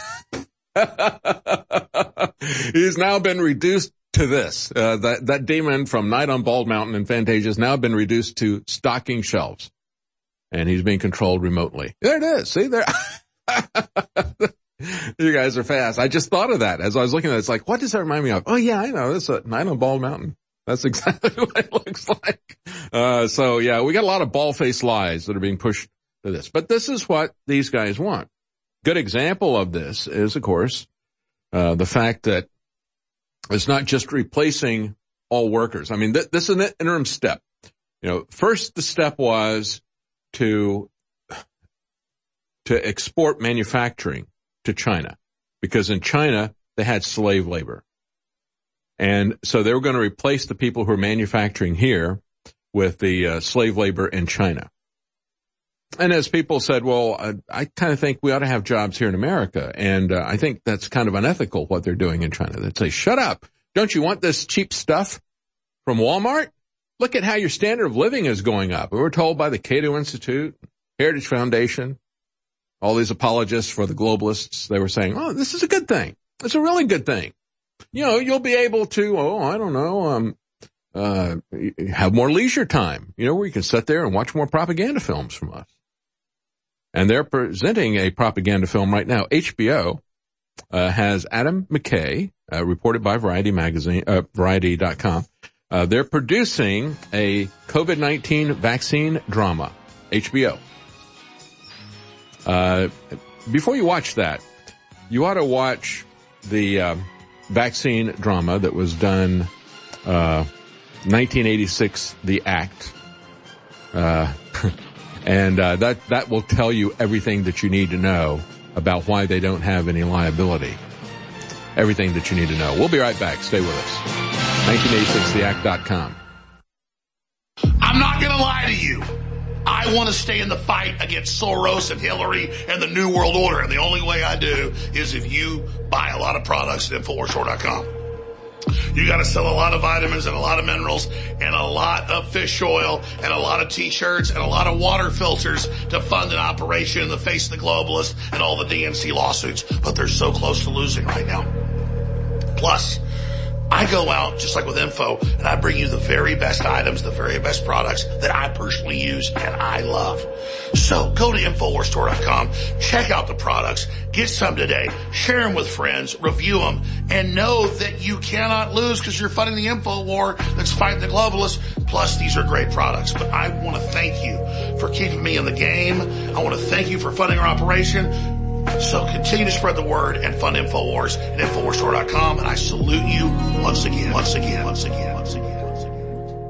He's now been reduced to this. That demon from Night on Bald Mountain in Fantasia has now been reduced to stocking shelves. And he's being controlled remotely. There it is. See there? You guys are fast. I just thought of that as I was looking at it. It's like, what does that remind me of? Oh yeah, I know. It's a Night on Bald Mountain. That's exactly what it looks like. So yeah, we got a lot of bald-faced lies that are being pushed to this. But this is what these guys want. Good example of this is, of course, the fact that it's not just replacing all workers. I mean, this is an interim step. First the step was to export manufacturing to China, because in China they had slave labor. And so they were going to replace the people who are manufacturing here with the slave labor in China. And as people said, well, I kind of think we ought to have jobs here in America. And I think that's kind of unethical what they're doing in China. They'd say, shut up. Don't you want this cheap stuff from Walmart? Look at how your standard of living is going up. We were told by the Cato Institute, Heritage Foundation, all these apologists for the globalists, they were saying, oh, this is a good thing. It's a really good thing. You'll be able to, have more leisure time, where you can sit there and watch more propaganda films from us. And they're presenting a propaganda film right now. HBO has Adam McKay, reported by Variety magazine, Variety.com. They're producing a COVID-19 vaccine drama, HBO. Before you watch that, you ought to watch the vaccine drama that was done 1986, The Act. And that will tell you everything that you need to know about why they don't have any liability. Everything that you need to know. We'll be right back. Stay with us. 1986theact.com. I'm not going to lie to you. I want to stay in the fight against Soros and Hillary and the New World Order. And the only way I do is if you buy a lot of products at InfoWarsStore.com. You got to sell a lot of vitamins and a lot of minerals and a lot of fish oil and a lot of T-shirts and a lot of water filters to fund an operation in the face of the globalists and all the DNC lawsuits. But they're so close to losing right now. Plus, I go out, just like with Info, and I bring you the very best items, the very best products that I personally use and I love. So go to InfoWarsStore.com, check out the products, get some today, share them with friends, review them, and know that you cannot lose because you're fighting the info war that's fighting the globalists. Plus, these are great products. But I want to thank you for keeping me in the game. I want to thank you for funding our operation. So continue to spread the word and fund InfoWars at InfoWarsStore.com. And I salute you once again, once again, once again, once again, once again.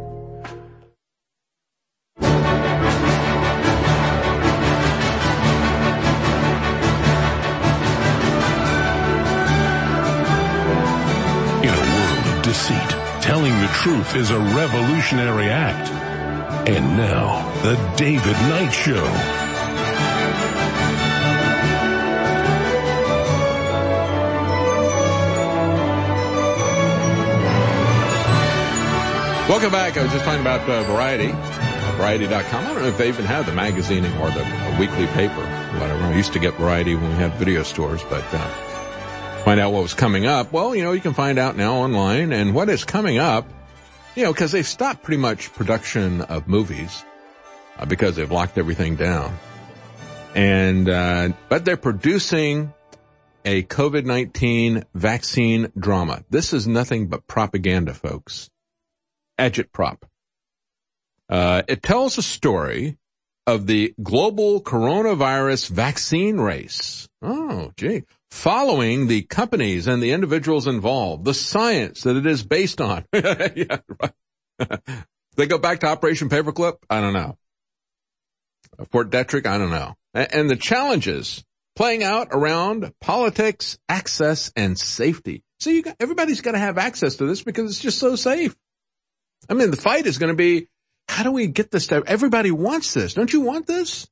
In a world of deceit, telling the truth is a revolutionary act. And now, the David Knight Show. Welcome back. I was just talking about Variety, Variety.com. I don't know if they even have the magazine or the weekly paper, whatever. I used to get Variety when we had video stores, but find out what was coming up. Well, you can find out now online. And what is coming up, because they've stopped pretty much production of movies because they've locked everything down. And but they're producing a COVID-19 vaccine drama. This is nothing but propaganda, folks. Agitprop. It tells a story of the global coronavirus vaccine race. Oh, gee. Following the companies and the individuals involved, the science that it is based on. Yeah, right. They go back to Operation Paperclip? I don't know. Fort Detrick? I don't know. And the challenges playing out around politics, access, and safety. So everybody's got to have access to this because it's just so safe. I mean, the fight is going to be, how do we get this to everybody wants this? Don't you want this?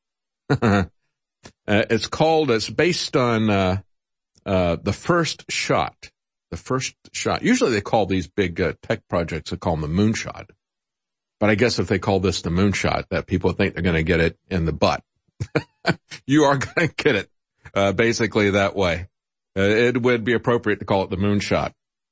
It's based on the first shot. The first shot. Usually they call these big tech projects, they call them the moonshot. But I guess if they call this the moonshot, that people think they're going to get it in the butt. You are going to get it basically that way. It would be appropriate to call it the moonshot.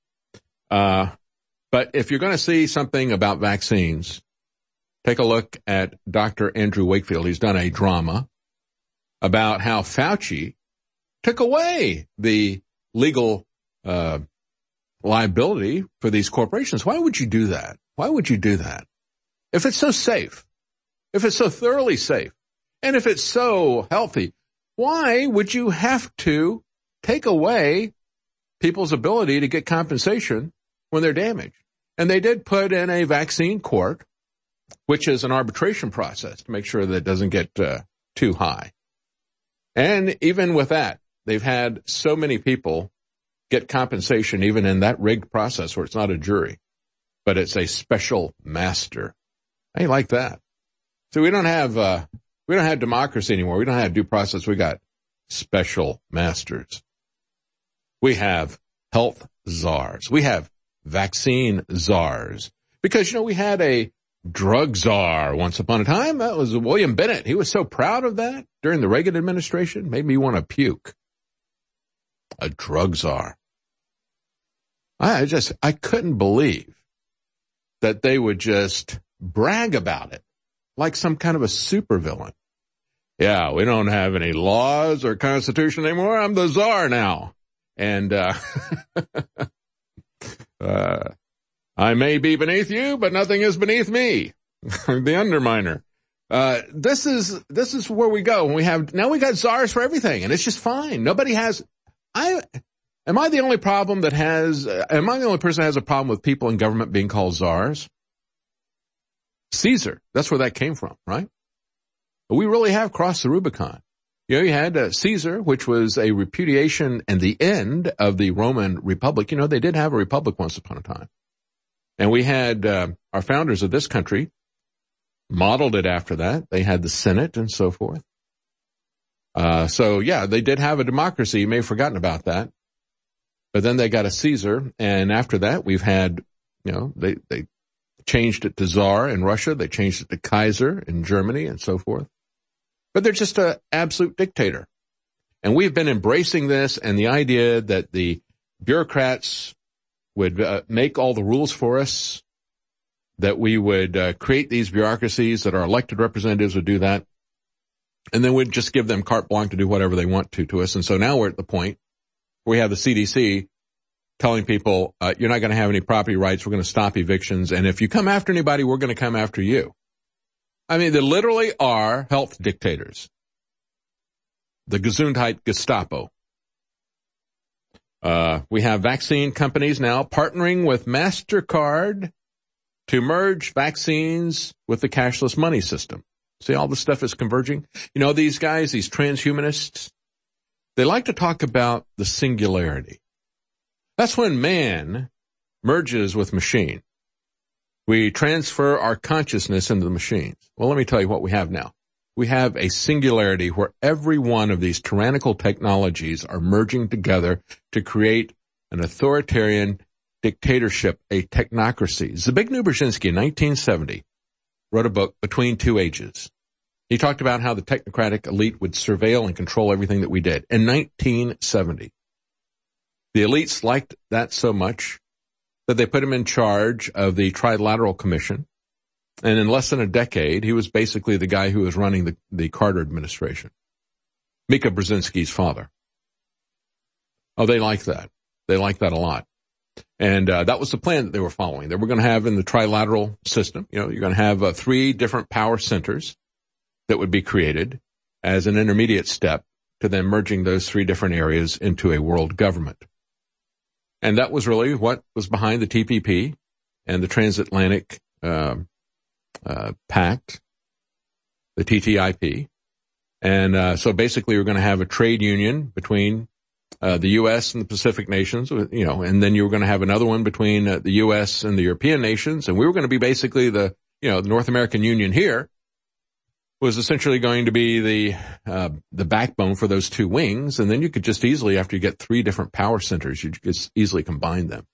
But if you're going to see something about vaccines, take a look at Dr. Andrew Wakefield. He's done a drama about how Fauci took away the legal liability for these corporations. Why would you do that? Why would you do that? If it's so safe, if it's so thoroughly safe, and if it's so healthy, why would you have to take away people's ability to get compensation when they're damaged? And they did put in a vaccine court, which is an arbitration process to make sure that it doesn't get too high. And even with that, they've had so many people get compensation even in that rigged process where it's not a jury, but it's a special master. I like that. So we don't have democracy anymore. We don't have due process. We got special masters. We have health czars. We have vaccine czars. Because, we had a drug czar once upon a time. That was William Bennett. He was so proud of that during the Reagan administration. Made me want to puke. A drug czar. I couldn't believe that they would just brag about it like some kind of a supervillain. Yeah, we don't have any laws or constitution anymore. I'm the czar now. And, I may be beneath you, but nothing is beneath me. The underminer. This is where we go. We got czars for everything, and it's just fine. Nobody has, am I the only person that has a problem with people in government being called czars? Caesar. That's where that came from, right? But we really have crossed the Rubicon. You had Caesar, which was a repudiation and the end of the Roman Republic. They did have a republic once upon a time. And we had our founders of this country modeled it after that. They had the Senate and so forth. So, they did have a democracy. You may have forgotten about that. But then they got a Caesar. And after that, we've had, they changed it to Tsar in Russia. They changed it to Kaiser in Germany and so forth. But they're just an absolute dictator. And we've been embracing this and the idea that the bureaucrats would make all the rules for us, that we would create these bureaucracies, that our elected representatives would do that, and then we'd just give them carte blanche to do whatever they want to us. And so now we're at the point where we have the CDC telling people, you're not going to have any property rights, we're going to stop evictions, and if you come after anybody, we're going to come after you. I mean, they literally are health dictators. The Gesundheit Gestapo. We have vaccine companies now partnering with MasterCard to merge vaccines with the cashless money system. See, all this stuff is converging. You know, these guys, these transhumanists, they like to talk about the singularity. That's when man merges with machine. We transfer our consciousness into the machines. Well, let me tell you what we have now. We have a singularity where every one of these tyrannical technologies are merging together to create an authoritarian dictatorship, a technocracy. Zbigniew Brzezinski in 1970 wrote a book, Between Two Ages. He talked about how the technocratic elite would surveil and control everything that we did. In 1970, the elites liked that so much that they put him in charge of the Trilateral Commission. And in less than a decade, he was basically the guy who was running the Carter administration. Mika Brzezinski's father. Oh, they like that. They like that a lot. And that was the plan that they were following. They were going to have in the trilateral system, you know, you're going to have 3 different power centers that would be created as an intermediate step to then merging those 3 different areas into a world government. And that was really what was behind the TPP and the Transatlantic Pact, the TTIP. And so basically we're going to have a trade union between the U.S. and the Pacific nations, you know, and then you were going to have another one between the U.S. and the European nations. And we were going to be basically the North American Union here was essentially going to be the backbone for those 2 wings. And then you could just easily, after you get 3 different power centers, you just easily combine them.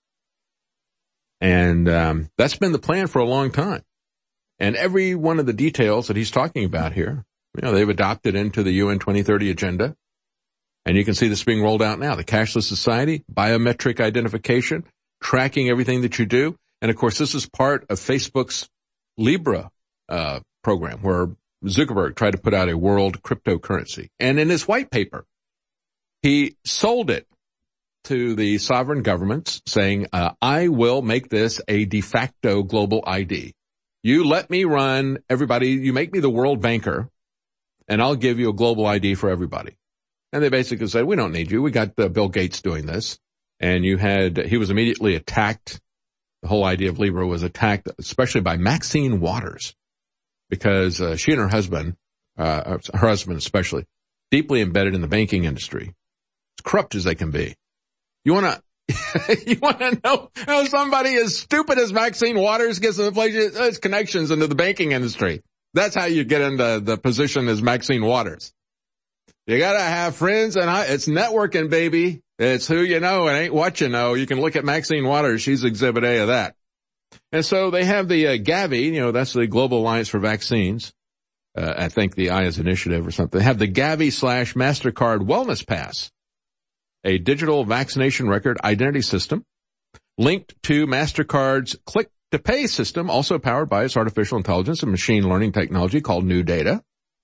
And that's been the plan for a long time. And every one of the details that he's talking about here, you know, they've adopted into the UN 2030 agenda. And you can see this being rolled out now. The cashless society, biometric identification, tracking everything that you do. And of course, this is part of Facebook's Libra program, where Zuckerberg tried to put out a world cryptocurrency. And in his white paper, he sold it to the sovereign governments, saying, I will make this a de facto global ID. You let me run everybody, you make me the world banker, and I'll give you a global ID for everybody. And they basically said, we don't need you. We got Bill Gates doing this. And he was immediately attacked. The whole idea of Libra was attacked, especially by Maxine Waters, because she and her husband especially, deeply embedded in the banking industry, as corrupt as they can be. You want to know how somebody as stupid as Maxine Waters gets in the place, his connections into the banking industry. That's how you get into the position as Maxine Waters. You gotta have friends, and it's networking, baby. It's who you know, it ain't what you know. You can look at Maxine Waters. She's exhibit A of that. And so they have the Gavi, you know, that's the Global Alliance for Vaccines. I think the I is initiative or something. They have the Gavi / MasterCard Wellness Pass, a digital vaccination record identity system linked to MasterCard's Click to Pay system, also powered by its artificial intelligence and machine learning technology called NuData.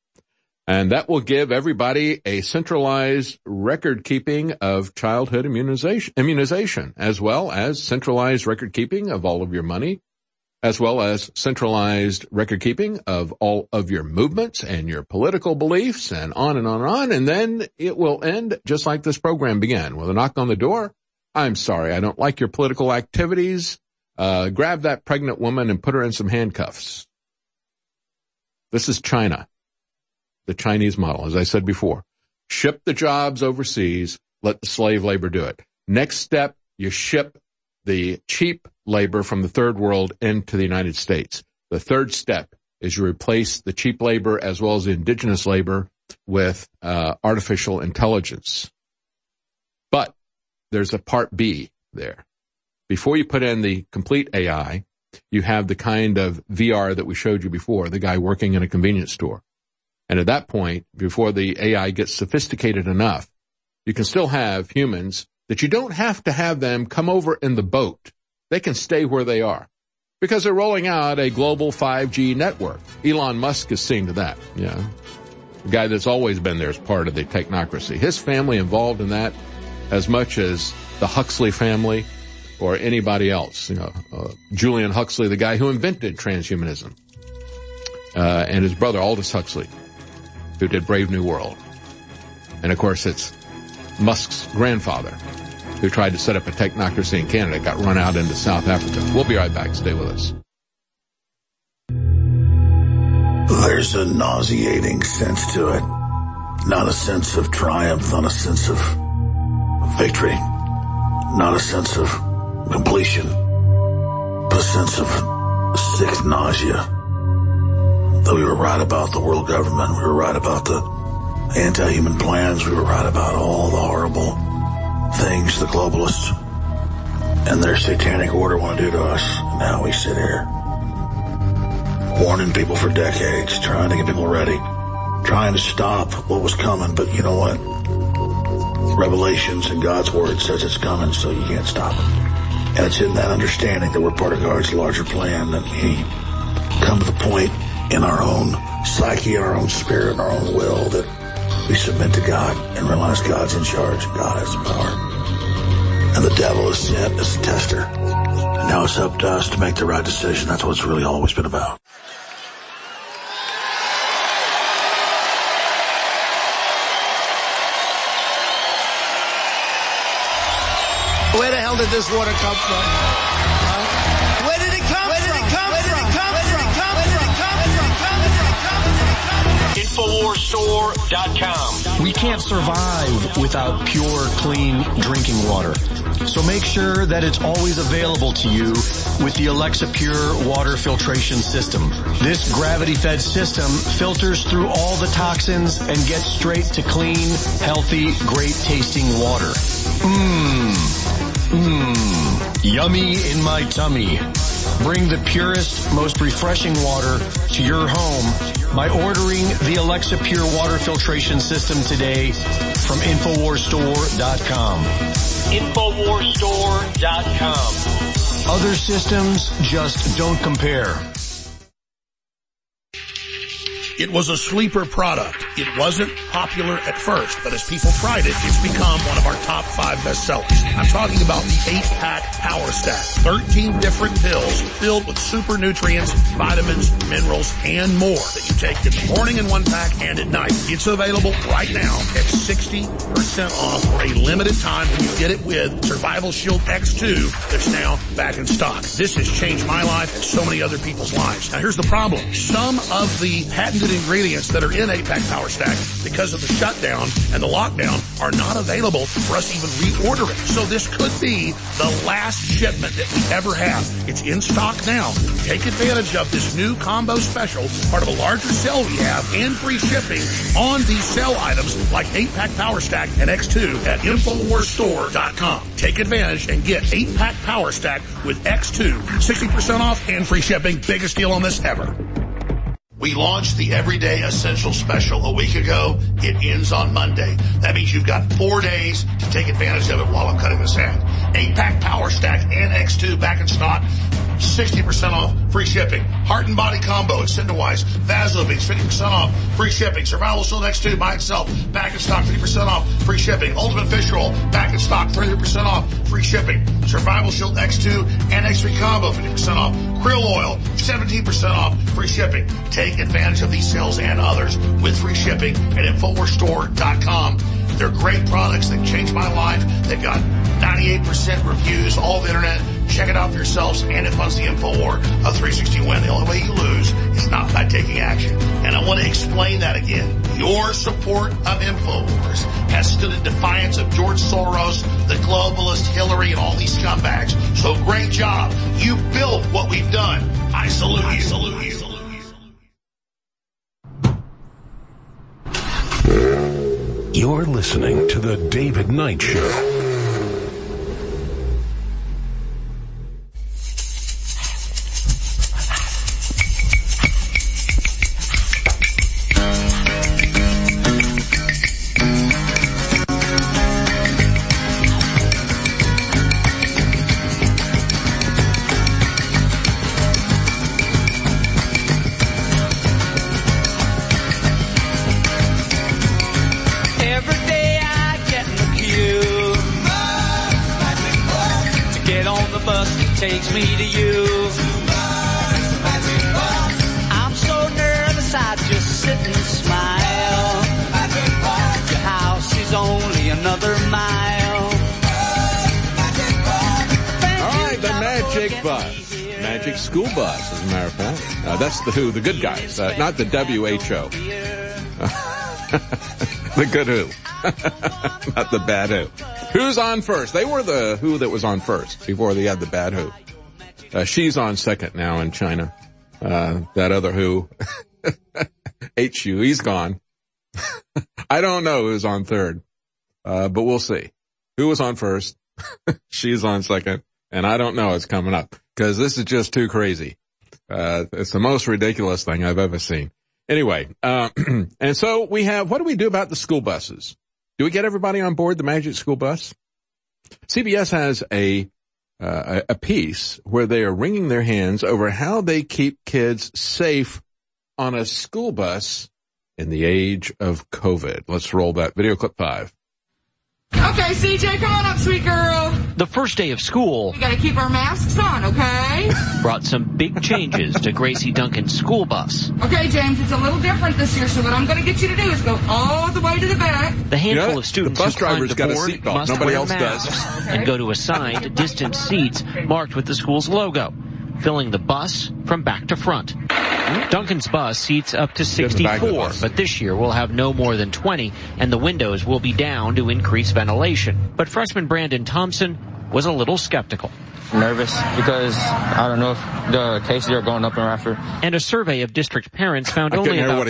And that will give everybody a centralized record keeping of childhood immunization, as well as centralized record keeping of all of your money, as well as centralized record keeping of all of your movements and your political beliefs, and on and on and on. And then it will end just like this program began, with a knock on the door. I'm sorry, I don't like your political activities. Grab that pregnant woman and put her in some handcuffs. This is China. The Chinese model, as I said before. Ship the jobs overseas, let the slave labor do it. Next step, you ship the cheap labor from the third world into the United States. The third step is you replace the cheap labor as well as the indigenous labor with artificial intelligence. But there's a part B there. Before you put in the complete AI, you have the kind of VR that we showed you before, the guy working in a convenience store. And at that point, before the AI gets sophisticated enough, you can still have humans that you don't have to have them come over in the boat. They can stay where they are because they're rolling out a global 5G network. Elon Musk is seeing to that. Yeah. The guy that's always been there as part of the technocracy. His family involved in that as much as the Huxley family or anybody else. Julian Huxley, the guy who invented transhumanism, and his brother Aldous Huxley, who did Brave New World. And of course, it's Musk's grandfather, who tried to set up a technocracy in Canada, got run out into South Africa. We'll be right back. Stay with us. There's a nauseating sense to it. Not a sense of triumph, not a sense of victory, not a sense of completion, but a sense of sick nausea. That we were right about the world government, we were right about the anti-human plans, we were right about all the horrible things the globalists and their satanic order want to do to us. Now we sit here warning people for decades, trying to get people ready, trying to stop what was coming. But you know what? Revelations and God's word says it's coming, so you can't stop it. And it's in that understanding that we're part of God's larger plan that we come to the point in our own psyche, our own spirit, and our own will that we submit to God and realize God's in charge and God has the power. And the devil is sent as a tester. And now it's up to us to make the right decision. That's what it's really always been about. Where the hell did this water come from? Where did it come from? InfoWarsStore.com. We can't survive without pure, clean drinking water. So make sure that it's always available to you with the Alexa Pure water filtration system. This gravity-fed system filters through all the toxins and gets straight to clean, healthy, great-tasting water. Yummy in my tummy. Bring the purest, most refreshing water to your home by ordering the Alexa Pure water filtration system today from InfoWarsStore.com. InfoWarsStore.com. Other systems just don't compare. It was a sleeper product. It wasn't popular at first, but as people tried it, it's become one of our top 5 bestsellers. I'm talking about the 8-pack Power Stack. 13 different pills filled with super nutrients, vitamins, minerals, and more that you take in the morning in 1 pack and at night. It's available right now at 60% off for a limited time when you get it with Survival Shield X2 that's now back in stock. This has changed my life and so many other people's lives. Now here's the problem. Some of the patented ingredients that are in 8-pack Power Stack, because of the shutdown and the lockdown, are not available for us to even reorder it. So this could be the last shipment that we ever have. It's in stock now. Take advantage of this new combo special, part of a larger sale we have, and free shipping on these sale items like 8-pack Power Stack and X2 at InfoWarsStore.com. Take advantage and get 8-pack Power Stack with X2, 60% off and free shipping. Biggest deal on this ever. We launched the Everyday Essential Special a week ago. It ends on Monday. That means you've got 4 days to take advantage of it while I'm cutting this ad. 8-pack Power Stack and X2 back in stock. 60% off, free shipping. Heart and Body Combo, Extendawise, Vasobeats, 50% off, free shipping. Survival Shield X2 by itself, back in stock, 50% off, free shipping. Ultimate Fish Roll, back in stock, 30% off, free shipping. Survival Shield X2 and X3 Combo, 50% off. Krill Oil, 17% off, free shipping. Take advantage of these sales and others with free shipping at InfoWarsStore.com. They're great products. They've changed my life. They've got 98% reviews all over the internet. Check it out for yourselves, and it funds the InfoWar of 360 Win. The only way you lose is not by taking action. And I want to explain that again. Your support of InfoWars has stood in defiance of George Soros, the globalist, Hillary, and all these scumbags. So great job. You built what we've done. I salute you. I salute you. You're listening to The David Knight Show. takes me to you. I'm so nervous I just sit and smile. Your house is only another mile. All right, the Magic Bus. Magic School Bus, as a matter of fact. That's the WHO, the good guys, not the WHO. The good WHO. Not the bad WHO. Who's on first? They were the WHO that was on first before they had the bad WHO. She's on second now in China. That other WHO, HU, he's gone. I don't know who's on third, but we'll see. Who was on first? She's on second, and I don't know. It's coming up because this is just too crazy. It's the most ridiculous thing I've ever seen. Anyway, and so we have, what do we do about the school buses? Do we get everybody on board the Magic School Bus? CBS has a piece where they are wringing their hands over how they keep kids safe on a school bus in the age of COVID. Let's roll that video clip 5. Okay, CJ, come on up, sweet girl. The first day of school. We gotta keep our masks on, okay? Brought some big changes to Gracie Duncan's school bus. Okay, James, it's a little different this year, so what I'm gonna get you to do is go all the way to the back. The handful of students who climb the board must Nobody wear else masks and go to assigned distant seats marked with the school's logo, filling the bus from back to front. Duncan's bus seats up to 64, but this year will have no more than 20, and the windows will be down to increase ventilation. But freshman Brandon Thompson was a little skeptical. Nervous because I don't know if the cases are going up and after. And a survey of district parents found only about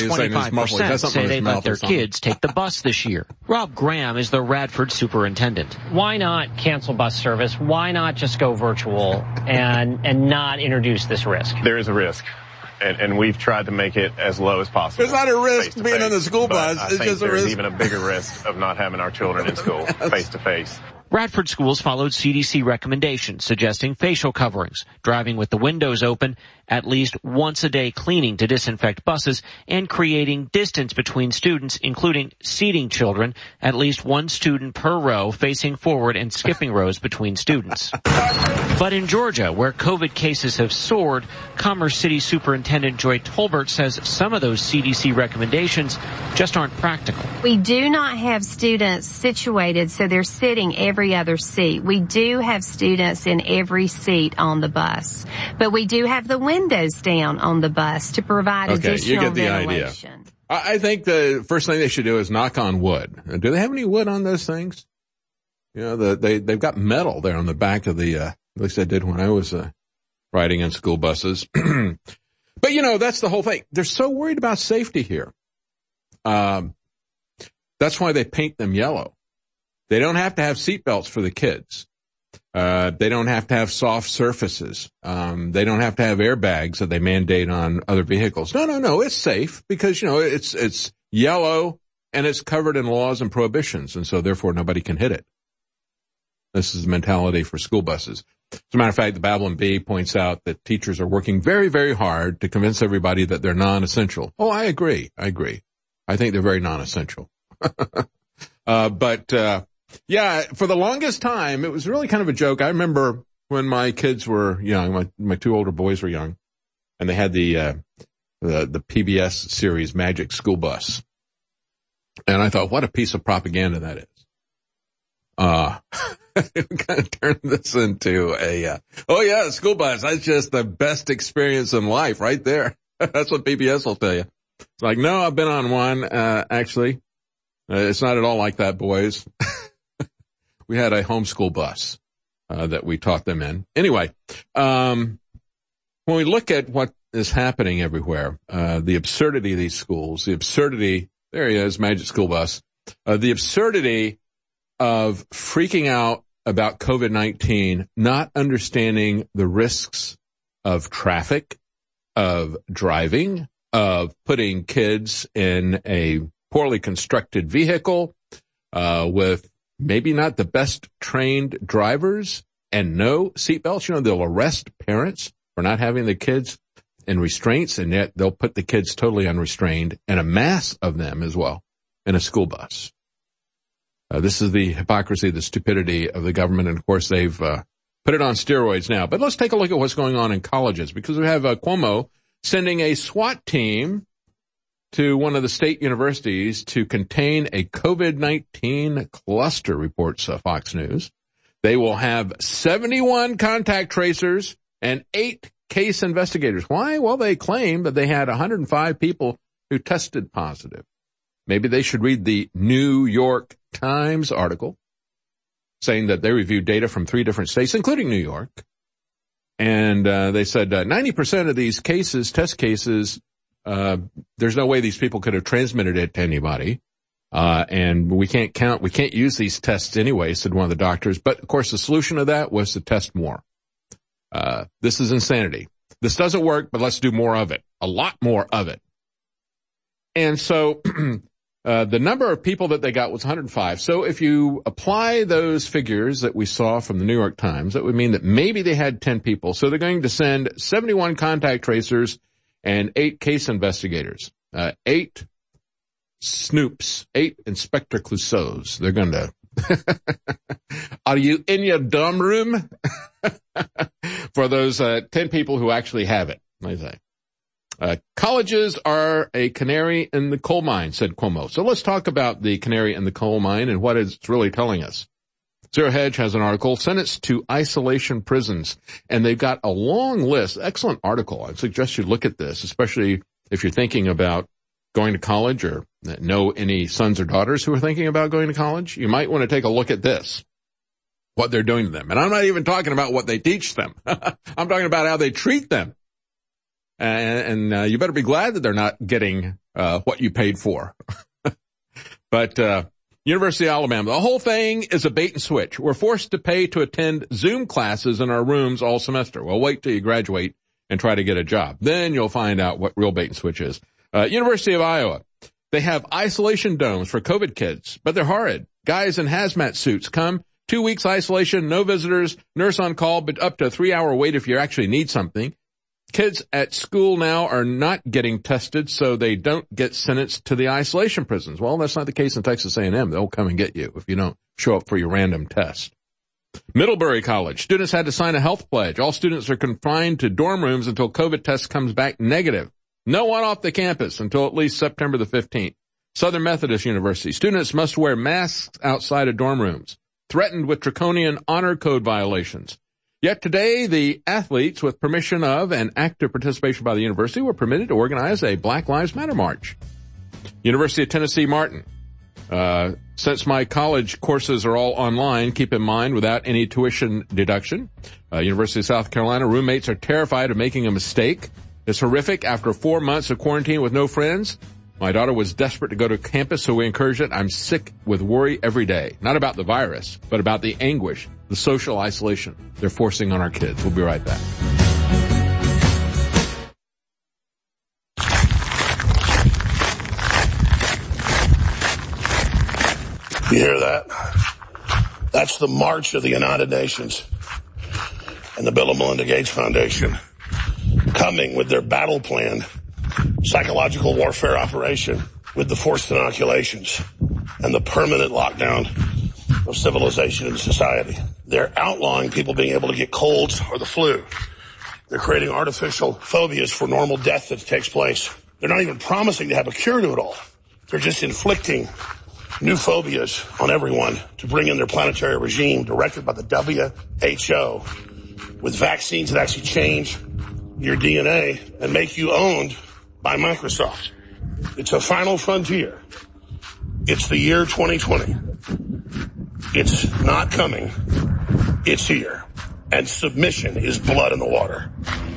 25% say they let their kids take the bus this year. Rob Graham is the Radford superintendent. Why not cancel bus service? Why not just go virtual and not introduce this risk? There is a risk. And we've tried to make it as low as possible. There's not a risk being in the school bus. It's just a risk. There's even a bigger risk of not having our children in school face to face. Radford schools followed CDC recommendations suggesting facial coverings, driving with the windows open, at least once a day cleaning to disinfect buses, and creating distance between students, including seating children, at least one student per row facing forward and skipping rows between students. But in Georgia, where COVID cases have soared, Commerce City Superintendent Joy Tolbert says some of those CDC recommendations just aren't practical. We do not have students situated so they're sitting every other seat. We do have students in every seat on the bus, but we do have the windows down on the bus to provide additional ventilation. Idea. I think the first thing they should do is knock on wood. Do they have any wood on those things? You know, they've got metal there on the back of the, at least I did when I was riding in school buses. But, you know, that's the whole thing. They're so worried about safety here. That's why they paint them yellow. They don't have to have seatbelts for the kids. They don't have to have soft surfaces. They don't have to have airbags that they mandate on other vehicles. No. It's safe because, you know, it's yellow and it's covered in laws and prohibitions. And so therefore nobody can hit it. This is the mentality for school buses. As a matter of fact, the Babylon Bee points out that teachers are working very, very hard to convince everybody that they're non-essential. Oh, I agree. I think they're very non-essential. Yeah, for the longest time, it was really kind of a joke. I remember when my kids were young, my two older boys were young, and they had the PBS series Magic School Bus. And I thought, what a piece of propaganda that is. Kind of turned this into a school bus. That's just the best experience in life right there. That's what PBS will tell you. It's like, no, I've been on one, actually. It's not at all like that, boys. We had a homeschool bus, that we taught them in. Anyway, when we look at what is happening everywhere, the absurdity of these schools, there he is, Magic School Bus, the absurdity of freaking out about COVID-19, not understanding the risks of traffic, of driving, of putting kids in a poorly constructed vehicle, with maybe not the best trained drivers and no seatbelts. You know, they'll arrest parents for not having the kids in restraints, and yet they'll put the kids totally unrestrained, and a mass of them as well, in a school bus. This is the hypocrisy, the stupidity of the government, and of course they've put put it on steroids now. But let's take a look at what's going on in colleges, because we have Cuomo sending a SWAT team to one of the state universities to contain a COVID-19 cluster, reports Fox News. They will have 71 contact tracers and 8 case investigators. Why? Well, they claim that they had 105 people who tested positive. Maybe they should read the New York Times article saying that they reviewed data from 3 different states, including New York. And they said 90% of these cases, test cases, there's no way these people could have transmitted it to anybody. And we can't use these tests anyway, said one of the doctors. But of course, the solution to that was to test more. This is insanity. This doesn't work, but let's do more of it. A lot more of it. And so, the number of people that they got was 105. So if you apply those figures that we saw from the New York Times, that would mean that maybe they had 10 people. So they're going to send 71 contact tracers and 8 case investigators, 8 snoops, 8 Inspector Clouseaus. They're going to, are you in your dorm room? For those 10 people who actually have it, I say. Colleges are a canary in the coal mine, said Cuomo. So let's talk about the canary in the coal mine and what it's really telling us. Zero Hedge has an article, Sentenced to Isolation Prisons, and they've got a long list. Excellent article. I suggest you look at this, especially if you're thinking about going to college or know any sons or daughters who are thinking about going to college. You might want to take a look at this, what they're doing to them. And I'm not even talking about what they teach them. I'm talking about how they treat them. And you better be glad that they're not getting what you paid for. But University of Alabama, the whole thing is a bait and switch. We're forced to pay to attend Zoom classes in our rooms all semester. Well, wait till you graduate and try to get a job. Then you'll find out what real bait and switch is. University of Iowa, they have isolation domes for COVID kids, but they're horrid. Guys in hazmat suits come, 2 weeks isolation, no visitors, nurse on call, but up to a 3-hour wait if you actually need something. Kids at school now are not getting tested, so they don't get sentenced to the isolation prisons. Well, that's not the case in Texas A&M. They'll come and get you if you don't show up for your random test. Middlebury College, students had to sign a health pledge. All students are confined to dorm rooms until COVID test comes back negative. No one off the campus until at least September the 15th. Southern Methodist University, students must wear masks outside of dorm rooms, threatened with draconian honor code violations. Yet today, the athletes, with permission of and active participation by the university, were permitted to organize a Black Lives Matter march. University of Tennessee, Martin. Since my college courses are all online, keep in mind, without any tuition deduction. University of South Carolina, roommates are terrified of making a mistake. It's horrific. After 4 months of quarantine with no friends, my daughter was desperate to go to campus, so we encouraged it. I'm sick with worry every day. Not about the virus, but about the anguish, the social isolation they're forcing on our kids. We'll be right back. You hear that? That's the march of the United Nations and the Bill and Melinda Gates Foundation coming with their battle plan, psychological warfare operation with the forced inoculations and the permanent lockdown of civilization and society. They're outlawing people being able to get colds or the flu. They're creating artificial phobias for normal death that takes place. They're not even promising to have a cure to it all. They're just inflicting new phobias on everyone to bring in their planetary regime directed by the WHO with vaccines that actually change your DNA and make you owned by Microsoft. It's a final frontier. It's the year 2020. It's not coming. It's here. And submission is blood in the water.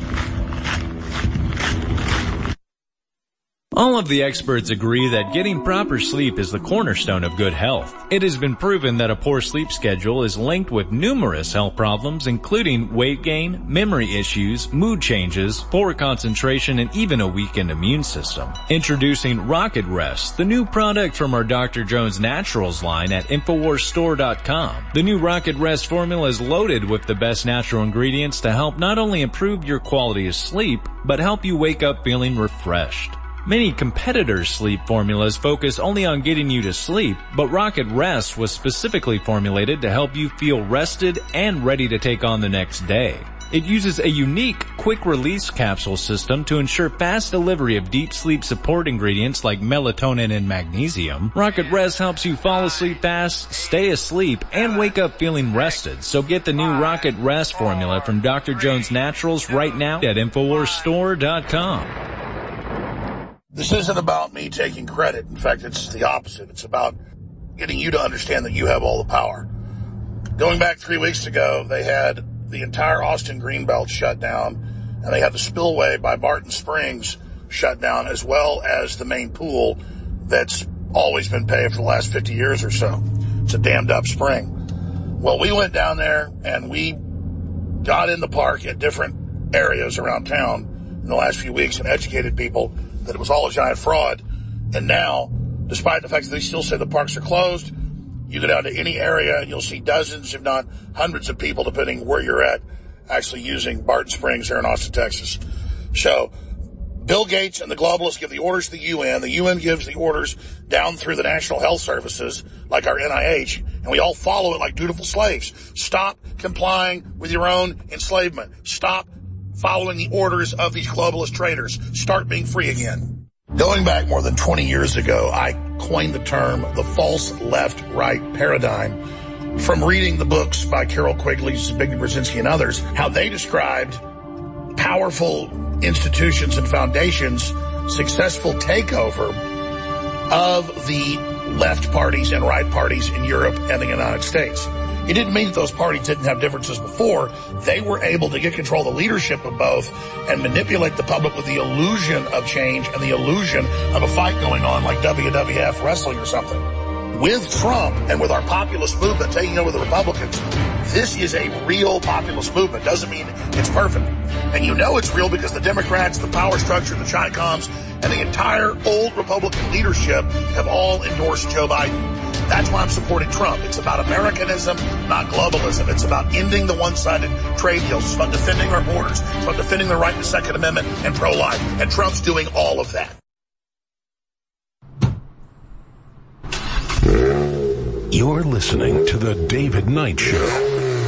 All of the experts agree that getting proper sleep is the cornerstone of good health. It has been proven that a poor sleep schedule is linked with numerous health problems, including weight gain, memory issues, mood changes, poor concentration, and even a weakened immune system. Introducing Rocket Rest, the new product from our Dr. Jones Naturals line at InfoWarsStore.com. The new Rocket Rest formula is loaded with the best natural ingredients to help not only improve your quality of sleep, but help you wake up feeling refreshed. Many competitors' sleep formulas focus only on getting you to sleep, but Rocket Rest was specifically formulated to help you feel rested and ready to take on the next day. It uses a unique quick-release capsule system to ensure fast delivery of deep sleep support ingredients like melatonin and magnesium. Rocket Rest helps you fall asleep fast, stay asleep, and wake up feeling rested. So get the new Rocket Rest formula from Dr. Jones Naturals right now at InfoWarsStore.com. This isn't about me taking credit. In fact, it's the opposite. It's about getting you to understand that you have all the power. Going back 3 weeks ago, they had the entire Austin Greenbelt shut down, and they had the spillway by Barton Springs shut down, as well as the main pool that's always been paved for the last 50 years or so. It's a dammed up spring. Well, we went down there and we got in the park at different areas around town in the last few weeks and educated people that it was all a giant fraud. And now, despite the fact that they still say the parks are closed, you go down to any area and you'll see dozens, if not hundreds of people, depending where you're at, actually using Barton Springs here in Austin, Texas. So Bill Gates and the globalists give the orders to the UN. The UN gives the orders down through the national health services, like our NIH, and we all follow it like dutiful slaves. Stop complying with your own enslavement. Stop following the orders of these globalist traitors. Start being free again. Going back more than 20 years ago, I coined the term the false left-right paradigm from reading the books by Carol Quigley, Zbigniew Brzezinski, and others, how they described powerful institutions and foundations' successful takeover of the left parties and right parties in Europe and the United States. It didn't mean that those parties didn't have differences before. They were able to get control of the leadership of both and manipulate the public with the illusion of change and the illusion of a fight going on like WWF wrestling or something. With Trump and with our populist movement taking over the Republicans, this is a real populist movement. Doesn't mean it's perfect. And you know it's real because the Democrats, the power structure, the Chi-Coms, and the entire old Republican leadership have all endorsed Joe Biden. That's why I'm supporting Trump. It's about Americanism, not globalism. It's about ending the one-sided trade deals. It's about defending our borders. It's about defending the right to the Second Amendment and pro-life. And Trump's doing all of that. You're listening to The David Knight Show.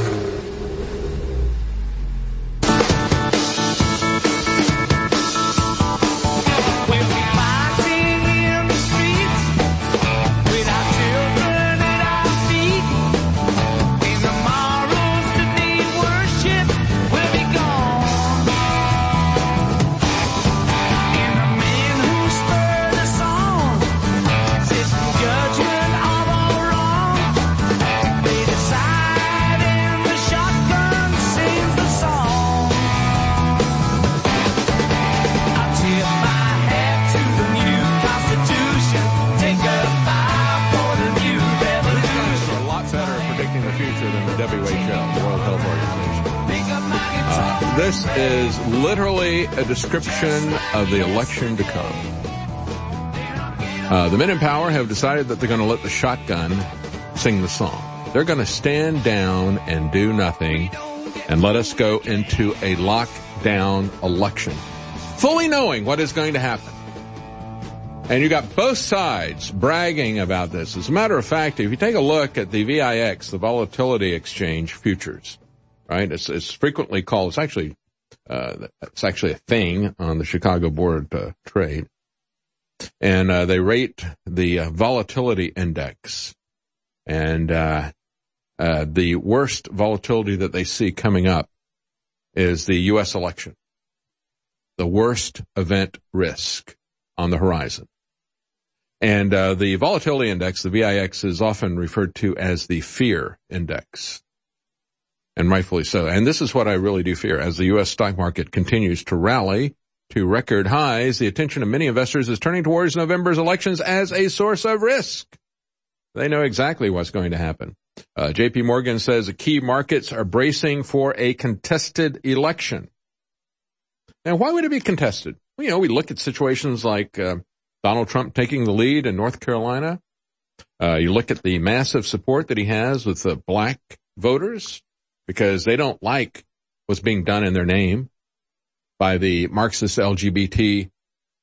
This is literally a description of the election to come. The men in power have decided that they're going to let the shotgun sing the song. They're going to stand down and do nothing and let us go into a lockdown election, fully knowing what is going to happen. And you got both sides bragging about this. As a matter of fact, if you take a look at the VIX, the Volatility Exchange futures, right? It's frequently called, it's actually a thing on the Chicago Board of Trade. And they rate the volatility index. And the worst volatility that they see coming up is the U.S. election. The worst event risk on the horizon. And the volatility index, the VIX, is often referred to as the fear index. And rightfully so. And this is what I really do fear. As the U.S. stock market continues to rally to record highs, the attention of many investors is turning towards November's elections as a source of risk. They know exactly what's going to happen. J.P. Morgan says the key markets are bracing for a contested election. Now, why would it be contested? Well, you know, we look at situations like Donald Trump taking the lead in North Carolina. You look at the massive support that he has with the black voters, because they don't like what's being done in their name by the Marxist LGBT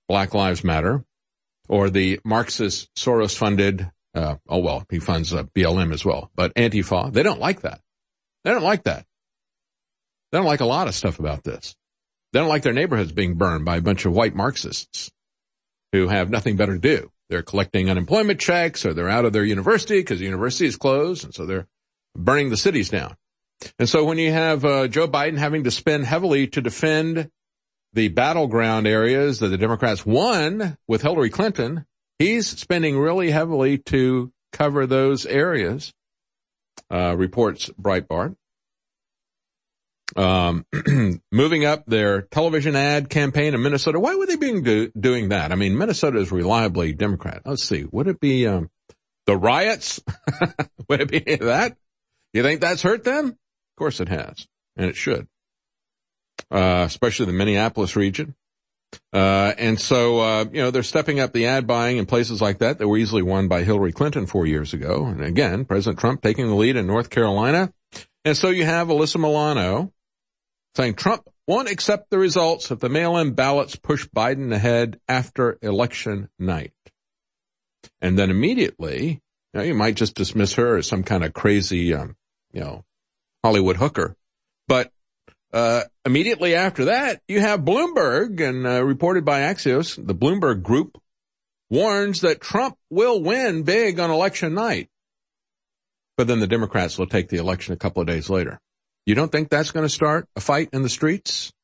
Black Lives Matter, or the Marxist Soros-funded, he funds BLM as well, but Antifa, they don't like that. They don't like that. They don't like a lot of stuff about this. They don't like their neighborhoods being burned by a bunch of white Marxists who have nothing better to do. They're collecting unemployment checks, or they're out of their university because the university is closed, and so they're burning the cities down. And so when you have Joe Biden having to spend heavily to defend the battleground areas that the Democrats won with Hillary Clinton, he's spending really heavily to cover those areas, reports Breitbart. Moving up their television ad campaign in Minnesota. Why would they be doing that? I mean, Minnesota is reliably Democrat. Let's see. Would it be the riots? Would it be that? You think that's hurt them? Of course it has, and it should. Especially the Minneapolis region. And so, they're stepping up the ad buying in places like that were easily won by Hillary Clinton 4 years ago. And again, President Trump taking the lead in North Carolina. And so you have Alyssa Milano saying Trump won't accept the results if the mail-in ballots push Biden ahead after election night. And then immediately, you might just dismiss her as some kind of crazy, Hollywood hooker. But immediately after that, you have Bloomberg, and reported by Axios, the Bloomberg Group warns that Trump will win big on election night. But then the Democrats will take the election a couple of days later. You don't think that's going to start a fight in the streets?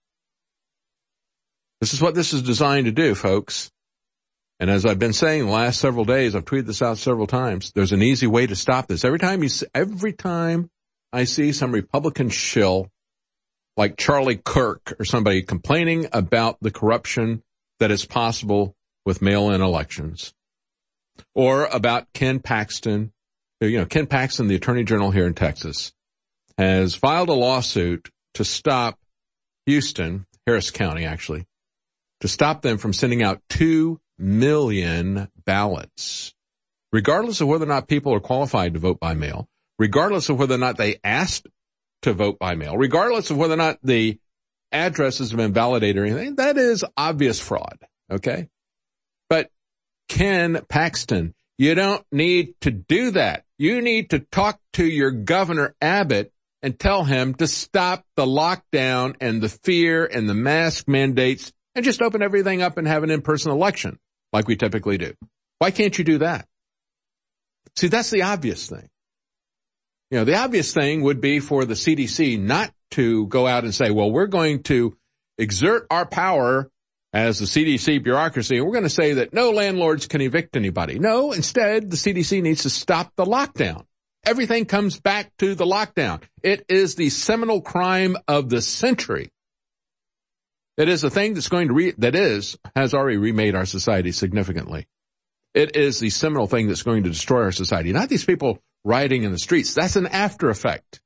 This is what this is designed to do, folks. And as I've been saying the last several days, I've tweeted this out several times, there's an easy way to stop this. Every time I see some Republican shill like Charlie Kirk or somebody complaining about the corruption that is possible with mail-in elections, or about Ken Paxton, Ken Paxton, the Attorney General here in Texas, has filed a lawsuit to stop Houston, Harris County actually, to stop them from sending out 2 million ballots, regardless of whether or not people are qualified to vote by mail, regardless of whether or not they asked to vote by mail, regardless of whether or not the addresses have been validated or anything. That is obvious fraud, okay? But Ken Paxton, you don't need to do that. You need to talk to your Governor Abbott and tell him to stop the lockdown and the fear and the mask mandates and just open everything up and have an in-person election like we typically do. Why can't you do that? See, that's the obvious thing. The obvious thing would be for the CDC not to go out and say, well, we're going to exert our power as the CDC bureaucracy, and we're going to say that no landlords can evict anybody. No, instead, the CDC needs to stop the lockdown. Everything comes back to the lockdown. It is the seminal crime of the century. It is a thing that's going to has already remade our society significantly. It is the seminal thing that's going to destroy our society. Not these people rioting in the streets. That's an after effect.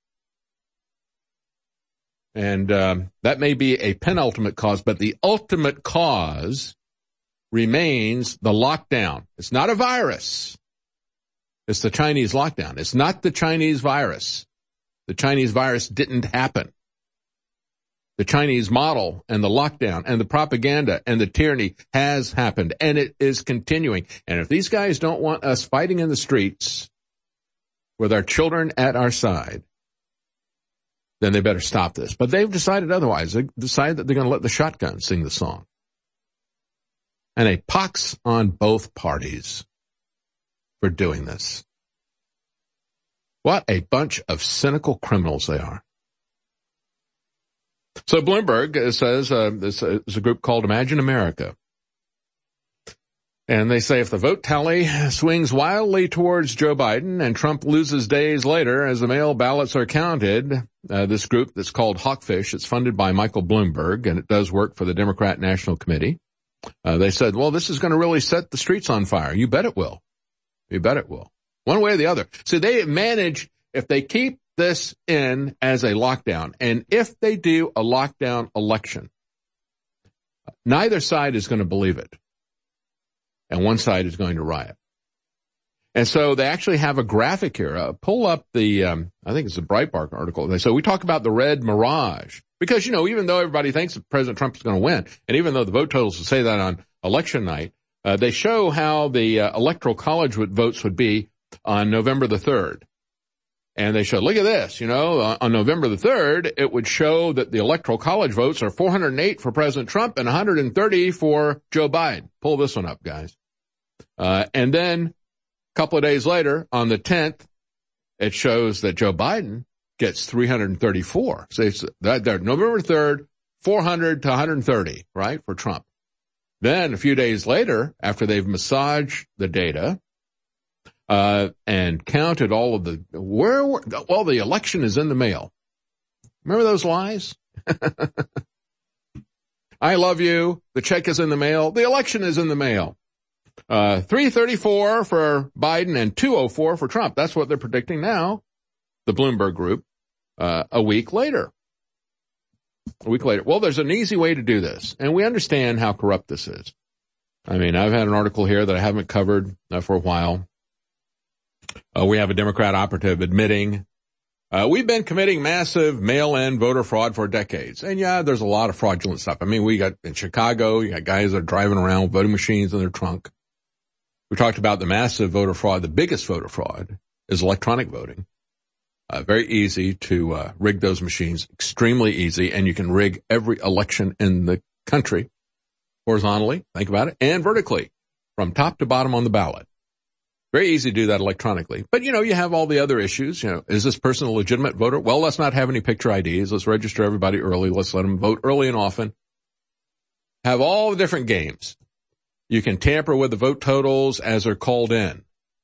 And that may be a penultimate cause, but the ultimate cause remains the lockdown. It's not a virus. It's the Chinese lockdown. It's not the Chinese virus. The Chinese virus didn't happen. The Chinese model and the lockdown and the propaganda and the tyranny has happened, and it is continuing. And if these guys don't want us fighting in the streets with our children at our side, then they better stop this. But they've decided otherwise. They decided that they're going to let the shotgun sing the song. And a pox on both parties for doing this. What a bunch of cynical criminals they are. So Bloomberg says there's a group called Imagine America. And they say if the vote tally swings wildly towards Joe Biden and Trump loses days later as the mail ballots are counted, this group that's called Hawkfish, it's funded by Michael Bloomberg, and it does work for the Democrat National Committee. They said, well, this is going to really set the streets on fire. You bet it will. You bet it will. One way or the other. So they manage, if they keep this in as a lockdown, and if they do a lockdown election, neither side is going to believe it. And one side is going to riot. And so they actually have a graphic here. Pull up the, I think it's a Breitbart article. So we talk about the red mirage because, even though everybody thinks that President Trump is going to win, and even though the vote totals will say that on election night, they show how the electoral college votes would be on November the 3rd. And they show, look at this, on November the 3rd, it would show that the electoral college votes are 408 for President Trump and 130 for Joe Biden. Pull this one up, guys. And then a couple of days later, on the 10th, it shows that Joe Biden gets 334. So it's there, November 3rd, 400 to 130, right, for Trump. Then a few days later, after they've massaged the data, and counted all of the, the election is in the mail. Remember those lies? I love you. The check is in the mail. The election is in the mail. 334 for Biden and 204 for Trump. That's what they're predicting now. The Bloomberg Group, a week later. Well, there's an easy way to do this, and we understand how corrupt this is. I mean, I've had an article here that I haven't covered for a while. We have a Democrat operative admitting we've been committing massive mail-in voter fraud for decades. And yeah, there's a lot of fraudulent stuff. I mean, we got in Chicago, you got guys that are driving around with voting machines in their trunk. We talked about the massive voter fraud. The biggest voter fraud is electronic voting. Very easy to rig those machines, extremely easy, and you can rig every election in the country horizontally, think about it, and vertically, from top to bottom on the ballot. Very easy to do that electronically. But, you have all the other issues. Is this person a legitimate voter? Well, let's not have any picture IDs. Let's register everybody early. Let's let them vote early and often. Have all the different games. You can tamper with the vote totals as they're called in.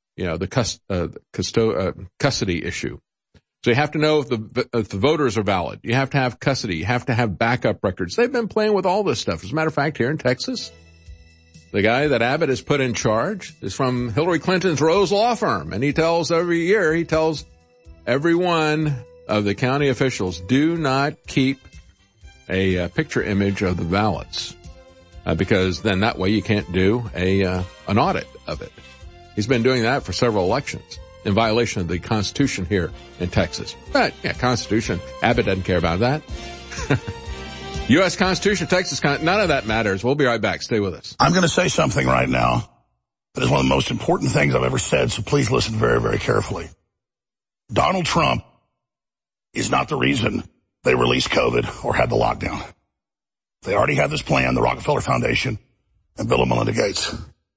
The custody issue. So you have to know if the voters are valid. You have to have custody. You have to have backup records. They've been playing with all this stuff. As a matter of fact, here in Texas, the guy that Abbott has put in charge is from Hillary Clinton's Rose Law Firm. And every year, he tells every one of the county officials, do not keep a picture image of the ballots. Because then that way you can't do an audit of it. He's been doing that for several elections in violation of the Constitution here in Texas. But, Constitution, Abbott doesn't care about that. U.S. Constitution, Texas, none of that matters. We'll be right back. Stay with us. I'm going to say something right now that is one of the most important things I've ever said, so please listen very, very carefully. Donald Trump is not the reason they released COVID or had the lockdown. They already had this plan, the Rockefeller Foundation and Bill and Melinda Gates.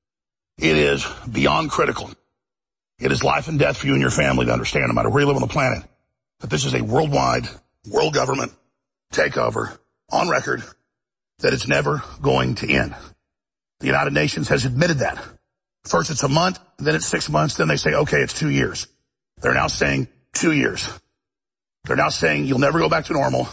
It is beyond critical. It is life and death for you and your family to understand, no matter where you live on the planet, that this is a worldwide, world government takeover on record, that it's never going to end. The United Nations has admitted that. First it's a month, then it's 6 months, then they say, okay, it's 2 years. They're now saying 2 years. They're now saying you'll never go back to normal.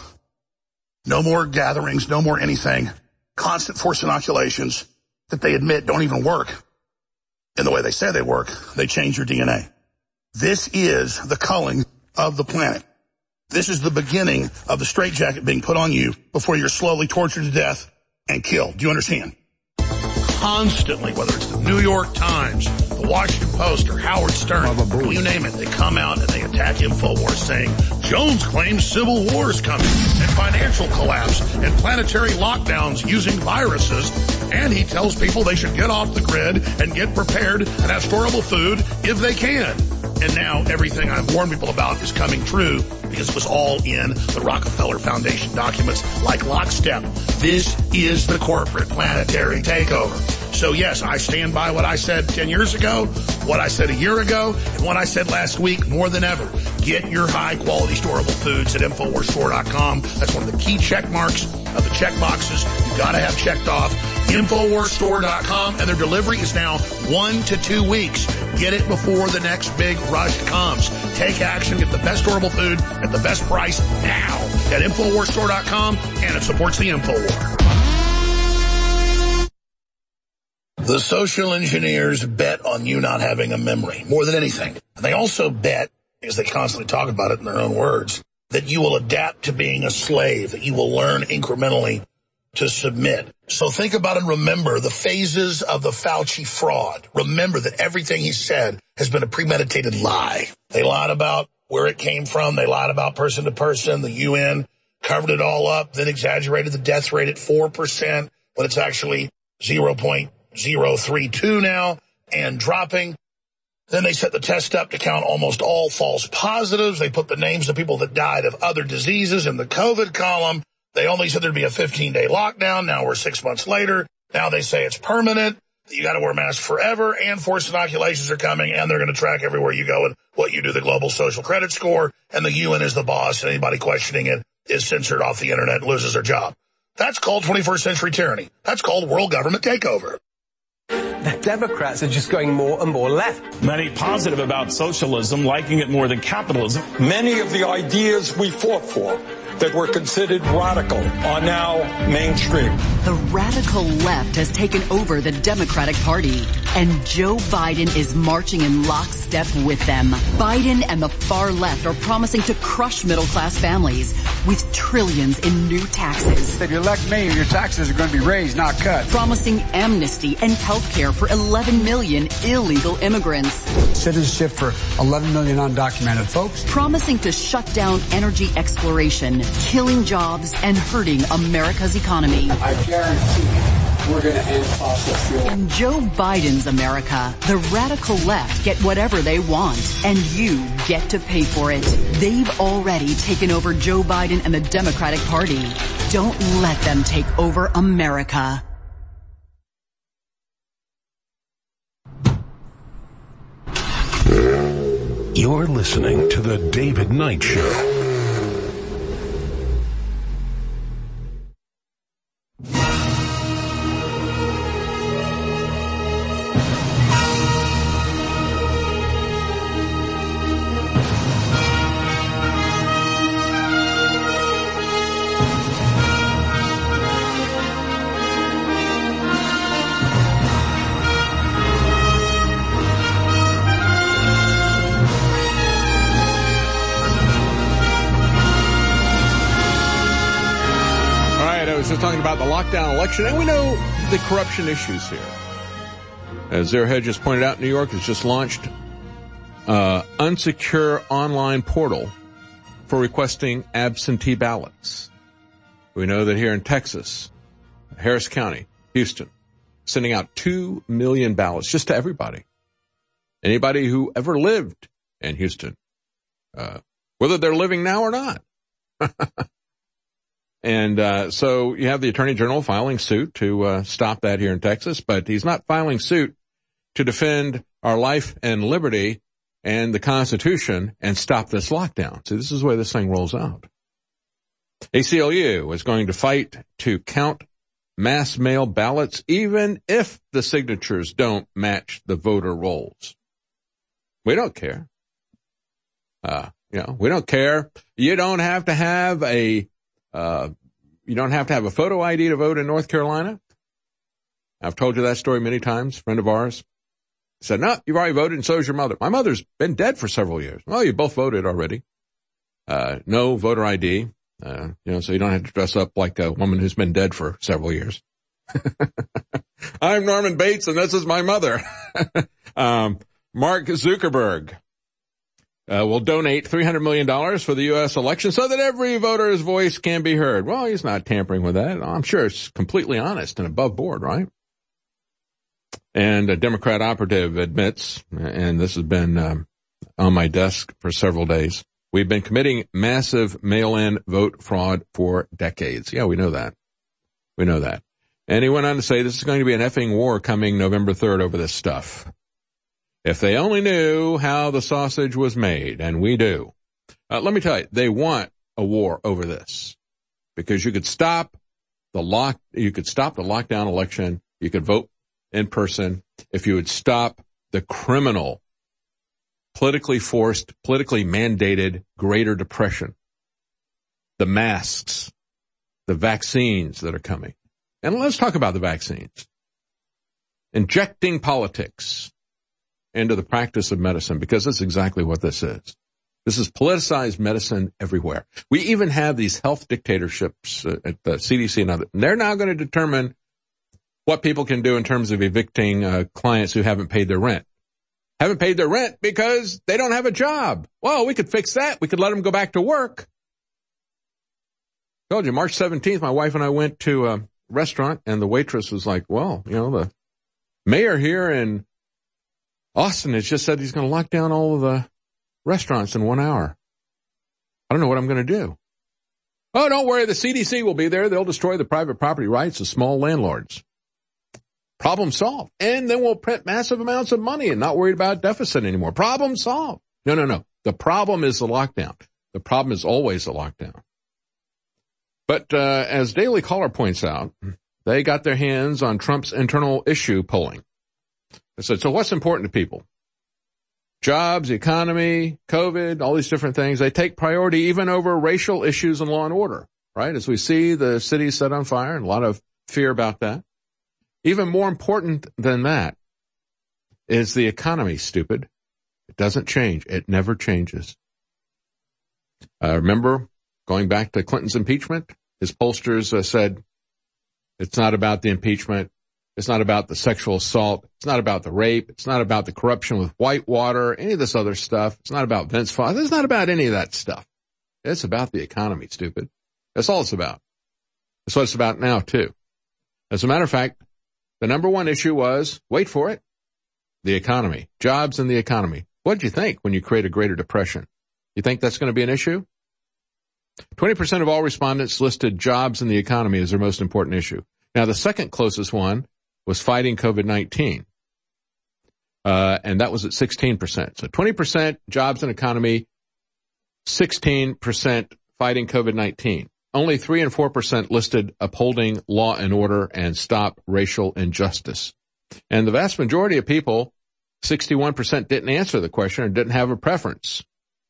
No more gatherings, no more anything. Constant forced inoculations that they admit don't even work in the way they say they work. They change your DNA. This is the culling of the planet. This is the beginning of the straitjacket being put on you before you're slowly tortured to death and killed. Do you understand? Constantly, whether it's the New York Times, the Washington Post, or Howard Stern, you name it, they come out and they attack InfoWars saying, Jones claims civil war is coming, and financial collapse, and planetary lockdowns using viruses, and he tells people they should get off the grid and get prepared and have storable food if they can. And now everything I've warned people about is coming true because it was all in the Rockefeller Foundation documents like lockstep. This is the corporate planetary takeover. So yes, I stand by what I said 10 years ago, what I said a year ago, and what I said last week more than ever. Get your high quality storable foods at InfoWarsStore.com. That's one of the key check marks of the check boxes you gotta have checked off. InfoWarsStore.com, and their delivery is now 1 to 2 weeks. Get it before the next big rush comes. Take action, get the best storable food at the best price now at InfoWarsStore.com, and it supports the InfoWar. The social engineers bet on you not having a memory more than anything. And they also bet, because they constantly talk about it in their own words, that you will adapt to being a slave, that you will learn incrementally to submit. So think about and remember the phases of the Fauci fraud. Remember that everything he said has been a premeditated lie. They lied about where it came from. They lied about person to person. The UN covered it all up, then exaggerated the death rate at 4%, but it's actually 0.032 now and dropping. Then they set the test up to count almost all false positives. They put the names of people that died of other diseases in the COVID column. They only said there'd be a 15-day lockdown. Now we're 6 months later. Now they say it's permanent. You got to wear masks forever, and forced inoculations are coming, and they're going to track everywhere you go and what you do, the global social credit score, and the UN is the boss, and anybody questioning it is censored off the internet and loses their job. That's called 21st century tyranny. That's called world government takeover. The Democrats are just going more and more left. Many positive about socialism, liking it more than capitalism. Many of the ideas we fought for that were considered radical are now mainstream. The radical left has taken over the Democratic Party, and Joe Biden is marching in lockstep with them. Biden and the far left are promising to crush middle-class families with trillions in new taxes. If you elect me, your taxes are going to be raised, not cut. Promising amnesty and health care for 11 million illegal immigrants. Citizenship for 11 million undocumented folks. Promising to shut down energy exploration, killing jobs, and hurting America's economy. I guarantee we're going to end fossil fuel. In Joe Biden's America, the radical left get whatever they want, and you get to pay for it. They've already taken over Joe Biden and the Democratic Party. Don't let them take over America. You're listening to The David Knight Show. Just talking about the lockdown election, and we know the corruption issues here. As Zero Hedge just pointed out, New York has just launched unsecure online portal for requesting absentee ballots. We know that here in Texas, Harris County, Houston, sending out 2 million ballots just to everybody. Anybody who ever lived in Houston, whether they're living now or not. And so you have the Attorney General filing suit to stop that here in Texas, but he's not filing suit to defend our life and liberty and the Constitution and stop this lockdown. See, this is the way this thing rolls out. ACLU is going to fight to count mass mail ballots even if the signatures don't match the voter rolls. We don't care. We don't care. You don't have to have a photo ID to vote in North Carolina. I've told you that story many times. A friend of ours said, no, you've already voted and so is your mother. My mother's been dead for several years. Well, you both voted already. No voter ID, so you don't have to dress up like a woman who's been dead for several years. I'm Norman Bates and this is my mother. Mark Zuckerberg will donate $300 million for the U.S. election so that every voter's voice can be heard. Well, he's not tampering with that. I'm sure it's completely honest and above board, right? And a Democrat operative admits, and this has been on my desk for several days, we've been committing massive mail-in vote fraud for decades. Yeah, we know that. We know that. And he went on to say this is going to be an effing war coming November 3rd over this stuff. If they only knew how the sausage was made, and we do. Let me tell you, they want a war over this because you could stop the lockdown election. You could vote in person if you would stop the criminal, politically forced, politically mandated Greater Depression, the masks, the vaccines that are coming. And let's talk about the vaccines. Injecting politics into the practice of medicine, because that's exactly what this is. This is politicized medicine everywhere. We even have these health dictatorships at the CDC and others. And they're now going to determine what people can do in terms of evicting clients who haven't paid their rent. Haven't paid their rent because they don't have a job. Well, we could fix that. We could let them go back to work. I told you, March 17th, my wife and I went to a restaurant, and the waitress was like, well, you know, the mayor here in Austin has just said he's going to lock down all of the restaurants in 1 hour. I don't know what I'm going to do. Oh, don't worry. The CDC will be there. They'll destroy the private property rights of small landlords. Problem solved. And then we'll print massive amounts of money and not worried about deficit anymore. Problem solved. No. The problem is the lockdown. The problem is always the lockdown. But as Daily Caller points out, they got their hands on Trump's internal issue polling. They said, so what's important to people? Jobs, economy, COVID, all these different things. They take priority even over racial issues and law and order, right? As we see the city set on fire and a lot of fear about that. Even more important than that is the economy, stupid. It doesn't change. It never changes. Remember, going back to Clinton's impeachment, his pollsters said, it's not about the impeachment. It's not about the sexual assault. It's not about the rape. It's not about the corruption with Whitewater, any of this other stuff. It's not about Vince Fox. It's not about any of that stuff. It's about the economy, stupid. That's all it's about. That's what it's about now, too. As a matter of fact, the number one issue was, wait for it, the economy, jobs and the economy. What did you think when you create a Greater Depression? You think that's going to be an issue? 20% of all respondents listed jobs and the economy as their most important issue. Now, the second closest one was fighting COVID-19. And that was at 16%. So 20% jobs and economy, 16% fighting COVID-19. Only 3 and 4% listed upholding law and order and stop racial injustice. And the vast majority of people, 61%, didn't answer the question or didn't have a preference.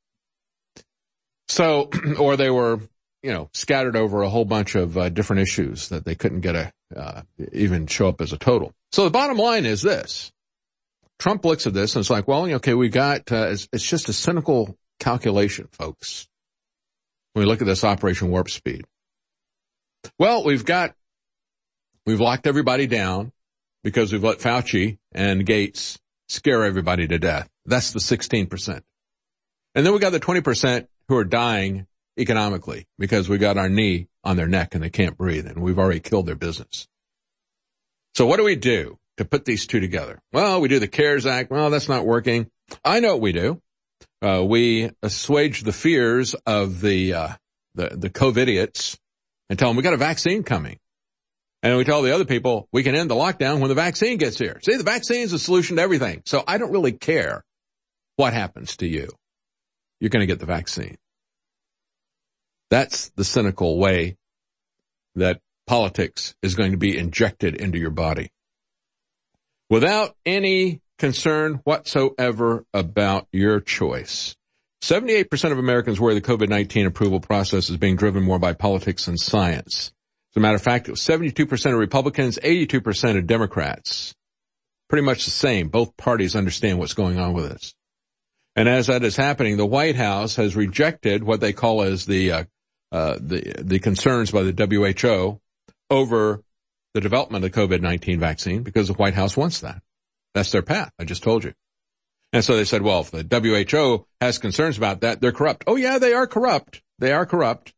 So, or they were, scattered over a whole bunch of different issues that they couldn't get even show up as a total. So the bottom line is this. Trump looks at this and it's like, well, okay, we got, it's just a cynical calculation, folks. When we look at this Operation Warp Speed. Well, we've locked everybody down because we've let Fauci and Gates scare everybody to death. That's the 16%. And then we got the 20% who are dying economically because we got our knee on their neck and they can't breathe and we've already killed their business. So what do we do to put these two together? Well, we do the CARES Act. Well, that's not working. I know what we do. We assuage the fears of the COVIDiots and tell them we got a vaccine coming. And we tell the other people we can end the lockdown when the vaccine gets here. See, the vaccine is the solution to everything. So I don't really care what happens to you. You're going to get the vaccine. That's the cynical way that politics is going to be injected into your body. Without any concern whatsoever about your choice. 78% of Americans worry the COVID-19 approval process is being driven more by politics than science. As a matter of fact, it was 72% of Republicans, 82% of Democrats. Pretty much the same. Both parties understand what's going on with this. And as that is happening, the White House has rejected what they call as the concerns by the WHO over the development of the COVID-19 vaccine because the White House wants that. That's their path. I just told you. And so they said, well, if the WHO has concerns about that, they're corrupt. Oh, yeah, they are corrupt. They are corrupt.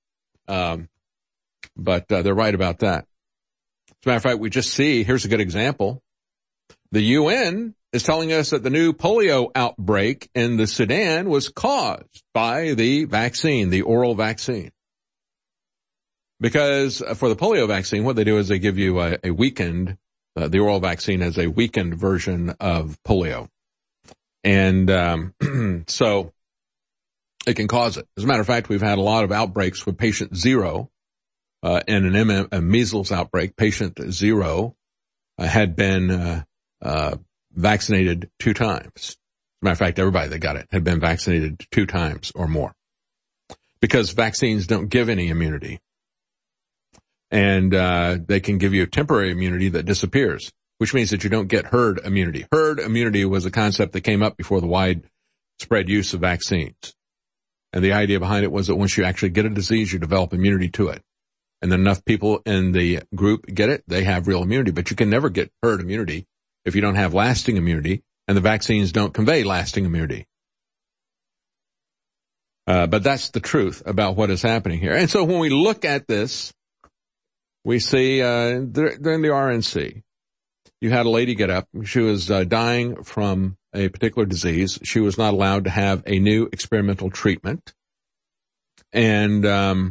But they're right about that. As a matter of fact, we just see, here's a good example. The UN is telling us that the new polio outbreak in the Sudan was caused by the vaccine, the oral vaccine. Because for the polio vaccine, what they do is they give you a weakened, the oral vaccine as a weakened version of polio. And so it can cause it. As a matter of fact, we've had a lot of outbreaks with patient 0 in a measles outbreak. Patient 0 had been vaccinated 2 times. As a matter of fact, everybody that got it had been vaccinated 2 times or more because vaccines don't give any immunity. And they can give you temporary immunity that disappears, which means that you don't get herd immunity. Herd immunity was a concept that came up before the widespread use of vaccines. And the idea behind it was that once you actually get a disease, you develop immunity to it. And then enough people in the group get it, they have real immunity. But you can never get herd immunity if you don't have lasting immunity, and the vaccines don't convey lasting immunity. But that's the truth about what is happening here. And so when we look at this, we see during the RNC, you had a lady get up. She was dying from a particular disease. She was not allowed to have a new experimental treatment. And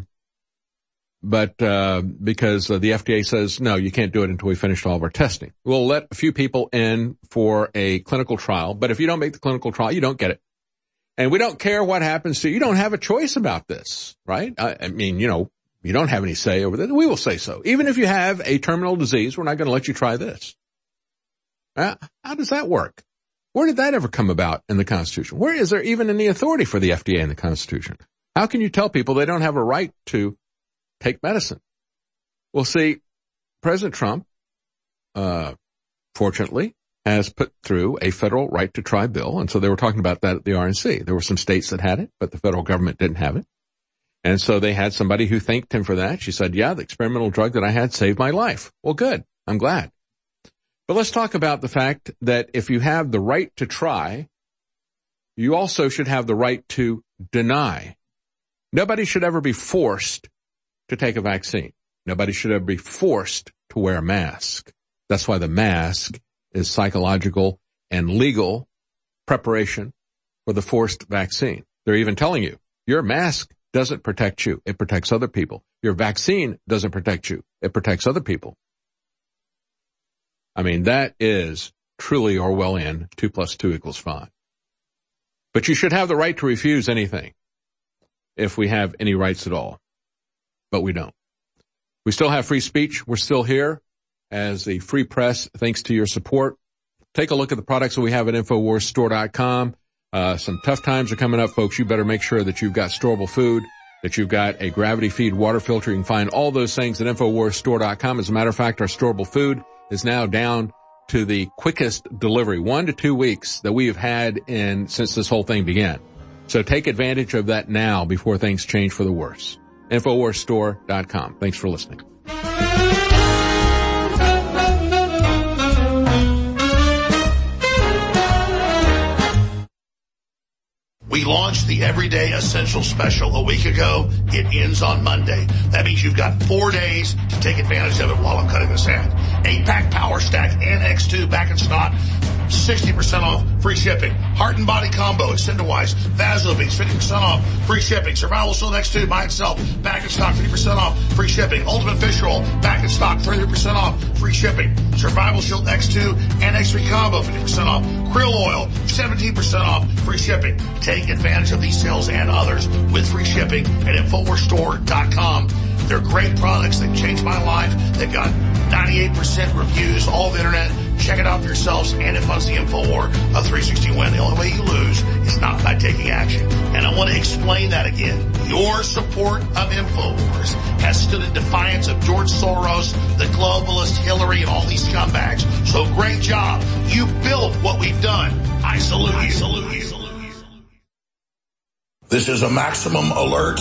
because the FDA says, no, you can't do it until we finished all of our testing. We'll let a few people in for a clinical trial, but if you don't make the clinical trial, you don't get it. And we don't care what happens to you. You don't have a choice about this, right? I mean, you don't have any say over this. We will say so. Even if you have a terminal disease, we're not going to let you try this. How does that work? Where did that ever come about in the Constitution? Where is there even any authority for the FDA in the Constitution? How can you tell people they don't have a right to take medicine? Well, see, President Trump, fortunately, has put through a federal right to try bill. And so they were talking about that at the RNC. There were some states that had it, but the federal government didn't have it. And so they had somebody who thanked him for that. She said, yeah, the experimental drug that I had saved my life. Well, good. I'm glad. But let's talk about the fact that if you have the right to try, you also should have the right to deny. Nobody should ever be forced to take a vaccine. Nobody should ever be forced to wear a mask. That's why the mask is psychological and legal preparation for the forced vaccine. They're even telling you, your mask doesn't protect you. It protects other people. Your vaccine doesn't protect you. It protects other people. I mean, that is truly Orwellian 2 + 2 = 5. But you should have the right to refuse anything if we have any rights at all. But we don't. We still have free speech. We're still here as the free press, thanks to your support. Take a look at the products that we have at InfoWarsStore.com. Some tough times are coming up, folks. You better make sure that you've got storable food, that you've got a gravity feed water filter. You can find all those things at InfoWarsStore.com. As a matter of fact, our storable food is now down to the quickest delivery, 1 to 2 weeks that we have had since this whole thing began. So take advantage of that now before things change for the worse. InfoWarsStore.com. Thanks for listening. We launched the Everyday Essential Special a week ago. It ends on Monday. That means you've got 4 days to take advantage of it while I'm cutting this ad. 8-pack Power Stack and X2 back in stock. 60% off, free shipping. Heart and Body Combo, Extendawise, Vasobeats, 50% off, free shipping. Survival Shield X2 by itself, back in stock, 50% off, free shipping. Ultimate Fish Roll, back in stock, 30% off, free shipping. Survival Shield X2 and X3 Combo, 50% off. Krill Oil, 17% off, free shipping. Take advantage of these sales and others with free shipping at InfoWarsStore.com. They're great products. They've changed my life. They've got 98% reviews all over the internet. Check it out for yourselves, and it funds the InfoWar of 360 Win. The only way you lose is not by taking action. And I want to explain that again. Your support of InfoWars has stood in defiance of George Soros, the globalist, Hillary, and all these scumbags. So great job. You built what we've done. I salute you. This is a maximum alert,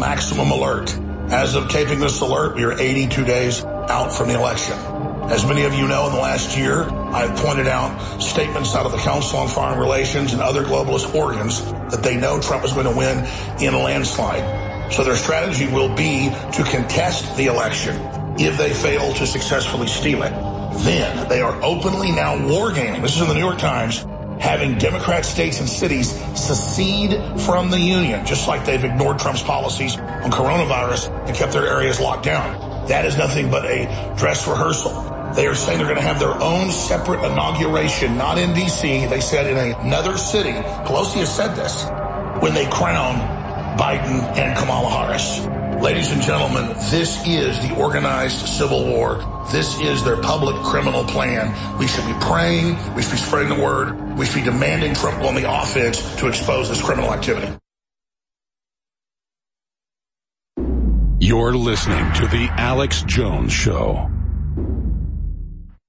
As of taping this alert, we are 82 days out from the election. As many of you know, in the last year, I've pointed out statements out of the Council on Foreign Relations and other globalist organs that they know Trump is going to win in a landslide. So their strategy will be to contest the election. If they fail to successfully steal it, then they are openly now wargaming. This is in the New York Times. Having Democrat states and cities secede from the union, just like they've ignored Trump's policies on coronavirus and kept their areas locked down. That is nothing but a dress rehearsal. They are saying they're going to have their own separate inauguration, not in D.C. They said in another city. Pelosi has said this when they crown Biden and Kamala Harris. Ladies and gentlemen, this is the organized civil war. This is their public criminal plan. We should be praying. We should be spreading the word. We should be demanding Trump go on the offense to expose this criminal activity. You're listening to The Alex Jones Show.